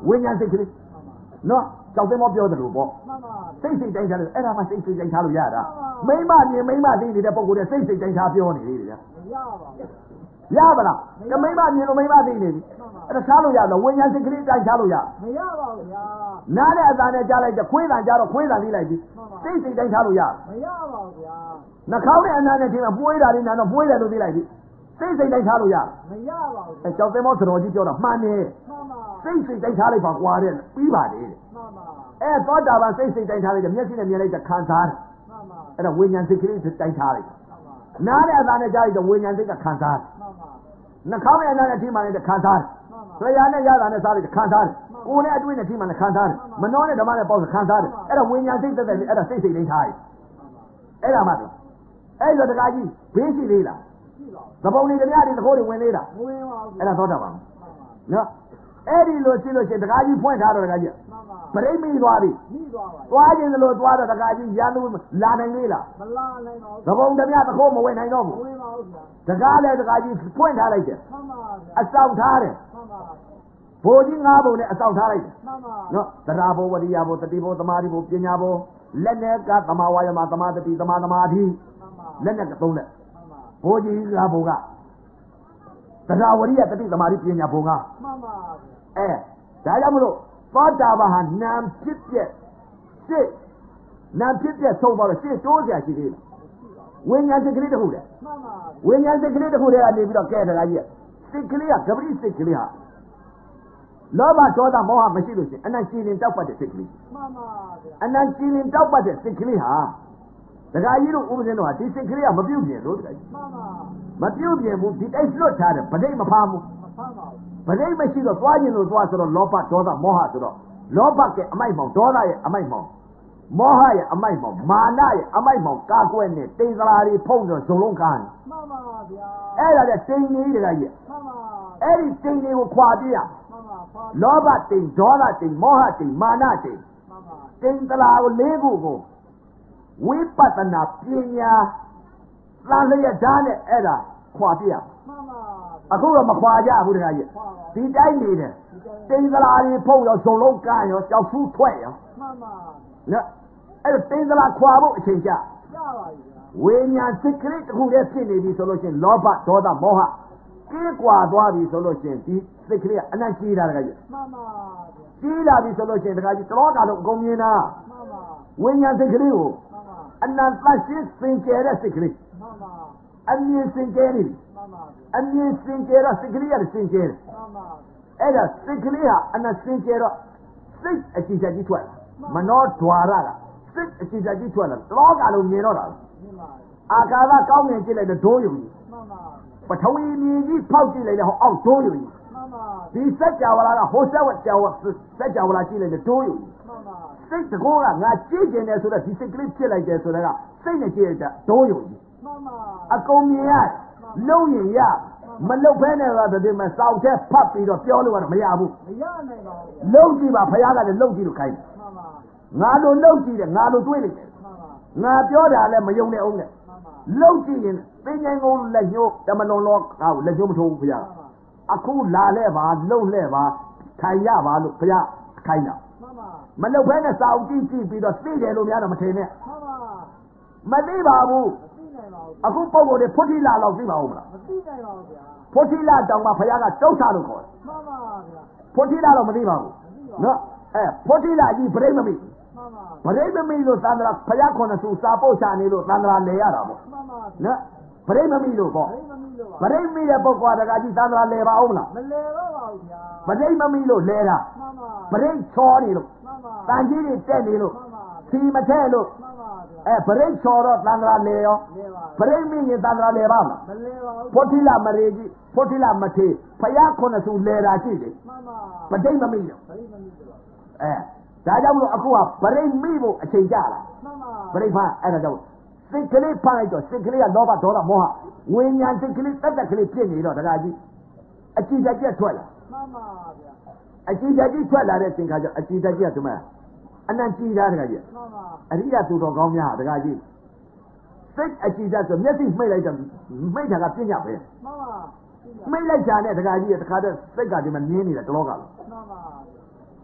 B: ဝိညာဉ်စိတ်ကလေးနော်ကြောက်တဲ့မောပြောတယ်လို့ပေါ့စိတ်တိုင်းထားလို့အဲ့ဒါမှစိတ်တိုင်းထားလို့ရတာမိမမြင်မိမသိနေတဲ့ပုံကိုယ်နဲ့စိတ်တိုင်းထားပြောနေလေဗျာရပါလားကမိမမြင်လို့မိမသိနေပြီအဲ့ဒါထားလို့ရတော့ဝိညာဉ်စိတ်ကလေးတိုင်းထားလို့ရ
C: မရပါဘူးဗျာ
B: နားတဲ့အသားနဲ့ကြားလိုက်တဲ့ခွေးတန်ကြားတော့ခွေးတန်လေးလိုက်ပြီစိတ်တိုင်းထားလို့ရ
C: မရပါဘူးဗျာ
B: နှာခေါင်းနဲ့အနားနဲ့ချင်းပွေးတာလေးနာတော့ပွေးတယ်လို့သိလိုက်ပြီစိတ်တိုင်းထားလို့ရ
C: မရပါဘူး
B: အဲကြောက်တဲ့မောသတော်ကြီးပြောတာမှန်တယ်စိတ်တိုင်းထားလိုက်ပါကွာတဲ့ပြီးပါတယ်အဲသောတာပန်စိတ်တိုင်းထားလိုက်တယ်မျက်စိနဲ့မြင်လိုက်တဲ့ခံစားတယ်အဲ့ဒါဝိညာဉ်စိတ်ကလေးတိုင်းထားလိုက်နားတဲ့အသားနဲ့ကြားလိုက်တဲ့ဝိညာဉ်စိတ်ကခံစားတယ်နှာခေါင်းနဲ့အနားနဲ့ထိမှန်တဲ့ခံစားတယ်လျှာနဲ့ရတာနဲ့စားလိုက်ခံစားတယ်ကိုယ်နဲ့အတွင်းနဲ့ထိမှန်တဲ့ခံစားတယ်မနှောနဲ့ဓမ္မနဲ့ပေါင်းခံစားတယ်အဲ့ဒါဝိညာဉ်စိတ်သက်သက်အဲ့ဒါစိတ်တိုင်းထားတယ်အဲ့ဒါမှတော့အဲ့လိုတကားကြီးဘေးရှိသေးလားသဘုံတွေကြများတွေသခိုးတွေဝင်သေးလား
C: မဝင်ပါဘူး
B: အဲ့ဒါသောတာပန်နော်အဲ့ဒီလိုရှိလို့ရှိရင်တကားကြီးဖွင့်ထားတော့တကားကြီးပရိမိသွားပြီ
C: မိသွားပါ
B: သွားခြင်းလို့သွားတော့တကားကြီးရန်သူလာနိုင်လေလား
C: မလာနိုင်ပါဘူး
B: သဘုံကြများသခိုးမဝင်နိုင်တော့ဘူး
C: ဝင်ပါဘူးဗျာ
B: တကားလည်းတကားကြီးဖွင့်ထားလိုက်တယ်
C: မှန်ပါဗျာ
B: အစောက်ထားတယ်
C: မှန်ပါ
B: ဘိုလ်ကြီး၅ဘုံနဲ့အစောက်ထားလိုက်တယ်
C: မှန်ပါ
B: နော်တရားဘုံဝရိယဘုံတတိဘုံသမာဓိဘုံပညာဘုံလက်နဲ့ကသမာဝါယမသမာတတိသမာသမာဓိလက်နဲ့ကသုံးလက်ဘိုလ်ကြီး၅ဘုံကတရားဝရိယတတိသမာဓိပညာဘုံက
C: မှန်ပါ
B: အဲဒါကြောင့်မလို့သောတာပန်ဟာနာမ်ဖြစ်ပြက်စိတ်နာမ်ဖြစ်ပြက်ဆုံးသွားတော့စိတ်တိုးကြရှိသေးတယ်ဝိညာဉ်စိတ်ကလေးတစ်ခုတည်း
C: မှန်ပါ
B: ဝိညာဉ်စိတ်ကလေးတစ်ခုတည်းကနေပြီးတော့ကဲတကားကြီးစိတ်ကလေးကဂပတိစိတ်ကလေးဟာလောဘဒေါသမောဟမရှိလို့ရှိရင်အနန္တရှင်တောက်ပတ်တဲ့စိတ်ကလေး
C: မှန်ပါဗျာ
B: အနန္တရှင်တောက်ပတ်တဲ့စိတ်ကလေးဟာတကားကြီးတို့ဥပဇင်းတို့ဟာဒီစိတ်ကလေးကမပြုတ်ပြင်လို့တကားကြီး
C: မှန်ပါ
B: မပြုတ်ပြင်ဘူးဒီတိုက်လွတ်ထားတယ်ဗဒိတ်မဖားဘူး
C: မဖားပါဘူး
B: ဗဒိတ်မရှိတော့သွားခြင်းလို့သွားဆိုတော့လောဘဒေါသမောဟဆိုတော့လောဘကအမိုက်မောင်ဒေါသရဲ့အမိုက်မောင်မောဟရဲ့အမိုက်မောင်မာနရဲ့အမိုက်မောင်ကာကွယ်နဲ့တိမ်သလာတွေဖုံးတော့ဇုံလုံးကားတယ်
C: မှန်ပါဗျာ
B: အဲ့ဒါတဲ့တိမ်နေတကားကြီး
C: မှန်ပါ
B: အဲ့ဒီတိမ်တွေကိုခွာပြရ
C: မှန်ပါ
B: လောဘတိမ်ဒေါသတိမ်မောဟတိမ်မာနတိမ်
C: မှန်ပါ
B: တိမ်သလာကို၄ခုကိုဝိပဿနာပညာသံလျက်ဓာတ်နဲ့အဲ့ဒါခွာပြရ
C: မှန်ပါ
B: အခုတော့မခွာကြဘူးတခါကြီးဒီတိုင်းနေတယ်တိမ်သလာတွေဖုံးရောဇုံလုံးကန်းရောကြောက်ဖူးထွက်ရော
C: မှန်ပါ
B: နော်အဲ့တိမ်သလာခွာဖို့အချိန်ကြ
C: ရပါပြီ
B: ဝိညာဉ်စိတ်ကလေးတစ်ခုတည်းဖြစ်နေပြီဆိုလို့ရှိရင်လောဘဒေါသမောဟကြေးကွာသွားပြီဆိုလို့ရှိရင်ဒီစိတ်ကလေးကအနံ့ကြီးတာတခါကြီး
C: မှန်ပါ
B: ကြီးလာပြီဆိုလို့ရှိရင်တခါကြီးတလောကလုံးအကုန်မြင်တာ
C: မှန်ပါ
B: ဝိညာဉ်စိတ်ကလေးကို
C: မှန်ပါ
B: အနန္တရှင်းစင်ကြယ်တဲ့စိတ်ကလေး
C: မှန်ပါ
B: အမြင်စင်ကြယ်နေပြီ
C: မှန်ပါ
B: အမြင်စင်ကြယ်တော့စိတ်ကလေးကစင်ကြယ်တယ်
C: မှန်ပါ
B: အဲ့ဒါစိတ်ကလေးဟာအနန္တစင်ကြယ်တော့စိတ်အကြည့်ချက်ကြီးထွက်လာမနောဒွါရကစိတ်အကြည့်ချက်ကြီးထွက်လာတလောကလုံးမြင်တော့တာ
C: မှန်ပါ
B: အာကာသကောင်းငင်ကြည့်လိုက်တဲ့ဒိုးယုံကြီး
C: မှန်ပါ
B: ပထဝီမြေကြီးဖောက်ကြည့်လိုက်တဲ့ဟောအောက်ဒိုးယုံကြီး
C: မှန်ပါ
B: ဒီစัจ java လာကဟိုစက်ဝက် java စัจ java လာကြည့်လိုက်တဲ့ဒိုးယုံကြီး
C: မှန်ပါ
B: စိတ်တကောကငါကြည့်ကျင်တယ်ဆိုတော့ဒီစိတ်ကလေးဖြစ်လိုက်တယ်ဆိုတော့စိတ်နဲ့ကြည့်ရတဲ့ဒိုးယုံကြီး
C: မှန်ပါ
B: အကုန်မြင်ရလုံးရင်ရမလုံဖဲနဲ့တော့ဒီမှာစောက်တဲ့ဖတ်ပြီးတော့ပြောလို့ကတော့မရဘူး
C: မရနိုင်ပါဘူး
B: လုံကြည့်ပါဖခင်ကလည်းလုံကြည့်လို့ခိုင်းတယ်
C: မှန်ပါ
B: ငါလိုလုံကြည့်တယ်ငါလိုတွေးလိုက်တယ်
C: မှန်ပါ
B: ငါပြောတာလည်းမယုံနဲ့အောင်နဲ့
C: မှန်ပါ
B: လုံကြည့်ရင်သင်္ကြန်ကုန်လက်ညှိုးတမလွန်လောငါ့ကိုလက်ညှိုးမထိုးဘူးဖခင်အခုလာလဲပါလုံလဲပါခိုင်ရပါလို့ဖခင်ခိုင်းတာ
C: မှန်ပါ
B: မလုံဖဲနဲ့စောက်ကြည့်ကြည့်ပြီးတော့သိတယ်လို့များတော့မထင်နဲ့
C: မှန်ပါ
B: မသိပါဘူးအခုပုံပေါ်တွေဖွတ်တိလာလောက်သိပါဦးမလား
C: မသိနိုင်ပါဘူးဗျာ
B: ဖွတ်တိလာတောင်မှဖခင်ကတုတ်ဆလို့ခေါ်တယ်
C: မှန်ပါဗျာ
B: ဖွတ်တိလာတော့မသိပါဘူးနော်ဖွတ်တိလာကြီးပြိမ့်မမိ
C: မှန်ပါ
B: ပြိမ့်မမိလို့သန္တရာဖခင်ခုနှစ်စုစာပုတ်ချနေလို့သန္တရာလဲရတာပေါ့
C: မှန်ပါ
B: နော်ပြိမ့်မမိလို့ပေါ့ပြိမ့်မိတဲ့ပုဂ္ဂိုလ်ကတကကြီးသန္တရာလဲပါဦးမလား
C: မလဲတော့ပါဘူးဗျာ
B: ပြိမ့်မမိလို့လဲတာ
C: မှန်ပါ
B: ပြိမ့်ချောနေလို့
C: မှန်ပါ
B: တန်ကြီးတွေတက်နေလို့
C: မှန်ပါ
B: စီမထဲလို့
C: မှန်ပါဗျ
B: ာပြိမ့်ချောတော့သန္တရာလဲရော
C: လဲပါ
B: ပြိမ့်မိရင်သန္တရာလဲပါမလား
C: မလဲပါဘူး
B: ဖွတ်တိလာမရေကြီးဖွတ်တိလာမထေဖခင်ခုနှစ်စုလဲတာရှိတယ်
C: မှန်ပါ
B: ပြိမ့်မမိလို့
C: ပြိမ့်မမိလို့
B: ဒါကြောင့်မလို့အခုကပြိမ့်မိဖို့အချိန်ကြလာ
C: မှန်ပါ
B: ပြိမ့်ဖန်အဲ့ဒါကြောင့်စိတ်ကလေးဖန်လိုက်တော့စိတ်ကလေးကလောဘဒေါသမောဟဝိညာဉ်စိတ်ကလေးတက်တက်ကလေးဖြစ်နေတော့တရားကြီးအကြည်တက်ကြီးထွက်လာ
C: မှန်ပါဗျာ
B: အကြည်တက်ကြီးထွက်လာတဲ့အချိန်ခါကျအကြည်တက်ကြီးကဒီမှာအနံ့ကြည်တာတရားကြီး
C: မှန်ပါ
B: အရိယသူတော်ကောင်းများတရားကြီးစိတ်အကြည်တက်ဆိုမျက်စိမှိတ်လိုက်တော့မိတ်တာကပြညာပဲ
C: မှန်ပါ
B: မိတ်လိုက်ကြတဲ့တရားကြီးကတခါတည်းစိတ်ကဒီမှာမြင်းနေတာတလောကလုံး
C: မှန်ပါ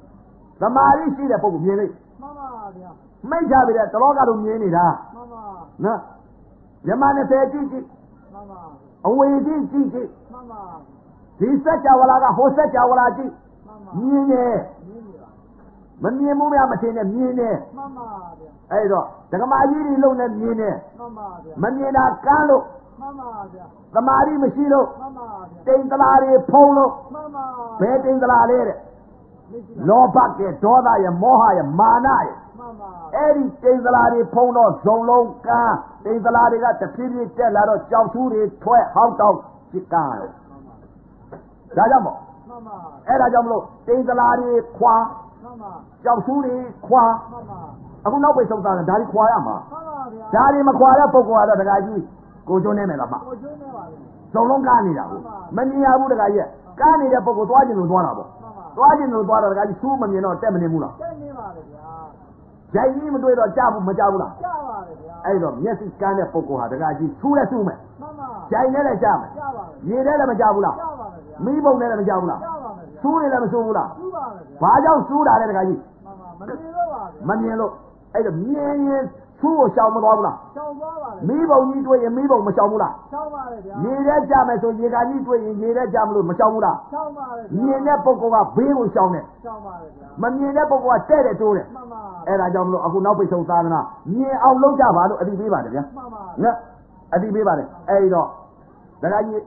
B: သမာဓိရှိတဲ့ပုဂ္ဂိုလ်မြင်လိမ့်
C: မှန်ပါဗျာ
B: မိတ်ချပြီတဲ့တလောကတော့မြင်နေတာ
C: မှန်ပါ
B: နော်မြန်မာ20ကြည့်ကြည့်
C: မှန်ပါ
B: အဝေကြီးကြည့်ကြည့်
C: မှန်ပါ
B: ဒီစัจ java လာကဟိုစัจ java လာကြည့်
C: မှန်ပါ
B: မြင်တယ်
C: မြင်နေပါ
B: မမြင်ဘူးများမထင်နဲ့မြင်တယ်
C: မှန်ပါဗျာ
B: အဲ့တော့ဒကမာကြီးတွေလုံနဲ့မြင်တယ်
C: မှန်ပါဗျာ
B: မမြင်တာကန်းလို့
C: မှန်ပါဗျာ
B: သမာဓိမရှိလို့
C: မှန်ပါဗျာ
B: တိမ်တလာတွေဖုံးလို့
C: မှန်ပါ
B: ဘယ်တိမ်တလာလဲတဲ့
C: မရှိပါ
B: လောဘကဲဒေါသရဲ့မောဟရဲ့မာနရဲ့
C: မှန်ပါ
B: အဲ့ဒီတိမ်တလာတွေဖုံးတော့ဇုံလုံးကန်းတိမ်တလာတွေကတဖြည်းဖြည်းတက်လာတော့ကြောက်ဆူးတွေထွက်ဟောက်တောက်ဖြစ်ကန်းရောဒါကြောင့်မို့
C: မှန်ပါ
B: အဲ့ဒါကြောင့်မလို့တိမ်တလာတွေခွာ
C: မှန်ပါ
B: ကြောက်ဆူးတွေခွာ
C: မှန်ပါ
B: အခုနောက်ပိတ်ဆုံးသားတယ်ဒါတွေခွာရမှာ
C: မှန်ပါဗျာ
B: ဒါတွေမခွာတဲ့ပုဂ္ဂိုလ်ကတော့ဒကာကြီးကိုကျွန်းနေမယ်လားမ
C: ကိုကျွန်းနေပါလေ
B: စုံလုံးကားနေတာကိုမမြင်ရဘူးဒကာကြီးကားနေတဲ့ပုဂ္ဂိုလ်သွားခြင်းလို့သွားတာပေါ့
C: မှန်ပါ
B: သွားခြင်းလို့သွားတော့ဒကာကြီးစူးမမြင်တော့တက်မနေဘူးလား
C: တက်နေပါလေဗျာ
B: ဂျိုင်ကြီးမတွေ့တော့ကြားဘူးမကြားဘူးလား
C: ကြပါလေဗျာ
B: အဲ့တော့မျက်စိကန်းတဲ့ပုဂ္ဂိုလ်ဟာဒကာကြီးစူးလဲစူးမယ်
C: မှန်ပါ
B: ဂျိုင်နဲ့လည်းကြားမယ်
C: ကြပါလေ
B: ရေထဲလည်းမကြားဘူးလား
C: ကြပါလေဗျာ
B: မီးပုံနဲ့လည်းမကြားဘူးလား
C: ကြပါလေဗျာ
B: စူးနေလည်းမစူးဘူးလား
C: ကျူပါလေဗျာ
B: ဘာကြောင့်စူးတာလဲဒကာကြီး
C: မှန်ပါမနေတော့ပါဗျာ
B: မမြင်လို့အဲ့တော့မြင်ရင်စူးကိုရှောင်မသွားဘူးလား
C: ရှောင်းသွားပါလေ
B: မီးပုံကြီးတွေ့ရင်မီးပုံမရှောင်ဘူးလား
C: ရှောင်းပါလေဗျာ
B: ရေထဲကြမယ်ဆိုရေကန်ကြီးတွေ့ရင်ရေထဲကြမလို့မရှောင်ဘူးလား
C: ရှောင်းပါလေ
B: မြင်တဲ့ပုဂ္ဂိုလ်ကဘေးကိုရှောင်တယ်
C: ရှောင်းပါလေဗျာ
B: မမြင်တဲ့ပုဂ္ဂိုလ်ကတဲ့တဲ့တိုးတယ်
C: မှန်ပါ
B: အဲ့ဒါကြောင့်မလို့အခုနောက်ပိတ်ဆုံးသာသနာမြင်အောင်လုပ်ကြပါလို့အတိပေးပါတယ်ဗျာ
C: မှန်ပါ
B: နော်အတိပေးပါတယ်အဲ့တော့ဒကာကြီး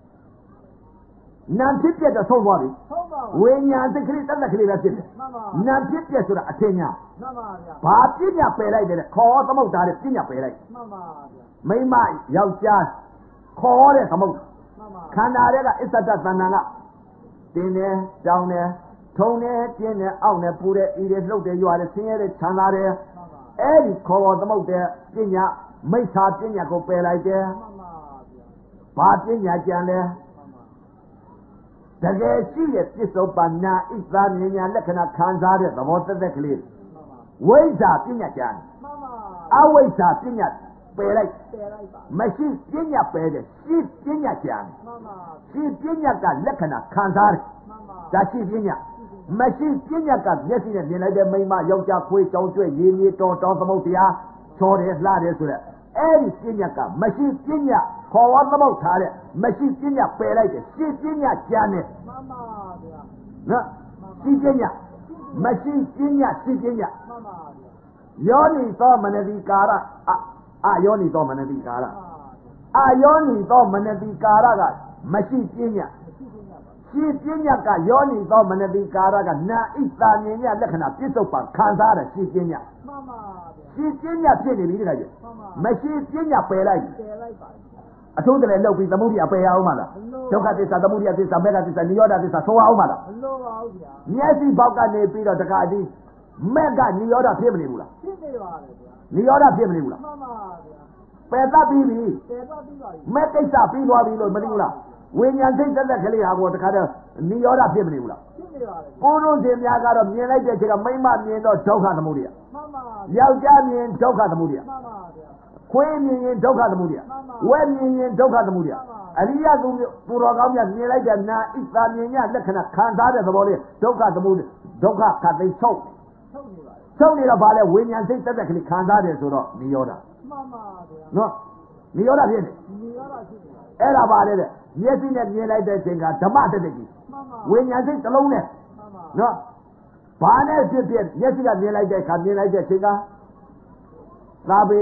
B: နာဖြစ်ပြတဲ့ဆုံးသွားပြီ
C: ဟုတ်ပါ
B: ဝိညာဉ်စိတ်ကလေးတတ်တက်ကလေးပဲဖြစ်တယ်
C: မှန်ပါ
B: နာဖြစ်ပြဆိုတာအထင်ညာ
C: မှန်ပါဗျာ
B: ဘာပညာပယ်လိုက်တယ်ခေါ်သမုတ်တာတဲ့ပညာပယ်လိုက်
C: မှန်ပါဗျာ
B: မိမယောက်ျားခေါ်တဲ့သမုတ်
C: မှန်ပါ
B: ခန္ဓာတွေကအစ္ဆဒတဏ္ဍာကတင်းတယ်တောင်းတယ်ထုံတယ်ကျင်းတယ်အောင့်တယ်ပူတယ်ဤတယ်လှုပ်တယ်ရွာတယ်ဆင်းရဲတယ်ချမ်းသာတယ်
C: မှန်ပါ
B: အဲ့ဒီခေါ်သမုတ်တဲ့ပညာမိစ္ဆာပညာကိုပယ်လိုက်တယ်
C: မှန်ပါဗျာ
B: ဘာပညာကြံလဲ
C: မှန်ပါ
B: တကယ်ရှိတဲ့ပြစ္ဆုတ်ပန္နာဣသမြညာလက္ခဏာခံစားတဲ့သဘောသက်သက်ကလေး
C: မှန်ပါ
B: ဝိဇ္ဇာပညာကြံ
C: မှန်ပါ
B: အဝိဇ္ဇာပညာပယ်လိုက်
C: ပယ်လိုက်ပါ
B: မရှိပညာပယ်တဲ့ရှိပညာကြံ
C: မှန်ပါ
B: ရှိပညာကလက္ခဏာခံစားတယ်
C: မှန်ပါ
B: ဒါရှိပညာမရှိပညာကမျက်စိနဲ့မြင်လိုက်တဲ့မိမယောက်ျားခွေးကြောင်ကျွဲ့ရေမြေတော်တောင်းသမုတ်တရားချောတယ်လှတယ်ဆိုတဲ့အဲ့ဒီပညာကမရှိပညာခေါ်ဝသမုတ်ထားတဲ့မရှိပညာပယ်လိုက်တဲ့ရှိပညာကြံတယ်
C: မှန်ပါဗျာ
B: နော်ရှိပညာမရှိပညာရှိပညာ
C: မှန်ပါဗျာ
B: ယောနိသောမနတိကာရအယောနိသောမနတိကာရ
C: မှန်ပါ
B: အယောနိသောမနတိကာရကမရှိပညာ
C: မရှိသေးပါဘူး
B: ရှိပညာကယောနိသောမနတိကာရကနာဣတာမြင်ညလက္ခဏာပြစ္ဆုတ်ပံခံစားတဲ့ရှိပညာ
C: မှန်ပါဗျာ
B: ရှိပညာဖြစ်နေပြီတခါကျ
C: မှန်ပါ
B: မရှိပညာပယ်လိုက်
C: ပယ်လိုက်ပါဗျာ
B: အထုံးတလည်းလောက်ပြီးသမုဒိယပယ်ရအောင်မလားဒုက္ခသစ္စာသမုဒိယသစ္စာမေဃသစ္စာနိရောဓသစ္စာဆိုအောင်မလား
C: မလို့ပါဘူးဗျာ
B: မျက်စိဘောက်ကနေပြီးတော့တခါဒီမေဃနိရောဓဖြစ်မနေဘူးလား
C: ဖြစ်နေပါလေဗျာ
B: နိရောဓဖြစ်မနေဘူးလား
C: မှန်ပါဗျာ
B: ပယ်တတ်ပြီးပြီ
C: ပယ်တော့ပြီးပါပြီ
B: မဲ့ကိစ္စပြီးသွားပြီလို့မသိဘူးလားဝိညာဉ်စိတ်သက်သက်ကလေးဟာကိုတခါတော့နိရောဓဖြစ်မနေဘူးလား
C: ဖြစ်နေပါလေ
B: ကိုရုံးစင်များကတော့မြင်လိုက်တဲ့အချိန်ကမိမမြင်တော့ဒုက္ခသမုဒိယ
C: မှန်ပါ
B: ယောက်ျားမြင်ဒုက္ခသမုဒိယ
C: မှန်ပါဗျာ
B: ခွေးမြင်ရင်ဒုက္ခသမုဒိယဝဲမြင်ရင်ဒုက္ခသမုဒိယအရိယသူသူတော်ကောင်းများမြင်လိုက်တဲ့နာဣသာမြင်ညလက္ခဏာခံစားတဲ့သဘောလေးဒုက္ခသမုဒိယဒုက္ခခတ်သိချုပ်
C: ထုတ်နေပါလေ
B: ချုပ်နေတော့ဗာလဲဝိညာဉ်စိတ်သက်သက်ကလေးခံစားတယ်ဆိုတော့နိရောဓ
C: မှန်ပါဗျာ
B: နော်နိရောဓဖြစ်နေ
C: ဒီရတာဖြစ်နေပါ
B: အဲ့ဒါပါလေတဲ့မျက်စိနဲ့မြင်လိုက်တဲ့အချိန်ကဓမ္မတသက်ကြီး
C: မှန်ပါ
B: ဝိညာဉ်စိတ်တစ်လုံးနဲ့
C: မှန်ပါ
B: နော်ဘာနဲ့ဖြစ်ဖြစ်မျက်စိကမြင်လိုက်တဲ့အခါမြင်လိုက်တဲ့အချိန်ကသာပေ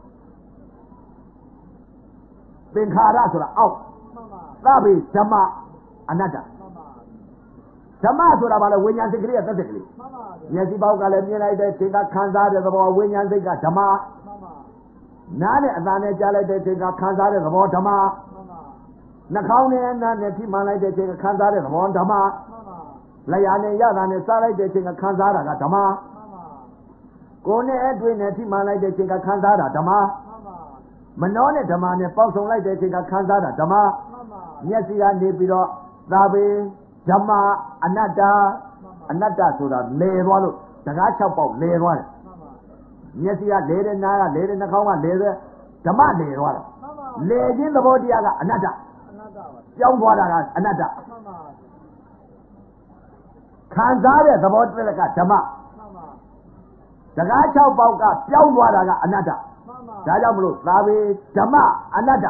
B: သင်္ခါရဆိုတာအောက်
C: မှန်ပါ
B: သာပေဓမ္မအနတ္တ
C: မှန်ပါ
B: ဓမ္မဆိုတာဘာလဲဝိညာဉ်စိတ်ကလေးရဲ့သက်သက်ကလေး
C: မှန်ပါဗျာ
B: မျက်စိပေါက်ကလည်းမြင်လိုက်တဲ့အချိန်ကခံစားတဲ့သဘောဝိညာဉ်စိတ်ကဓမ္မ
C: မှန်ပါ
B: နားနဲ့အသာနဲ့ကြားလိုက်တဲ့အချိန်ကခံစားတဲ့သဘောဓမ္မ
C: မှန်ပါ
B: နှာခေါင်းနဲ့နားနဲ့ထိမှန်လိုက်တဲ့အချိန်ကခံစားတဲ့သဘောဓမ္မ
C: မှန်ပါ
B: လျှာနဲ့ရတာနဲ့စားလိုက်တဲ့အချိန်ကခံစားတာကဓမ္မ
C: မှန်ပါ
B: ကိုယ်နဲ့အတွင်းနဲ့ထိမှန်လိုက်တဲ့အချိန်ကခံစားတာဓမ္မ
C: မှန်ပါ
B: မနှောနဲ့ဓမ္မနဲ့ပေါက်ဆုံလိုက်တဲ့အချိန်ကခံစားတာဓမ္မ
C: မှန်ပါ
B: မျက်စိကနေပြီးတော့သာပေဓမ္မအနတ္တအနတ္တဆိုတာလဲသွားလို့တကား6ပေါက်လဲသွားတယ်
C: မှန်ပါ
B: မျက်စိကလဲတဲ့နားကလဲတဲ့နှာခေါင်းကလဲတဲ့ဓမ္မလဲသွားတာ
C: မှန်ပါ
B: လဲခြင်းသဘောတရားကအနတ္တ
C: အနတ္တပါ
B: ပြောင်းသွားတာကအနတ္တ
C: မှန်ပါ
B: အဲ့ဒါကြောင့်မလို့ဒကာကြီးခံစားတဲ့သဘောတည်းကဓမ္မစကား6ပေါက်ကပြောင်းသွားတာကအနတ္တဒါကြောင့်မလို့သာဝေဓမ္မအနတ္တ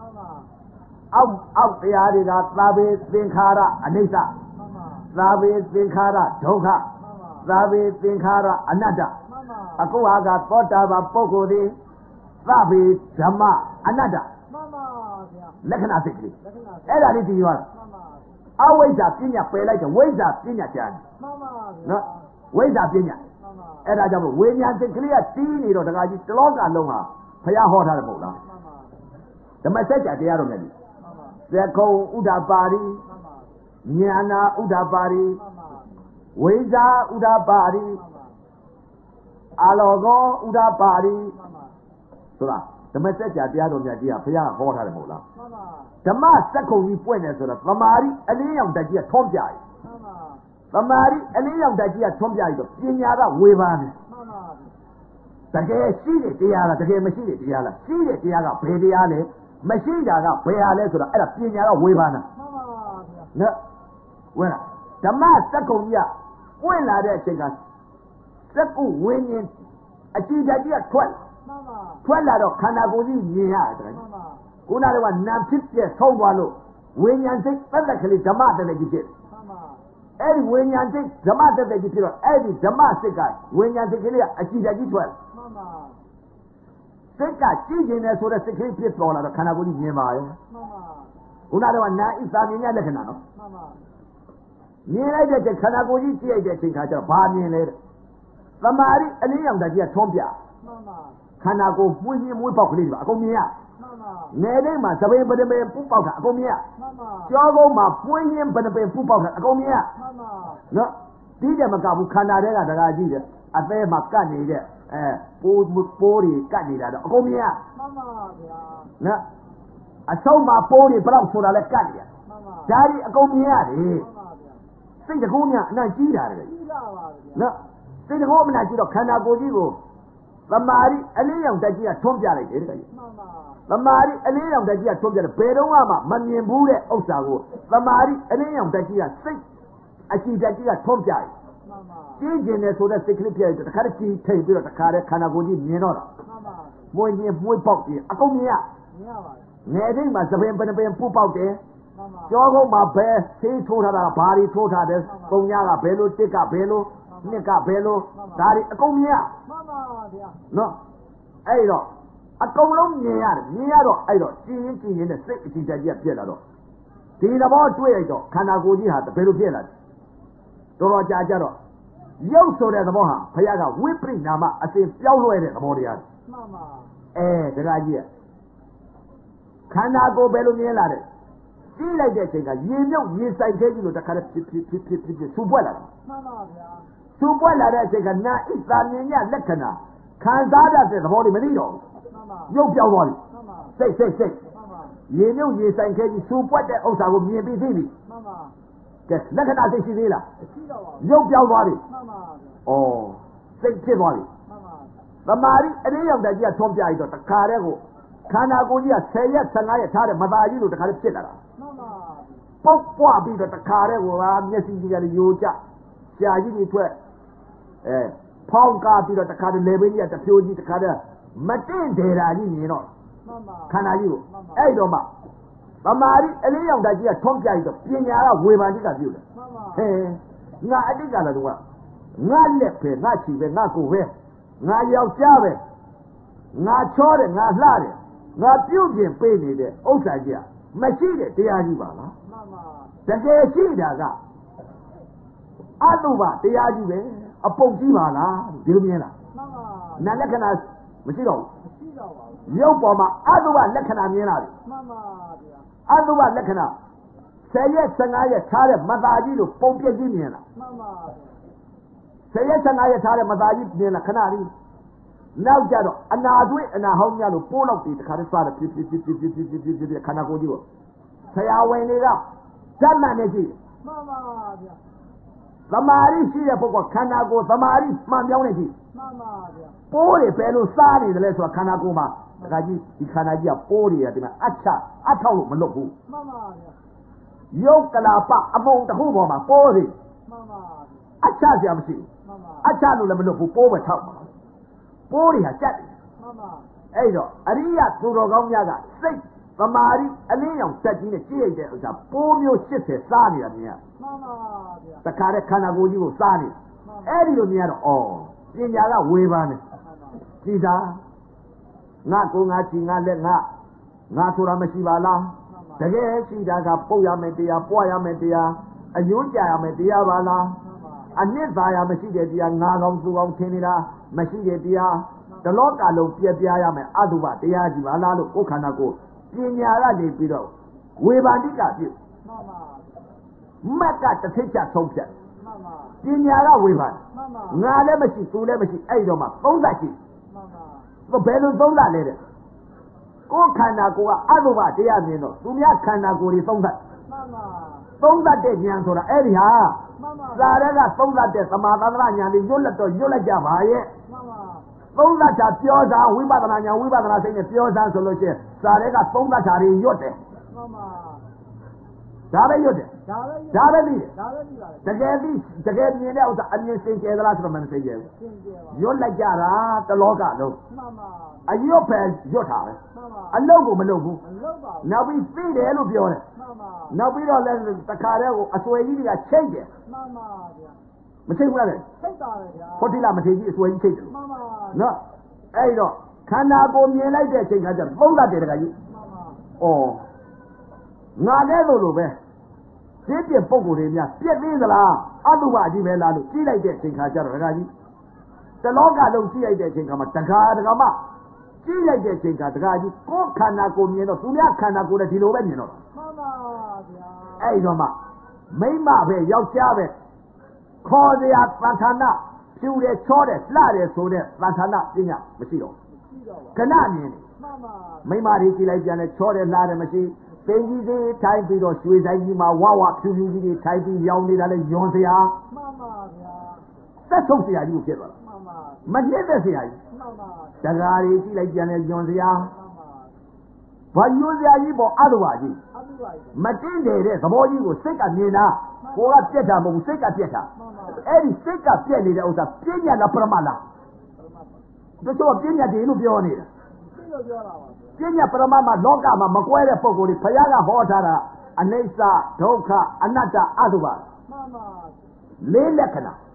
B: အောက်တရားတွေကသာဝေသင်္ခါရအနိစ္စသာဝေသင်္ခါရဒုက္ခသာဝေသင်္ခါရအနတ္တအခုဟာကသောတာပန်ပုဂ္ဂိုလ်တွေသာဝေဓမ္မအနတ္တလက္ခဏာစိတ်ကလေးအဲ့ဒါလေးကြည့်ရတာအဝိဇ္ဇာပညာပယ်လိုက်တယ်ဝိဇ္ဇာပညာကျန်နော်ဝိဇ္ဇာပညာအဲ့ဒါကြောင့်ဝိညာဉ်စိတ်ကလေးကတီးနေတော့တခါကြီးတလောကလုံးဟာဘုရားဟောထားတယ်မဟုတ်လားဓမ္မစကြာတရားတော်မြတ်ကြီးသက္ကုံဥဒ္ဓပါရိဉာဏဥဒ္ဓပါရိဝိဇ္ဇာဥဒ္ဓပါရိအာလောကောဥဒ္ဓပါရိဆိုတာဓမ္မစကြာတရားတော်မြတ်ကြီးကဘုရားဟောထားတယ်မဟုတ်လားဓမ္မစက္ကုံကြီးပွင့်တယ်ဆိုတော့သမာဓိအလင်းရောင်တက်ကြီးကထွန်းပြရည်သမာဓိအလင်းရောင်တက်ကြီးကထွန်းပြရည်တော့ပညာကဝေဘာတယ်တကယ်ရှိတဲ့တရားလားတကယ်မရှိတဲ့တရားလားရှိတဲ့တရားကဘယ်တရားလဲမရှိတာကဘယ်ဟာလဲဆိုတော့အဲ့ဒါပညာကဝေဘာနာနော်ဝင်လားဓမ္မစက္ကုံကြီးကပွင့်လာတဲ့အချိန်ကစက္ကုဝိညာဉ်အကြည့်တက်ကြီးကထွက်လာတော့ခန္ဓာကိုယ်ကြီးမြင်ရတယ်ခုနကနာဖြစ်ပြဆုံးသွားလို့ဝိညာဉ်စိတ်သက်သက်ကလေးဓမ္မတည်းကြီးဖြစ်အဲ့ဒီဝိညာဉ်စိတ်ဓမ္မတည်းကြီးဖြစ်တော့အဲ့ဒီဓမ္မစိတ်ကဝိညာဉ်စိတ်ကလေးကအကြည့်တက်ကြီးထွက်စိတ်ကကြည့်ကျင်တယ်ဆိုတဲ့စိတ်ကလေးဖြစ်ပေါ်လာတော့ခန္ဓာကိုယ်ကြီးမြင်ပါရဲ့ခုနကနာဣသာမြင်ရလက္ခဏာနော်မြင်လိုက်တဲ့ချိန်ခန္ဓာကိုယ်ကြီးကြည့်လိုက်တဲ့အချိန်ခါကျတော့ဘာမြင်လဲတဲ့သမာဓိအလင်းရောင်တကြီးကထွန်းပြခန္ဓာကိုယ်မှုင်းမွေးပေါက်ကလေးတွေပါအကုန်မြင်ရငယ်လေးမှာသပင်ပဒပင်ပူပေါက်တာအကုန်မြင်ရကြောကုန်းမှာပွင်းရင်ပဒပင်ပူပေါက်တာအကုန်မြင်ရနော်ဒီတဲ့မကဘူးခန္ဓာတွေကတကားကြည့်တယ်အသေးမှာကတ်နေတဲ့ပိုးတွေကတ်နေတာတော့အကုန်မြင်ရမှန်ပါဗျာနော်အဆုံးမှာပိုးတွေဘလောက်ဆိုတာလဲကတ်နေရဒါဒီအကုန်မြင်ရတယ်မှန်ပါဗျာစိတ်တကူးများအနံ့ကြီးတာတယ်ကြီးလာပါဗျာနော်စိတ်တကူးအနံ့ကြီးတော့ခန္ဓာကိုယ်ကြီးကိုသမာဓိအလင်းရောင်တက်ကြီးကထွန်းပြလိုက်တယ်တကယ်ကြီးမှန်ပါသမာဓိအလင်းရောင်တက်ကြီးကထွန်းပြတယ်ဘယ်တော့မှမမြင်ဘူးတဲ့ဥစ္စာကိုသမာဓိအလင်းရောင်တက်ကြီးကစိတ်အကြည့်တက်ကြီးကထွန်းပြတယ်မှန်ပါကြည့်ကျင်တယ်ဆိုတဲ့စိတ်ကလေးပြည့်တယ်တခါတည်းကြည့်ထိတ်ပြီးတော့တခါတည်းခန္ဓာကိုယ်ကြီးမြင်တော့တာမှန်ပါမွေးရင်မွေးပေါက်တယ်အကုန်မြင်ရပါငယ်တိုင်းမှာသပင်ပင်ပင်ပူပေါက်တယ်မှန်ပါကြောကုန်းမှာဘယ်ဆေးထိုးထားတာဘာတွေထိုးထားတယ်ပုံညာကဘယ်လိုတစ်ကဘယ်လိုနှစ်ကဘယ်လိုဒါတွေအကုန်မြင်ရမှန်ပါဗျာနော်အဲ့တော့အကုန်လုံးမြင်ရတယ်မြင်ရတော့အဲ့တော့ကြည်ရင်တဲ့စိတ်အကြည့်တက်ကြီးပြက်လာတော့ဒီသဘောတွေ့လိုက်တော့ခန္ဓာကိုယ်ကြီးဟာဘယ်လိုဖြစ်လာလဲတော်တော်ကြာကြတော့ရုပ်ဆိုတဲ့သဘောဟာဘုရားကဝိပရိနာမအစဉ်ပြောင်းလဲတဲ့သဘောတရားမှန်ပါဒကာကြီးကခန္ဓာကိုယ်ဘယ်လိုမြင်လာတယ်ကြည့်လိုက်တဲ့အချိန်ကရေမြုပ်ရေဆိုင်ခဲကြီးလို့တခါတည်းဖြစ်စူပွက်လာတယ်မှန်ပါဗျာစူပွက်လာတဲ့အချိန်ကနာဣသာမြင်ညလက္ခဏာခံစားတတ်တဲ့သဘောတွေမသိတော့ဘူးရုပ်ပြောင်းသွားပြီစိတ်ရေမြုပ်ရေဆိုင်ခဲကြီးစူပွက်တဲ့ဥစ္စာကိုမြင်ပြီးသိပြီမှန်ပါကဲလက္ခဏာသိရှိသေးလားရှိတော့ပါဘူးရုပ်ပြောင်းသွားပြီမှန်ပါစိတ်ဖြစ်သွားပြီမှန်ပါသမာဓိအလေးရောက်တဲ့ကြီးကထွန်းပြပြီးတော့တခါတည်းကိုခန္ဓာကိုယ်ကြီးက10ရက်15ရက်ထားတဲ့မသားကြီးလို့တခါတည်းဖြစ်လာတာမှန်ပါပုတ်ပွားပြီးတော့တခါတည်းကိုမျက်စိကြီးကလည်းယိုကျရှားကြီးတွေထွက်ဖောင်းကားပြီးတော့တခါတည်းလေဘင်းကြီးကတဖြိုးကြီးတခါတည်းမတင့်တယ်တာကြီးမြင်တော့မှန်ပါခန္ဓာကြီးကိုအဲ့တော့မှသမာဓိအလေးရောက်တဲ့ကြီးကထွန်းပြပြီးတော့ပညာကဝေဘာကြီးကပြုတ်တယ်မှန်ပါငါအတိတ်ကလည်းတော့ငါလက်ပဲငါချီပဲငါကိုယ်ပဲငါယောက်ျားပဲငါချောတယ်ငါလှတယ်ငါပြုတ်ပြင်ပေးနေတဲ့ဥစ္စာကြီးကမရှိတဲ့တရားကြီးပါလားမှန်ပါတကယ်ရှိတာကအတုပတရားကြီးပဲအပုတ်ကြီးပါလားဒီလိုမြင်လားမှန်ပါနာလက္ခဏာမရှိတော့ဘူးမရှိတော့ပါဘူးရုပ်ပေါ်မှာအတုပလက္ခဏာမြင်လာတယ်မှန်ပါဗျာအတုပလက္ခဏာ10ရက်15ရက်ထားတဲ့မသားကြီးလို့ပုံပြည့်ကြီးမြင်လားမှန်ပါ10ရက်15ရက်ထားတဲ့မသားကြီးမြင်လားခဏလေးနောက်ကြတော့အနာသွေးအနာဟောင်းများလို့ပိုးလောက်ပြီးတခါတည်းစားတယ်ဖြစ်ခန္ဓာကိုယ်ကြီးကိုဆရာဝန်တွေကဓာတ်မှန်နေကြည့်မှန်ပါဗျာသမာဓိရှိတဲ့ပုဂ္ဂိုလ်ခန္ဓာကိုယ်သမာဓိမှန်ပြောင်းနေကြည့်မှန်ပါဗျာပိုးတွေဘယ်လိုစားနေတယ်လဲဆိုတာခန္ဓာကိုယ်မှာတခါကြီးဒီခန္ဓာကြီးကပိုးတွေကဒီမှာအထောက်လို့မလွတ်ဘူးမှန်ပါဗျာယုတ်ကလာပအမုံတစ်ခုပေါ်မှာပိုးတွေမှန်ပါဗျာအချစရာမရှိအချလို့လည်းမလုပ်ဘူးပိုးပဲထောက်ပါပိုးတွေဟာကြက်တယ်အဲ့တော့အရိယသူတော်ကောင်းများကစိတ်သမာဓိအလင်းရောင်တက်ကြီးနဲ့ကြည့်ရတဲ့ဥစ္စာပိုးမျိုး80စားနေတာမြင်ရမှန်ပါဗျာတခါတည်းခန္ဓာကိုယ်ကြီးကိုစားနေအဲ့ဒီလိုမြင်ရတော့ပညာကဝေဘာနေကြည်သာငါကိုငါချီငါလက်ငါဆိုတာမရှိပါလားတကယ်ရှိတာကပုတ်ရမယ်တရားပွားရမယ်တရားအယွန်းကြရမယ်တရားပါလားအနှစ်သာရမရှိတဲ့တရားငါကောင်သူကောင်ထင်နေတာမရှိတဲ့တရားတလောကလုံးပြည့်ပြားရမယ်အတုပတရားကြီးပါလားလို့ကိုယ်ခန္ဓာကိုယ်ပညာကနေပြီးတော့ဝေဘာတိကပြုမက်ကတစ်ထိပ်ချဆုံးဖြတ်ပညာကဝေဘာငါလည်းမရှိသူလည်းမရှိအဲ့တော့မှသုံးသပ်ရှိဘယ်လိုသုံးသပ်လဲတဲ့ကိုယ်ခန္ဓာကိုယ်ကအတုပတရားမြင်တော့သူများခန္ဓာကိုယ်တွေသုံးသပ်သုံးသပ်တဲ့ဉာဏ်ဆိုတာအဲ့ဒီဟာသာရကသုံးသပ်တဲ့သမာသန္တရဉာဏ်တွေရွတ်လက်တော့ရွတ်လိုက်ကြပါရဲ့သုံးသပ်တာပြောစားဝိပဿနာဉာဏ်ဝိပဿနာစိတ်နဲ့ပြောစားဆိုလို့ရှိရင်သာရကသုံးသပ်တာတွေရွတ်တယ်ဒါပဲရွတ်တယ်ဒါပဲသိတယ်တကယ်မြင်တဲ့ဥစ္စာအမြင်စင်ကြယ်သလားဆိုတော့မစင်ကြယ်ဘူးရွတ်လိုက်ကြတာတလောကလုံးအရွတ်ပဲရွတ်တာပဲအလုပ်ကိုမလုပ်ဘူးနောက်ပြီးသိတယ်လို့ပြောတယ်နောက်ပြီးတော့လည်းတခါတည်းကိုအစွဲကြီးတွေကချိတ်တယ်မချိတ်ဘူးလားလေချိတ်ပါတယ်ဗျာဟောဒီလားမထေကြီးအစွဲကြီးချိတ်တယ်နော်အဲ့တော့ခန္ဓာကိုမြင်လိုက်တဲ့အချိန်ကကျသုံးသပ်တယ်တခါကြီးငါကဲသို့လိုပဲဒီပြပုံကိုယ်တွေများပြက်သေးသလားအတုပကြီးပဲလားလို့ကြည့်လိုက်တဲ့အချိန်ခါကျတော့တခါကြီးတလောကလုံးကြည့်လိုက်တဲ့အချိန်ခါမှာတခါမှကြည့်လိုက်တဲ့အချိန်ခါတခါကြီးကိုယ်ခန္ဓာကိုမြင်တော့သူများခန္ဓာကိုယ်နဲ့ဒီလိုပဲမြင်တော့မှန်ပါဗျာအဲ့တော့မှမိမပဲယောက်ျားပဲခေါ်စရာသံဌာနဖြူတယ်ချောတယ်လှတယ်ဆိုတဲ့သံဌာနပညာမရှိတော့ခဏမြင်တယ်မိမတွေကြည့်လိုက်ပြန်တယ်ချောတယ်လှတယ်မရှိပင်ကြီးသေးထိုင်ပြီးတော့ရွှေဆိုင်ကြီးမှာဝဖြူဖြူကြီးတွေထိုင်ပြီးရောင်းနေတာလဲယွန်စရာမှန်ပါဗျာသက်ထုတ်စရာကြီးကိုဖြစ်သွားတာမှန်ပါမနစ်သက်စရာကြီးမှန်ပါတကားတွေကြည့်လိုက်ပြန်လဲယွန်စရာဘာယွန်စရာကြီးပေါ့အတုပါကြီးမတင်းတယ်တဲ့သဘောကြီးကိုစိတ်ကမြင်တာကိုကပြက်တာမဟုတ်ဘူးစိတ်ကပြက်တာအဲ့ဒီစိတ်ကပြက်နေတဲ့ဥစ္စာပြဉ္ညာလားပရမတ်လားတချို့ပြဉ္ညာတယ်လို့ပြောနေတာပြောတာပါပြဉ္ညာပရမတ်မှာလောကမှာမကွဲတဲ့ပုံကိုယ်တွေဘုရားကဟောထားတာအနိစ္စဒုက္ခအနတ္တအတုပါမှန်ပါလေးလက္ခဏာ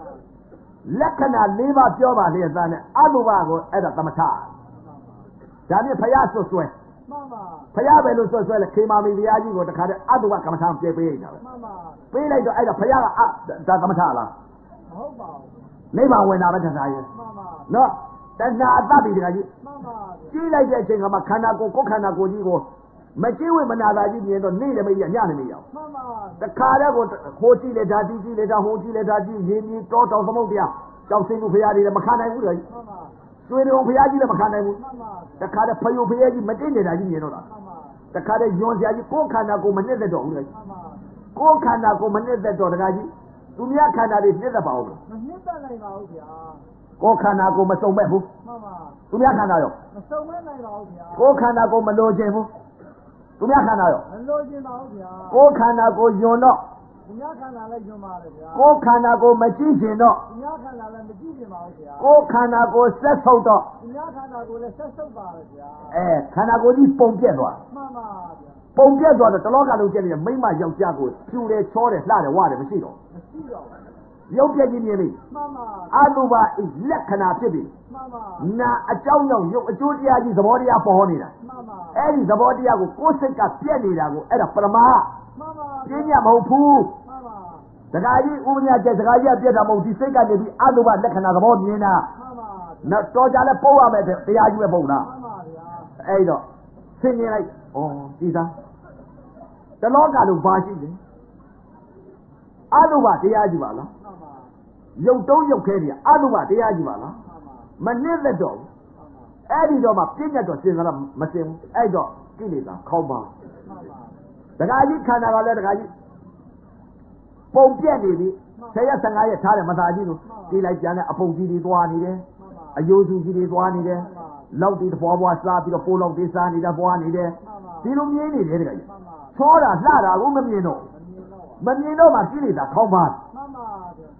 B: ၄ပါးပြောပါလေအသားနဲ့အတုပါကိုအဲ့ဒါသမထဒါဖြင့်ဘုရားဆွဆွဲမှန်ပါဘုရားပဲလို့ဆွဲလဲခေမာမီဘုရားကြီးကိုတခါတည်းအတုပကမ္မထာပြေးပေးနေတာပဲမှန်ပါပေးလိုက်တော့အဲ့ဒါဘုရားကဒါကမ္မထာလားမဟုတ်ပါဘူးနိဗ္ဗာန်ဝင်တာပဲတခါကြီးမှန်ပါနော်တဏှာသတ်ပြီတခါကြီးမှန်ပါကြည့်လိုက်တဲ့အချိန်ကမှခန္ဓာကိုယ်ခန္ဓာကိုယ်ကြီးကိုမကြည့်ဝိမနာတာကြီးမြင်တော့နေ့လည်းမရညလည်းမရမှန်ပါတခါတည်းကိုဟိုကြည့်လေဒါကြည့်လေဒါဟိုကြည့်လေဒါကြည့်ရင်းကြီးတောတောင်သမုတ်တရားကြောက်စင်လူဘုရားတွေလည်းမခံနိုင်ဘူးတခါကြီးမှန်ပါကျွေးတော်ဘုရားကြီးလည်းမခံနိုင်ဘူးတခါတည်းဖယိုဘုရားကြီးမတင်နေတာကြီးမြင်တော့တာတခါတည်းယွန်စရာကြီးကိုယ်ခန္ဓာကိုယ်မနစ်သက်တော့ဘူးလေကိုယ်ခန္ဓာကိုယ်မနစ်သက်တော့တခါကြီးသူများခန္ဓာတွေနစ်သက်ပါဦးလားမနစ်သက်နိုင်ပါဘူးဗျာကိုယ်ခန္ဓာကိုယ်မစုံမဲ့ဘူးမှန်ပါသူများခန္ဓာရောမစုံမဲ့နိုင်ပါဘူးဗျာကိုယ်ခန္ဓာကိုယ်မလိုချင်ဘူးသူများခန္ဓာရောမလိုချင်ပါဘူးဗျာကိုယ်ခန္ဓာကိုယ်ယွန်တော့သူများခန္ဓာလည်းယွန်ပါတယ်ဗျာကိုယ်ခန္ဓာကိုယ်မကြည့်ချင်တော့သူများခန္ဓာလည်းမကြည့်ချင်ပါဘူးဗျာကိုယ်ခန္ဓာကိုယ်ဆက်ဆုပ်တော့သူများခန္ဓာကိုယ်လည်းဆက်ဆုပ်ပါတယ်ဗျာခန္ဓာကိုယ်ကြီးပုံပြက်သွားမှန်ပါဗျာပုံပြက်သွားတော့တလောကလုံးကျက်နေတဲ့မိမယောက်ျားကိုဖြူတယ်ချောတယ်လှတယ်ဝတယ်မရှိတော့ရုပ်ပြက်ကြီးမြင်ပြီမှန်ပါအတုပါဣလက္ခဏာဖြစ်ပြီမှန်ပါနာအကြောင်းကြောင့်ရုပ်အကျိုးတရားကြီးသဘောတရားပေါ်နေတာမှန်ပါအဲ့ဒီသဘောတရားကိုကိုယ်စိတ်ကပြက်နေတာကိုအဲ့ဒါပရမမှန်ပါပြင်းညမဟုတ်ဘူးမှန်ပါစကားကြီးဥပညာကျက်စကားကြီးပြက်တာမဟုတ်ဒီစိတ်ကနေပြီးအတုပါလက္ခဏာသဘောမြင်တာမှန်ပါနောက်တော်ကြလဲပုတ်ရမယ်တရားကြီးပဲပုတ်တာမှန်ပါဗျာအဲ့တော့ဆင်ញင်လိုက်ကြည်သားတလောကလုံးဘာရှိလဲအတုပါတရားကြီးပါလားရုပ်တုံးရုပ်ခဲတွေအတုပတရားကြီးပါလားမနစ်သက်တော့အဲ့ဒီတော့မှပြည့်ညတ်တော့စင်စားတော့မစင်ဘူးအဲ့တော့ကိလေသာခေါင်းပါဒကာကြီးခန္ဓာကလည်းဒကာကြီးပုံပြက်နေပြီ10ရက်15ရက်ထားတယ်မသားကြီးကိုကြည့်လိုက်ပြန်တဲ့အပုံကြီးတွေသွားနေတယ်အယိုးစုကြီးတွေသွားနေတယ်လောက်တီးတပွားပွားစားပြီးတော့ပိုးလောက်သေးစားနေတာပွားနေတယ်ဒီလိုမြင်နေတယ်ဒကာကြီးချောတာလှတာကိုမမြင်တော့မှကိလေသာခေါင်းပါမှန်ပါဗျ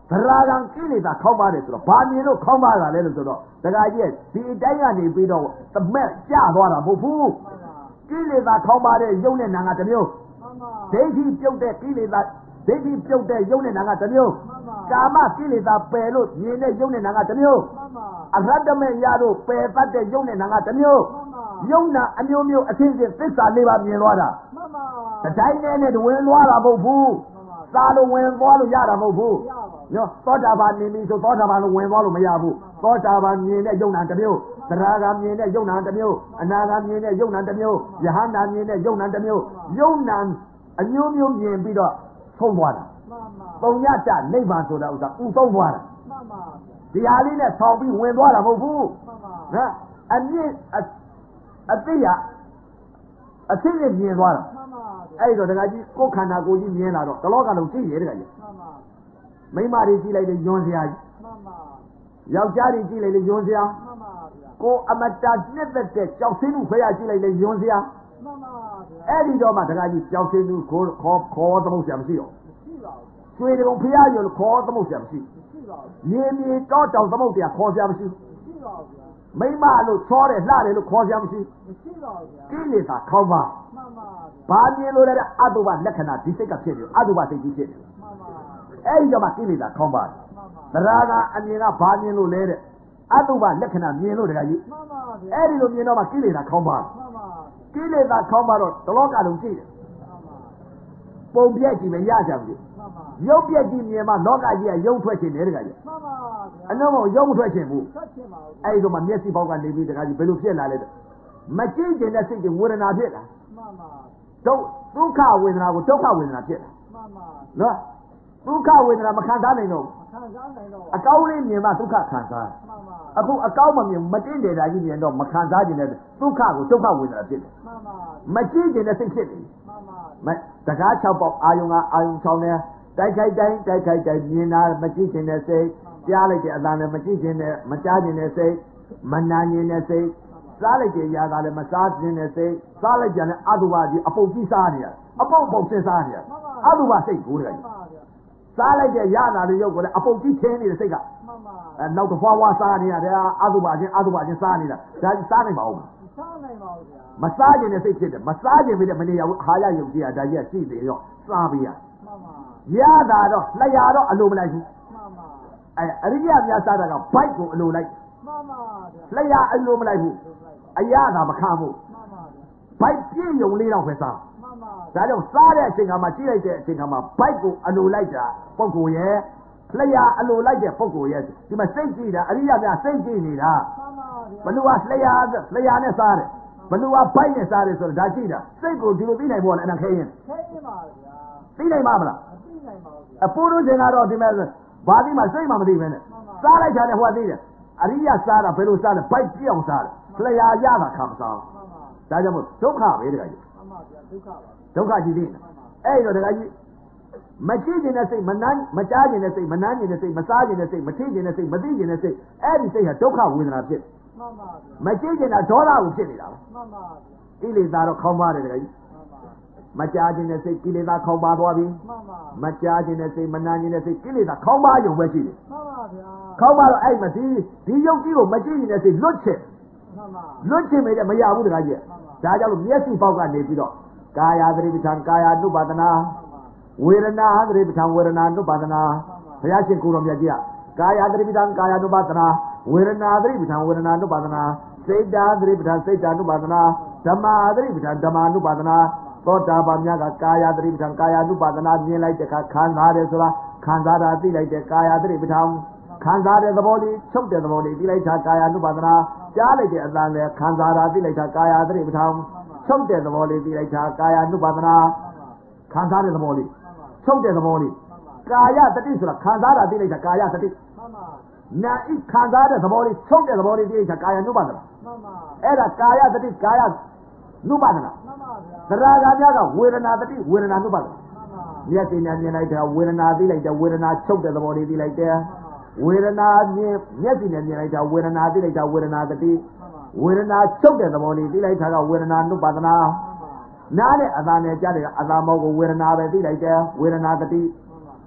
B: သရာဂံကိလေသာခေါင်းပါတယ်ဆိုတော့ဘာမြင်လို့ခေါင်းပါတာလဲလို့ဆိုတော့တခါကြီးဒီအတိုင်းကနေပြီးတော့သမက်ကျသွားတာမဟုတ်ဘူးကိလေသာခေါင်းပါတဲ့ယုံနဲ့နာငါတစ်မျိုးဒိဋ္ဌိပြုတ်တဲ့ကိလေသာဒိဋ္ဌိပြုတ်တဲ့ယုံနဲ့နာငါတစ်မျိုးကာမကိလေသာပယ်လို့မြင်တဲ့ယုံနဲ့နာငါတစ်မျိုးအရတ္တမေရတို့ပယ်တတ်တဲ့ယုံနဲ့နာငါတစ်မျိုးယုံနာအမျိုးမျိုးအသင်းသစ္စာလေးပါမြင်သွားတာတတိုင်းနဲ့တဝင်သွားတာမဟုတ်ဘူးသာလို့ဝင်သွားလို့ရတာမဟုတ်ဘူးနော်သောတာပန်နေပြီဆိုသောတာပန်လို့ဝင်သွားလို့မရဘူးသောတာပန်မြင်တဲ့ယုံနာတစ်မျိုးသရဂါမြင်တဲ့ယုံနာတစ်မျိုးအနာဂါမြင်တဲ့ယုံနာတစ်မျိုးယဟန္တာမြင်တဲ့ယုံနာတစ်မျိုးယုံနာအမျိုးမျိုးမြင်ပြီးတော့ဆုံးသွားတာပုံညတနိဗ္ဗာန်ဆိုတာဥစ္စာဥဆုံးသွားတာဒီဟာလေးနဲ့ဆောင်းပြီးဝင်သွားတာမဟုတ်ဘူးနော်အမြင့်အသိရအသိနဲ့မြင်သွားတာအဲ့တော့တခါကြီးကိုယ်ခန္ဓာကိုယ်ကြီးမြင်လာတော့တလောကလုံးကြည့်ရတဲ့ခါကြီးမိန်းမတွေကြည့်လိုက်လေယွန်းစရာကြီးယောက်ျားတွေကြည့်လိုက်လေယွန်းစရာကိုအမတာနှစ်သက်တဲ့ကြောက်စင်းမှုဖရကြည့်လိုက်လေယွန်းစရာအဲ့ဒီတော့မှတခါကြီးကြောက်စင်းမှုခေါ်သမုတ်ဆရာမရှိတော့ရွှေတုံဖရရလို့ခေါ်သမုတ်ဆရာမရှိမြေမြေတောတောင်သမုတ်တရားခေါ်ဆရာမရှိမိမလို့ချောတယ်လှတယ်လို့ခေါ်ကြမရှိကိလေသာခေါင်းပါဘာမြင်လို့လဲအတုပလက္ခဏာဒီစိတ်ကဖြစ်တယ်အတုပစိတ်ကြီးဖြစ်တယ်အဲ့ဒီတော့မှကိလေသာခေါင်းပါသရာကအမြင်ကဘာမြင်လို့လဲတဲ့အတုပလက္ခဏာမြင်လို့တကကြီးအဲ့ဒီလိုမြင်တော့မှကိလေသာခေါင်းပါကိလေသာခေါင်းပါတော့တလောကလုံးကြည့်တယ်ပုံပြက်ကြည့်မရကြဘူးရုပ်ပြက်ကြည့်မြင်မှလောကကြီးကရုပ်ထွက်ခြင်းတယ်တကကြီးအနှုံးမရုပ်မထွက်ခြင်းဘူးအဲ့ဒီတော့မှမျက်စိပေါက်ကနေပြီးတကကြီးဘယ်လိုဖြစ်လာလဲမကြည့်ခြင်းတဲ့စိတ်တွေဝေဒနာဖြစ်လာဒုက္ခဝေဒနာကိုဒုက္ခဝေဒနာဖြစ်လာနော်ဒုက္ခဝေဒနာမခံစားနိုင်တော့အကောင်းလေးမြင်မှဒုက္ခခံစားအခုအကောင်းမမြင်မတင်းတယ်တာကြီးမြင်တော့မခံစားခြင်းတဲ့ဒုက္ခကိုဒုက္ခဝေဒနာဖြစ်တယ်မကြည့်ခြင်းတဲ့စိတ်ဖြစ်တယ်တကား6ပေါက်အာယုံကအာယုံ6နဲ့တိုက်ခိုက်တိုင်းမြင်တာမကြည့်ခြင်းတဲ့စိတ်ကြားလိုက်တဲ့အတန်နဲ့မကြည့်ခြင်းနဲ့မကြားခြင်းတဲ့စိတ်မနာခြင်းတဲ့စိတ်စားလိုက်တဲ့ຢာကလည်းမစားခြင်းတဲ့စိတ်စားလိုက်ကြတဲ့အတုပါကြီးအပုတ်ကြီးစားနေရအပုတ်စဉ်းစားနေရအတုပါစိတ်ကိုတည်းကစားလိုက်တဲ့ຢာနာလေးရုပ်ကိုလည်းအပုတ်ကြီးထင်းနေတဲ့စိတ်ကနောက်တစ်ဖွားစားနေရတယ်အတုပါချင်းစားနေတာဒါကြီးစားနိုင်ပါဦး
C: စားနိုင်ပါဘူးဗျာ
B: မစားခြင်းနဲ့စိတ်ဖြစ်တယ်မစားခြင်းပြီးတဲ့မနေရဘူးဟာရယုံကြည်ရဒါကြီးကရှိသေးရောစားပေးရ
C: မှန်ပါ
B: ရတာတော့လျှာတော့အလိုမလိုက်ဘူး
C: မှန်ပါ
B: အရိယများစားတာကဘိုက်ကိုအလိုလိုက်
C: မှန်ပါ
B: လျှာအလိုမလိုက်ဘူးအရသာမခံဘူး
C: မှန်ပါ
B: ဘိုက်ပြည့်ယုံလေးတော့ပဲစား
C: မှန်ပါ
B: ဒါကြောင့်စားတဲ့အချိန်ကမှကြည့်လိုက်တဲ့အချိန်ကမှဘိုက်ကိုအလိုလိုက်တာပုဂ္ဂိုလ်ရဲ့လျှာအလိုလိုက်တဲ့ပုဂ္ဂိုလ်ရဲ့ဒီမှာစိတ်ကြည့်တာအရိယများစိတ်ကြည့်နေတာ
C: မှန်ပါ
B: ဘလူကလျှာနဲ့စားတယ်ဘလူကဘိုက်နဲ့စားတယ်ဆိုတော့ဒါကြည့်တာစိတ်ကိုဒီလိုသိနိုင်ဖို့လည်းအနခဲရင်
C: ပါဗျာ
B: သိနိုင်မှာမလား
C: မသိနိုင်ပါဘူး
B: အပိုးတို့ချိန်ကတော့ဒီမဲ့ဘာသိမှစိတ်မှမသိပဲနဲ့စားလိုက်တာနဲ့ဟိုကသိတယ်အရိယစားတာဘယ်လိုစားလဲဘိုက်ပြောင်းစားတယ်လျှာရတာခံမစားဒါကြောင့်မို့ဒုက္ခပဲတခါကြီး
C: မှန်ပါဗျာဒုက္ခပါ
B: ဒုက္ခကြီးသိအဲ့တော့တခါကြီးမကြည့်ခြင်းနဲ့စိတ်မနာမကြားခြင်းနဲ့စိတ်မနာခြင်းနဲ့စိတ်မစားခြင်းနဲ့စိတ်မထိခြင်းနဲ့စိတ်မသိခြင်းနဲ့စိတ်အဲ့ဒီစိတ်ဟာဒုက္ခဝေဒနာဖြစ်
C: မှန်ပါဗျာ
B: မကြည့်ခြင်းကဒေါသကိုဖြစ်နေတာပဲ
C: မှန်ပါဗျာ
B: ကိလေသာတော့ခေါင်းပါတယ်တခါကြီးမကြားခြင်းနဲ့စိတ်ကိလေသာခေါင်းပါသွားပြီ
C: မှန်ပါ
B: မကြားခြင်းနဲ့စိတ်မနာခြင်းနဲ့စိတ်ကိလေသာခေါင်းပါရုံပဲရှိတယ်
C: မှန်ပါဗျာ
B: ခေါင်းပါတော့အဲ့မဒီရုပ်ကြီးကိုမကြည့်ခြင်းနဲ့စိတ်လွတ်ချင်
C: မှန်ပါ
B: လွတ်ချင်မေတဲ့မရဘူးတခါကြီးဒါကြောင့်လို့မျက်စိပေါက်ကနေပြီးတော့ကာယသတိပဋ္ဌာန်ကာယ ानु ပါဒနာဝေဒနာသတိပဋ္ဌာန်ဝေဒနာ ानु ပါဒနာဘုရားရှင်ကိုယ်တော်မြတ်ကြီးကကာယသတိပဋ္ဌာန်ကာယ ानु ပါဒနာဝေဒနာသတိပဋ္ဌာန်ဝေဒနာ ानु ပါဒနာစိတ်ဓာသတိပဋ္ဌာန်စိတ်ဓာ ानु ပါဒနာဓမ္မသတိပဋ္ဌာန်ဓမ္မ ानु ပါဒနာသောတာပန်များကကာယသတိပဋ္ဌာန်ကာယ ानु ပါဒနာမြင်လိုက်တဲ့အခါခံစားတယ်ဆိုတာခံစားတာသိလိုက်တဲ့ကာယသတိပဋ္ဌာန်ခံစားတဲ့သဘောလေးချုပ်တဲ့သဘောလေးသိလိုက်တာကာယ ानु ပါဒနာကြားလိုက်တဲ့အတန်နဲ့ခံစားတာသိလိုက်တာကာယသတိပဋ္ဌာန်ချုပ်တဲ့သဘောလေးသိလိုက်တာကာယ ानु ပါဒနာခံစားတဲ့သဘောလေးချုပ်တဲ့သဘောလေးကာယတတိဆိုတာခံစားတာသိလိုက်တာကာယတတိနာဣခံစားတဲ့သဘောလေးချုပ်တဲ့သဘောလေးသိလိုက်တာကာယ ानु ပါဒနာအဲ့ဒါကာယတတိကာယ ानु ပါဒနာသရဂါများကဝေဒနာတတိဝေဒနာ ानु ပါဒနာမျက်စိနဲ့မြင်လိုက်တာဝေဒနာသိလိုက်တယ်ဝေဒနာချုပ်တဲ့သဘောလေးသိလိုက်တယ်ဝေဒနာမြင်မျက်စိနဲ့မြင်လိုက်တာဝေဒနာသိလိုက်တာဝေဒနာတတိဝေဒနာချုပ်တဲ့သဘောလေးသိလိုက်တာကဝေဒနာ ानु ပါဒနာနားနဲ့အသာနဲ့ကြားတယ်ကအသာမောကိုဝေဒနာပဲသိလိုက်တယ်ဝေဒနာတတိ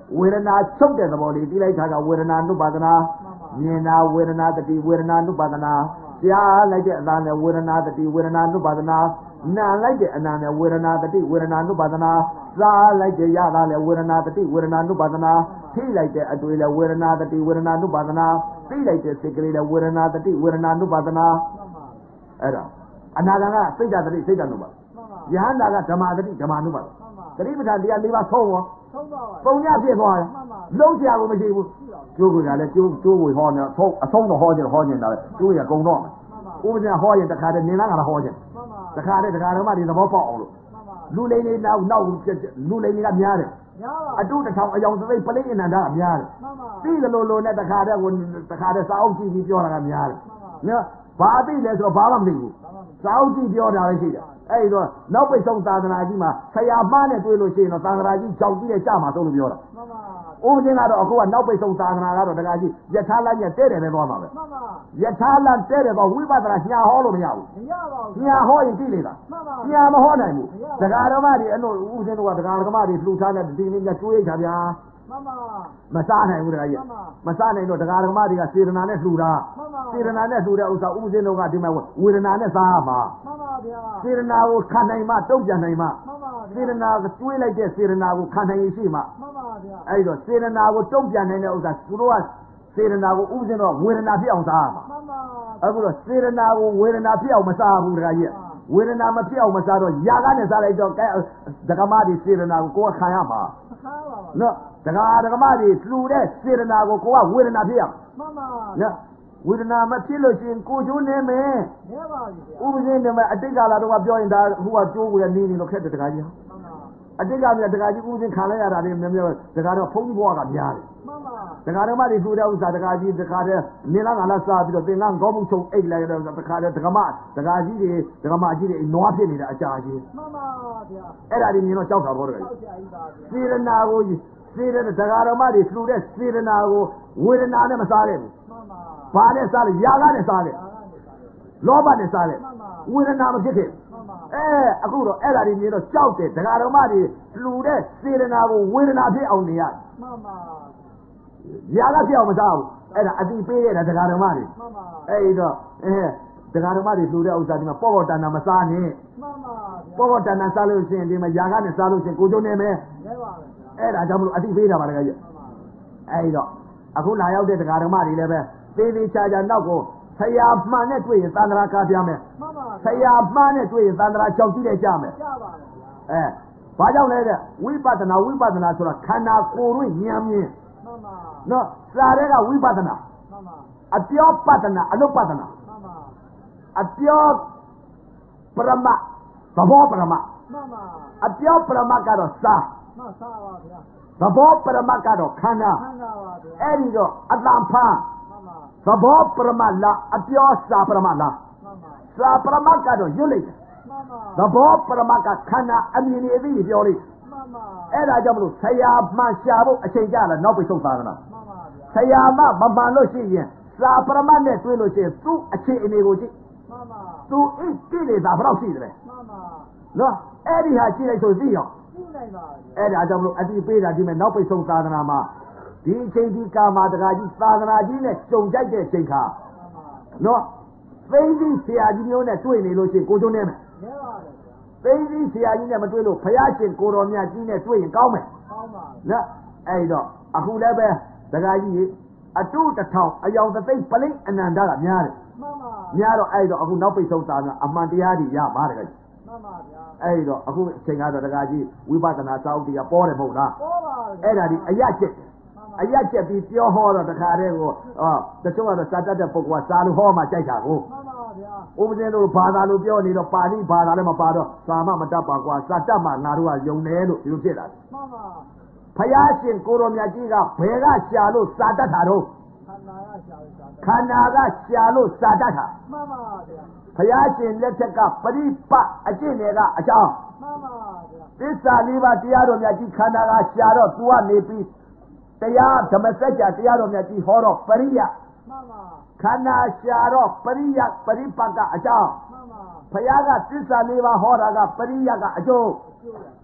B: ဝေဒနာချုပ်တဲ့သဘောလေးပြီးလိုက်တာကဝေဒနာနုပါဒနာမြင်တာဝေဒနာတတိဝေဒနာနုပါဒနာကြားလိုက်တဲ့အသံနဲ့ဝေဒနာတတိဝေဒနာနုပါဒနာနာလိုက်တဲ့အနာနဲ့ဝေဒနာတတိဝေဒနာနုပါဒနာစားလိုက်တဲ့ရတာနဲ့ဝေဒနာတတိဝေဒနာနုပါဒနာထိလိုက်တဲ့အတွေ့နဲ့ဝေဒနာတတိဝေဒနာနုပါဒနာသိလိုက်တဲ့စိတ်ကလေးနဲ့ဝေဒနာတတိဝေဒနာနုပါဒနာအဲ့ဒါအနာဂံကစိတ်ဓာတ်တတိစိတ်ဓာတ်နုပါယဟန္တာကဓမ္မတတိဓမ္မနုပါတတိပဋ္ဌာန်တရား၄ပါးဆုံးရောပုံညဖြစ်သွားတယ်လုံးကြကိုမရှိဘူးကျိုးကလည်းကျိုးဝေဟောနေအဆုံးတော့ဟောနေတာပဲကျိုးရကုံတော့မယ်ဥပဒေဟောရင်တခါတည်းနင်းလာကလည်းဟောခြင်းတခါတည်းဓမ္မတွေသဘောပေါက်အောင်လို့လူလိန်တွေနောက်လူလိန်တွေကများတယ်အတုတစ်ထောင်အယောင်သိပလိအနန္ဒကများတယ်ပြီးသလိုနဲ့တခါတည်းစာအုပ်ကြည့်ပြီးပြောတာကများတယ်နော်ဘာသိလဲဆိုတော့ဘာမှမသိဘူးစာအုပ်ကြည့်ပြောတာပဲရှိတယ်အဲ့တော့နောက်ပိတ်ဆုံးသာသနာကြီးမှာဆရာမှားနဲ့တွေ့လို့ရှိရင်တော့သာသနာကြီးကြောက်ကြည့်တဲ့ကြမှာသုံးလို့ပြောတာဥပဒေကတော့အခုကနောက်ပိတ်ဆုံးသာသနာကတော့တခါကြီးယထာလမ်းနဲ့တဲ့တယ်ပဲသွားမှာပဲယထာလမ်းတဲ့တယ်တော့ဝိပဿနာညာဟောလို့မရဘူးညာဟောရင်ကြည့်လေတာညာမဟောနိုင်ဘူးဒကာဓမ္မတွေအဲ့လိုဥပဒေတော့ဒကာဓမ္မတွေလှူထားတဲ့ဒီနေ့ကကျွေးကြဗျာမစားနိုင်ဘူးတခါကြီးမစားနိုင်တော့ဒကာဓမ္မတွေကစေတနာနဲ့လှူတာစေတနာနဲ့လှူတဲ့ဥစ္စာဥပဒေတော့ကဒီမှာဝေဒနာနဲ့စားမှာစေတနာကိုခံနိုင်မှတုံ့ပြန်နိုင်မှစေတနာကိုကျွေးလိုက်တဲ့စေတနာကိုခံနိုင်ရရှိမှအဲ့တော့စေတနာကိုတုံ့ပြန်နိုင်တဲ့ဥစ္စာသူတို့ကစေတနာကိုဥပဒေတော့ဝေဒနာဖြစ်အောင်စားမှာအခုတော့စေတနာကိုဝေဒနာဖြစ်အောင်မစားဘူးတခါကြီးဝေဒနာမဖြစ်အောင်မစားတော့ຢာကနဲ့စားလိုက်တော့ဒကမတွေစေတနာကိုကိုယ်ကခံရမှာနော်ဒကမတွေလှူတဲ့စေတနာကိုကိုယ်ကဝေဒနာဖြစ်ရမှာနော်ဝေဒနာမဖြစ်လို့ရှိရင်ကိုကျိုးနေမယ်နေပါပြီဗျာဥပဒေနဲ့အတိတ်ကာလတော့ပြောရင်ဒါအခုကကျိုးကိုနေလို့ခက်တယ်တခါကြီးအတိတ်ကမြတ်တခါကြီးဥပဒေခံလိုက်ရတာတွေများများတခါတော့ဖုန်းကြီးဘဝကများတယ်တခါတော့မှဒီဆိုတဲ့ဥစ္စာတခါကြီးတခါတည်းနေလာငါလာစားပြီးတော့သင်္ကန်းကောင်းမှုချုပ်အိတ်လိုက်တော့တခါတည်းဒကမကြီးတွေနွားဖြစ်နေတာအကြာကြီးမှန်ပါဗျာအဲ့ဒါတွေမြင်တော့ကြောက်တာပေါ့တခါကြီးစေရနာကိုစေရဒကာတော်မတွေလှူတဲ့စေရနာကိုဝေဒနာနဲ့မစားခဲ့ဘူးဘာနဲ့စားလဲຢာကနဲ့စားခဲ့လောဘနဲ့စားခဲ့ဝေဒနာမဖြစ်ခဲ့အခုတော့အဲ့ဒါတွေမြင်တော့ကြောက်တယ်ဒကာတော်မတွေလှူတဲ့စေရနာကိုဝေဒနာဖြစ်အောင်နေရတယ်မှန်ပါຢာကဖြစ်အောင်မစားဘူးအဲ့ဒါအတိပေးခဲ့တာဒကာတော်မတွေမှန်ပါအဲ့တော့ဒကာတော်မတွေလှူတဲ့ဥစ္စာဒီမှာပေါ့ပေါ့တန်တာမစားနဲ့မှန်ပါပေါ့ပေါ့တန်တာစားလို့ရှိရင်ဒီမှာຢာကနဲ့စားလို့ရှိရင်ကိုကျုံနေမယ်လဲပါပဲအဲ့ဒါကြောင့်မလို့အတိပေးတာပါဒကာကြီးအဲ့တော့အခုလာရောက်တဲ့ဒကာတော်မတွေလည်းပဲသေးသေးချာချာနောက်ကိုဆရာမှန်နဲ့တွေ့ရင်သန္တရာကားပြမယ်မှန်ပါဆရာမှန်နဲ့တွေ့ရင်သန္တရာကြောက်ကြည့်တဲ့ကြမယ်ကြပါဗျာဘာကြောင့်လဲတဲ့ဝိပဿနာဆိုတာခန္ဓာကိုယ်တွင်ဉာဏ်မြင်မှန်ပါနော်စာရဲကဝိပဿနာမှန်ပါအပြောပဿနာအနုပဿနာမှန်ပါအပြောပရမသဘောပရမမှန်ပါအပြောပရမကတော့စာမှန်ပါပါဗျာသဘောပရမကတော့ခန္ဓာပါဗျာအဲ့ဒီတော့အတန်ဖန်သဘောပရမလားအပြောစာပရမလားစာပရမကတော့ရွတ်လိုက်တယ်သဘောပရမကခန္ဓာအမြင်အသိပြောလိုက်အဲ့ဒါကြောင့်မလို့ဆရာမှရှာဖို့အချိန်ကြလာနောက်ပိတ်ဆုံးသာသနာဆရာမမမှန်လို့ရှိရင်စာပရမနဲ့တွေ့လို့ရှိရင်သူ့အခြေအနေကိုကြည့်သူဣကိလေသာဘယ်တော့ရှိတယ်နော်အဲ့ဒီဟာကြည့်လိုက်ဆိုသိအောင်အဲ့ဒါကြောင့်မလို့အတိပေးတာဒီမဲ့နောက်ပိတ်ဆုံးသာသနာမှာဒီအချိန်ဒီကာမတကာကြီးသာသနာကြီးနဲ့ကြုံကြိုက်တဲ့အချိန်ခါနော်သိသိဆရာကြီးမျိုးနဲ့တွေ့နေလို့ရှိရင်ကိုကျုံနေမယ်သိသိဆရာကြီးနဲ့မတွေ့လို့ဘုရားရှင်ကိုတော်မြတ်ကြီးနဲ့တွေ့ရင်ကောင်းမယ်နော်အဲ့တော့အခုလည်းပဲတကာကြီးအတုတစ်ထောင်အယောင်သိပလိအနန္တကများတယ်များတော့အဲ့တော့အခုနောက်ပိတ်ဆုံးသာသနာအမှန်တရားကြီးရပါတကာကြီးမှန်ပါဗျာအဲ့တော့အခုအချိန်ကတော့တကာကြီးဝိပဿနာစာအုပ်တွေကပေါ်တယ်မဟုတ်လားပေါ်ပါဘူးအဲ့ဒါဒီအရချက်ပြီးပြောဟောတော့တခါတည်းကိုတချို့ကတော့စာတတ်တဲ့ပုဂ္ဂိုလ်ကစာလို့ဟောမှကြိုက်တာကိုမှန်ပါဗျာဥပဒေလို့ဘာသာလို့ပြောနေတော့ပါဠိဘာသာလည်းမပါတော့စာမမတတ်ပါကွာစာတတ်မှငါတို့ကယုံတယ်လို့ဒီလိုဖြစ်လာတယ်မှန်ပါဘုရားရှင်ကိုတော်မြတ်ကြီးကဘယ်ကရှာလို့စာတတ်တာတော့ခန္ဓာကရှာလို့စာတတ်တာမှန်ပါဗျာဘုရားရှင်လက်ထက်ကပရိပတ်အကျင့်တွေကအကြောင်းမှန်ပါဗျာသစ္စာလေးပါးတရားတော်မြတ်ကြီးခန္ဓာကရှာတော့သူကနေပြီးတရားဓမ္မစကြာတရားတော်မြတ်ကြီးဟောတော့ပရိယမှန်ပါခန္ဓာရှာတော့ပရိယပရိပတ်ကအကြောင်းမှန်ပါဘုရားကသစ္စာလေးပါးဟောတာကပရိယကအကျိုး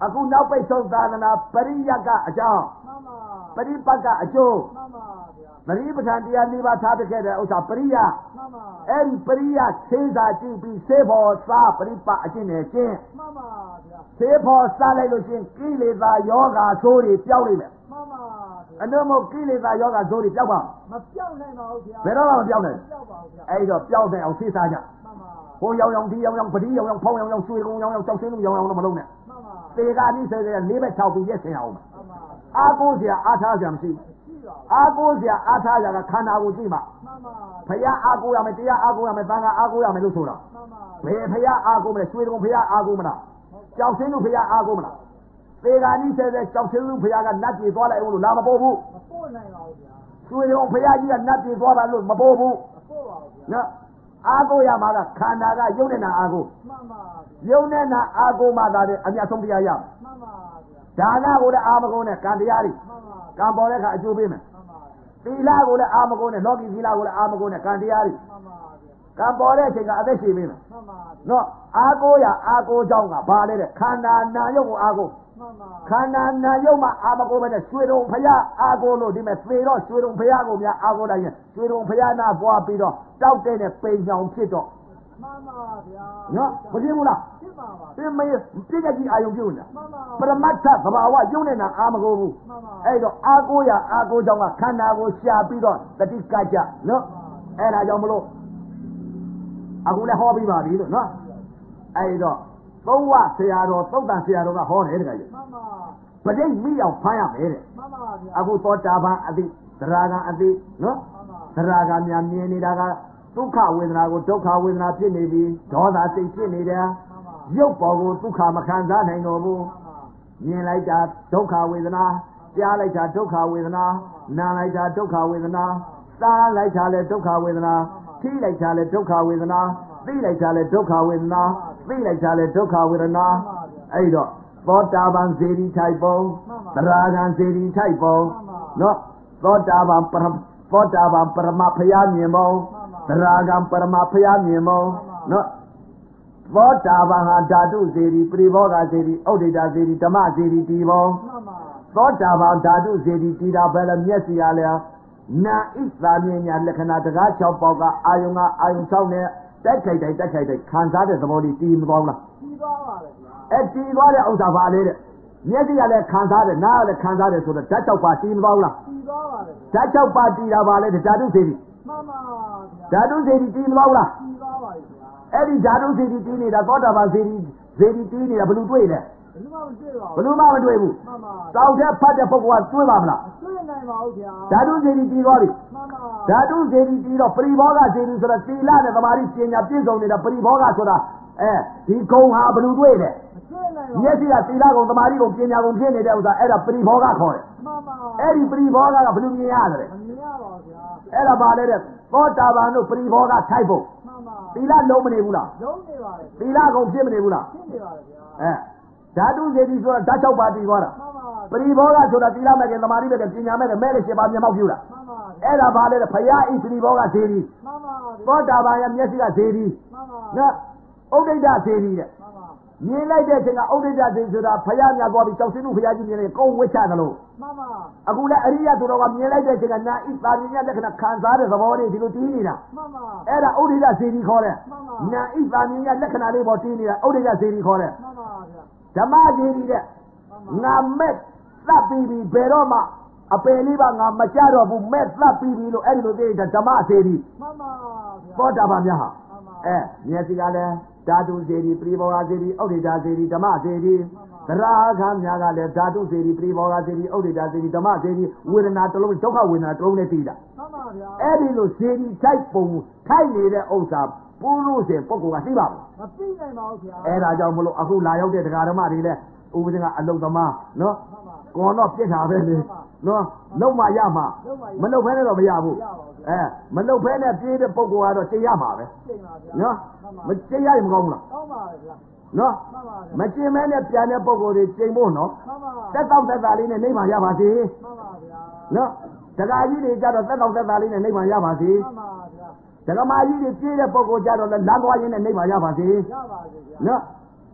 B: အခုနောက်ပိတ်ဆုံးသာသနာပရိယတ်ကအကြောင်းပရိပတ်ကအကျိုးသတိပဋ္ဌာန်တရား၄ပါးထားပြခဲ့တဲ့ဥစ္စာပရိယအဲ့ဒီပရိယဆေးစာကြည့်ပြီးဆေးဖို့စားပရိပတ်အကျင့်နဲ့ကျင့်ဆေးဖို့စားလိုက်လို့ရှင်ကိလေသာယောဂါဆိုးတွေပျောက်လိမ့်မယ်အနုမို့ကိလေသာယောဂါဆိုးတွေပျောက်ပါ
C: မပျောက်နိုင်ပါဘူးဗျာ
B: ဘယ်တော့မှမပျောက်နိုင်အဲ့တော့ပျောက်နိုင်အောင်ဆေးစားကြဟိုရောင်ဒီရောင်ပတိရောင်ဖောင်းရောင်ရွှေကုန်းရောင်ကြောက်စင်းလုံးရောင်တော့မလုံးနဲ့သေကာနိစေတဲ့၄ဘက်၆ပြီးရက်ဆင်အောင်အားကိုးစရာအားထားစရာမရှိဘူးအားကိုးစရာအားထားစရာကခန္ဓာကိုကြည့်မှဘုရားအားကိုးရမယ်တရားအားကိုးရမယ်သံဃာအားကိုးရမယ်လို့ဆိုတာဘယ်ဘုရားအားကိုးမလဲရွှေကုန်းဘုရားအားကိုးမလားကြောက်စင်းလုံးဘုရားအားကိုးမလားသေကာနိစေတဲ့ကြောက်စင်းလုံးဘုရားကနတ်ပြည်သွားလိုက်အောင်လို့လာမပေါ်ဘူး
C: မပေါ်နိုင်ပါဘူးဗျာ
B: ရွှေကုန်းဘုရားကြီးကနတ်ပြည်သွားတာလို့မပေါ်ဘူး
C: မပေါ်ပါဘူး
B: နော်အားကိုးရမှာကခန္ဓာကယုံနဲ့နာအားကိုး
C: မှန်ပါဗျာ
B: ယုံနဲ့နာအားကိုးမှသာတဲ့အမြတ်ဆုံးတရားရ
C: မှန်ပါဗျာ
B: ဒါနကိုလည်းအာမကုန်းနဲ့ကံတရားတွေကံပေါ်တဲ့အခါအကျိုးပေးမယ်သီလကိုလည်းအာမကုန်းနဲ့လောကီသီလကိုလည်းအာမကုန်းနဲ့ကံတရားတွေကံပေါ်တဲ့အချိန်ကအသက်ရှင်ပေးမယ်နော်အားကိုးရအားကိုးကြောင်းကဘာလဲတဲ့ခန္ဓာနာယုတ်ကိုအားကိုးခန္ဓာနာယုတ်မှာအာမကုန်းပဲနဲ့ရွှေတုံဖယားအားကိုးလို့ဒီမဲ့သေတော့ရွှေတုံဖယားကိုများအားကိုးလိုက်ရင်ရွှေတုံဖယားနာပွားပြီးတော့တောက်တဲ့နဲ့ပိန်ချောင်ဖြစ်တော့
C: မှန်ပါဗျာ
B: နော်မဖြစ်ဘူးလား
C: ဖြစ်ပါပါ
B: ပြမေပြည့်ကြကြီးအာယုံပြုနေတာ
C: မှန်ပါ
B: ပရမတ္ထသဘာဝယုံနေတာအာမကိုဘူးအဲ့တော့အာကိုရအာကိုကြောင့်ကခန္ဓာကိုရှာပြီးတော့တတိကကြနော်အဲ့ဒါကြောင့်မလို့အခုလည်းဟောပြီးပါပြီလို့နော်အဲ့တော့သုံးဝဆရာတော်သုတ်တန်ဆရာတော်ကဟောတယ်တခါကြီး
C: မှန်ပါ
B: ပဋိမိအောင်ဖမ်းရမယ်တဲ့
C: မှန်ပါဗျာ
B: အခုသောတာပန်အသိသရဂံအသိနော်သရဂံများမြင်နေတာကဒုက္ခဝေဒနာကိုဒုက္ခဝေဒနာဖြစ်နေပြီဒေါသစိတ်ဖြစ်နေတယ်ရုပ်ပေါ်ကိုဒုက္ခမခံစားနိုင်တော့ဘူးမြင်လိုက်တာဒုက္ခဝေဒနာကြားလိုက်တာဒုက္ခဝေဒနာနားလိုက်တာဒုက္ခဝေဒနာစားလိုက်တာလည်းဒုက္ခဝေဒနာထိလိုက်တာလည်းဒုက္ခဝေဒနာသိလိုက်တာလည်းဒုက္ခဝေဒနာသိလိုက်တာလည်းဒုက္ခဝေဒနာအဲ့တော့သောတာပန်စေတီထိုက်ပုံသရဂံစေတီထိုက်ပုံနော်သောတာပန်ပရမဖယားမြင်ပုံသရဂံပရမဖယားမြင်ပုံနော်သောတာပန်ဟာဓာတုစေတီပရိဘောဂစေတီဥဒိတာစေတီဓမ္မစေတီတီပုံသောတာပန်ဓာတုစေတီတီတာပဲလေမျက်စိရလဲနာဣသာမြညာလက္ခဏာတကား6ပေါက်ကအာယုံ6နဲ့တိုက်ခိုက်ခံစားတဲ့သဘောလေးတီးမသွားဘူးလား
C: တီးသွားပါလေဗျာ
B: တီးသွားတဲ့ဥစ္စာပါလေတဲ့မျက်စိကလည်းခံစားတယ်နားကလည်းခံစားတယ်ဆိုတော့ဓာတ်6ပါးတီးမသွားဘူးလား
C: တီးသွားပါလေ
B: ဓာတ်6ပါးတီးတာပါလေဓာတုစေတီ
C: မှန်ပါ
B: ဗျာဓာတုစေတီတီးမသွားဘူးလား
C: တီးသွားပါလေဗျာ
B: အဲ့ဒီဓာတုစေတီတီးနေတာသောတာပန်စေတီတီးနေတာဘယ်လိုတွေ့လဲ
C: ဘယ်လိုမှမတွေ့ပါဘူး
B: ဘယ်လိုမှမတွေ့ဘူးမှန်ပါတောက်တဲ့ဖတ်တဲ့ပုဂ္ဂိုလ်ကတွေ့ပါမလား
C: တွေ့နိုင်ပါဘူးဗျာ
B: ဓာတုစေတီတီးသွားပြီ
C: မှန်ပါ
B: ဓာတုစေတီတီးတော့ပရိဘောဂစေတီဆိုတာသီလနဲ့သမာဓိပညာပြည့်စုံနေတာပရိဘောဂဆိုတာဒီကုံဟာဘယ်လိုတွေ့လဲမျက်စိကသီလကုံသမာဓိကုံပညာကုံဖြစ်နေတဲ့ဥစ္စာအဲ့ဒါပရိဘောဂခေါ်တယ်
C: မှန်ပါ
B: အဲ့ဒီပရိဘောဂကဘယ်လိုမြင်ရတယ်
C: မမြင်ရပါဘူးဗျာ
B: အဲ့ဒါပါလေတဲ့သောတာပန်တို့ပရိဘောဂထိုက်ဖို့
C: မှန်ပါ
B: သီလလုံးမနေဘူးလား
C: လုံးနေပါလေ
B: သီလကုံဖြစ်မနေဘူးလား
C: ဖြစ်နေပါလေဗျာ
B: ဓာတုစေတီဆိုတာဓာတ်6ပါးတည်သွားတာ
C: မှန်ပါ
B: ပရိဘောဂဆိုတာသီလမဲ့ကသမာဓိမဲ့ကပညာမဲ့ကမဲ့7ပါးမျက်မှောက်ပြုတာ
C: မှန်ပါ
B: အဲ့ဒါပါလေတဲ့ဘုရားဣပရိဘောဂစေတီ
C: မှန်ပါ
B: သောတာပန်ရဲ့မျက်စိကစေတီ
C: မှန်ပါ
B: နော်ဥဒိဋ္ဌစေတီတဲ့
C: မှန်ပါ
B: မြင်လိုက်တဲ့အချိန်ကဥဒိဋ္ဌစေဆိုတာဘုရားများသွားပြီးကြောက်စင်းမှုဘုရားကြီးမြင်နေကုန်းဝှက်ချတယ်လို့
C: မှန်ပါ
B: အခုလည်းအရိယသူတော်ကမြင်လိုက်တဲ့အချိန်ကနာဣသာမြင်ရလက္ခဏာခံစားတဲ့သဘောလေးဒီလိုတီးနေတာ
C: မှန်ပါ
B: အဲ့ဒါဥဒိဋ္ဌစေတီခေါ်တယ်နာဣသာမြင်ရလက္ခဏာလေးပေါ်တီးနေတာဥဒိဋ္ဌစေတီခေါ်တယ်
C: မှန်ပါဗျာ
B: ဓမ္မစေတီတဲ့ငါမဲ့သတ်ပြီးပြီဘယ်တော့မှအပယ်လေးပါငါမကြတော့ဘူးမဲ့သတ်ပြီးပြီလို့အဲ့ဒီလိုသိတဲ့ဓမ္မစေတီ
C: မှန်ပါဗျာ
B: သောတာပန်များဟာမျက်စိကလည်းဓာတုစေတီပရိဘောဂစေတီဥဒိတာစေတီဓမ္မစေတီသရဂံများကလည်းဓာတုစေတီပရိဘောဂစေတီဥဒိတာစေတီဓမ္မစေတီဝေဒနာတစ်လုံးဒုက္ခဝေဒနာတစ်လုံးနဲ့တည်တာ
C: မှန်ပါဗျာ
B: အဲ့ဒီလိုစေတီထိုက်ပုံထိုက်နေတဲ့ဥစ္စာပုရုษေပုဂ္ဂိုလ်ကသိပါဘူး
C: မသိနိုင်ပါဘူးဗျာ
B: အဲ့ဒါကြောင့်မလို့အခုလာရောက်တဲ့တရားဓမ္မတွေလည်းဥပဒေကအလုံသမားနော်ကွန်တော့ပြစ်တာပဲလေနော်လုံမရမှာမလုံဖဲနဲ့တော့မရဘူးမလုံဖဲနဲ့ပြေးတဲ့ပုဂ္ဂိုလ်ကတော့ချိန်ရမှာပဲနော်မချိန်ရရင်မကောင်းဘူးလား
C: ကောင်းပါဗျာ
B: နော်မချိန်မဲနဲ့ပြန်တဲ့ပုဂ္ဂိုလ်တွေချိန်ဖို့နော်တက်တော့တက်တာလေးနဲ့နှိမ့်မှရပါစေ
C: မှန်ပါဗျာ
B: နော်တက္ကကြီးတွေကြတော့တက်တော့တက်တာလေးနဲ့နှိမ့်မှရပါစေ
C: မှန်ပါဗျာ
B: တက္ကမကြီးတွေပြေးတဲ့ပုဂ္ဂိုလ်ကြတော့လည်းလမ်းသွားရင်းနဲ့နှိမ့်မှရပါစေ
C: ရပါစေဗျာ
B: နော်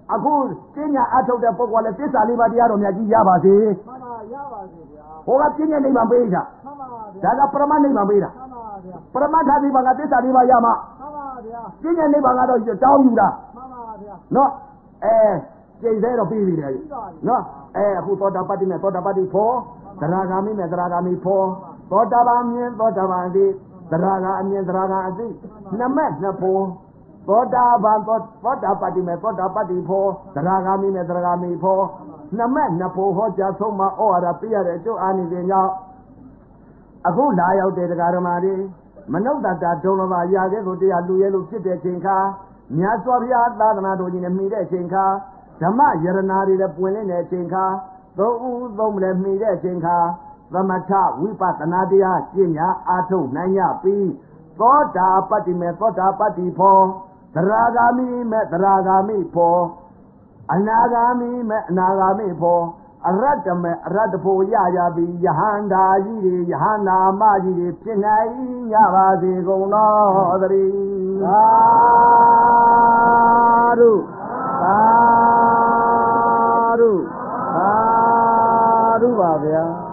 B: အခုပညာအထုတ်တဲ့ပုဂ္ဂိုလ်လည်းသစ္စာလေးပါးတရားတော်များကြီးရပါစေ
C: မှန်ပါရပါစေဗျာ
B: ဟိုကပညာနိဗ္ဗာန်ပေးတာ
C: မှန်ပါဗျာ
B: ဒါကပရမနိဗ္ဗာန်ပေးတာ
C: မှန်ပါဗျာ
B: ပရမတ္ထနိဗ္ဗာန်ကသစ္စာလေးပါးရမှာ
C: မှန်ပါဗျာ
B: ပညာနိဗ္ဗာန်ကတော့တောင်းယူတာ
C: မှန်ပါဗျာ
B: နော်ကျိန်သေးတော့ပြီးပြီလေနော်အခုသောတာပတ္တိနဲ့သောတာပတ္တိဖို့သရဂါမိနဲ့သရဂါမိဖို့သောတာပန်မြင်သောတာပန်အသိသရဂါအမြင်သရဂါအသိနမက်နှစ်ဖို့သောတာပန်သောတာပတ္တိနဲ့သောတာပတ္တိဖို့သရဂါမိနဲ့သရဂါမိဖို့နမက်နှစ်ဖို့ဟောကြားဆုံးမဩဝါဒပေးရတဲ့အကျိုးအာနိသင်ကြောင့်အခုလာရောက်တဲ့တရားဓမ္မတွေမနုဿတာဒုံလဘာရာခဲ့ကိုတရားလူရဲလို့ဖြစ်တဲ့ချိန်ခါမြတ်စွာဘုရားသာသနာတော်ကြီးနဲ့မှီတဲ့ချိန်ခါဓမ္မယရနာတွေလည်းပွင့်လင်းတဲ့ချိန်ခါသုံးဦးသုံးမလည်းမှီတဲ့ချိန်ခါသမထဝိပဿနာတရားကျင့်ညာအားထုတ်နိုင်ရပြီးသောတာပတ္တိမေသောတာပတ္တိဖို့သရဂါမိမေသရဂါမိဖို့အနာဂါမိမေအနာဂါမိဖို့အရတ္တမေအရတ္တဖို့ရရပြီးယဟန္တာကြီးတွေယဟန္တာမကြီးတွေဖြစ်နိုင်ရပါစေကုန်တော်သတည်းသာဓုသာဓုသာဓုပါဗျာ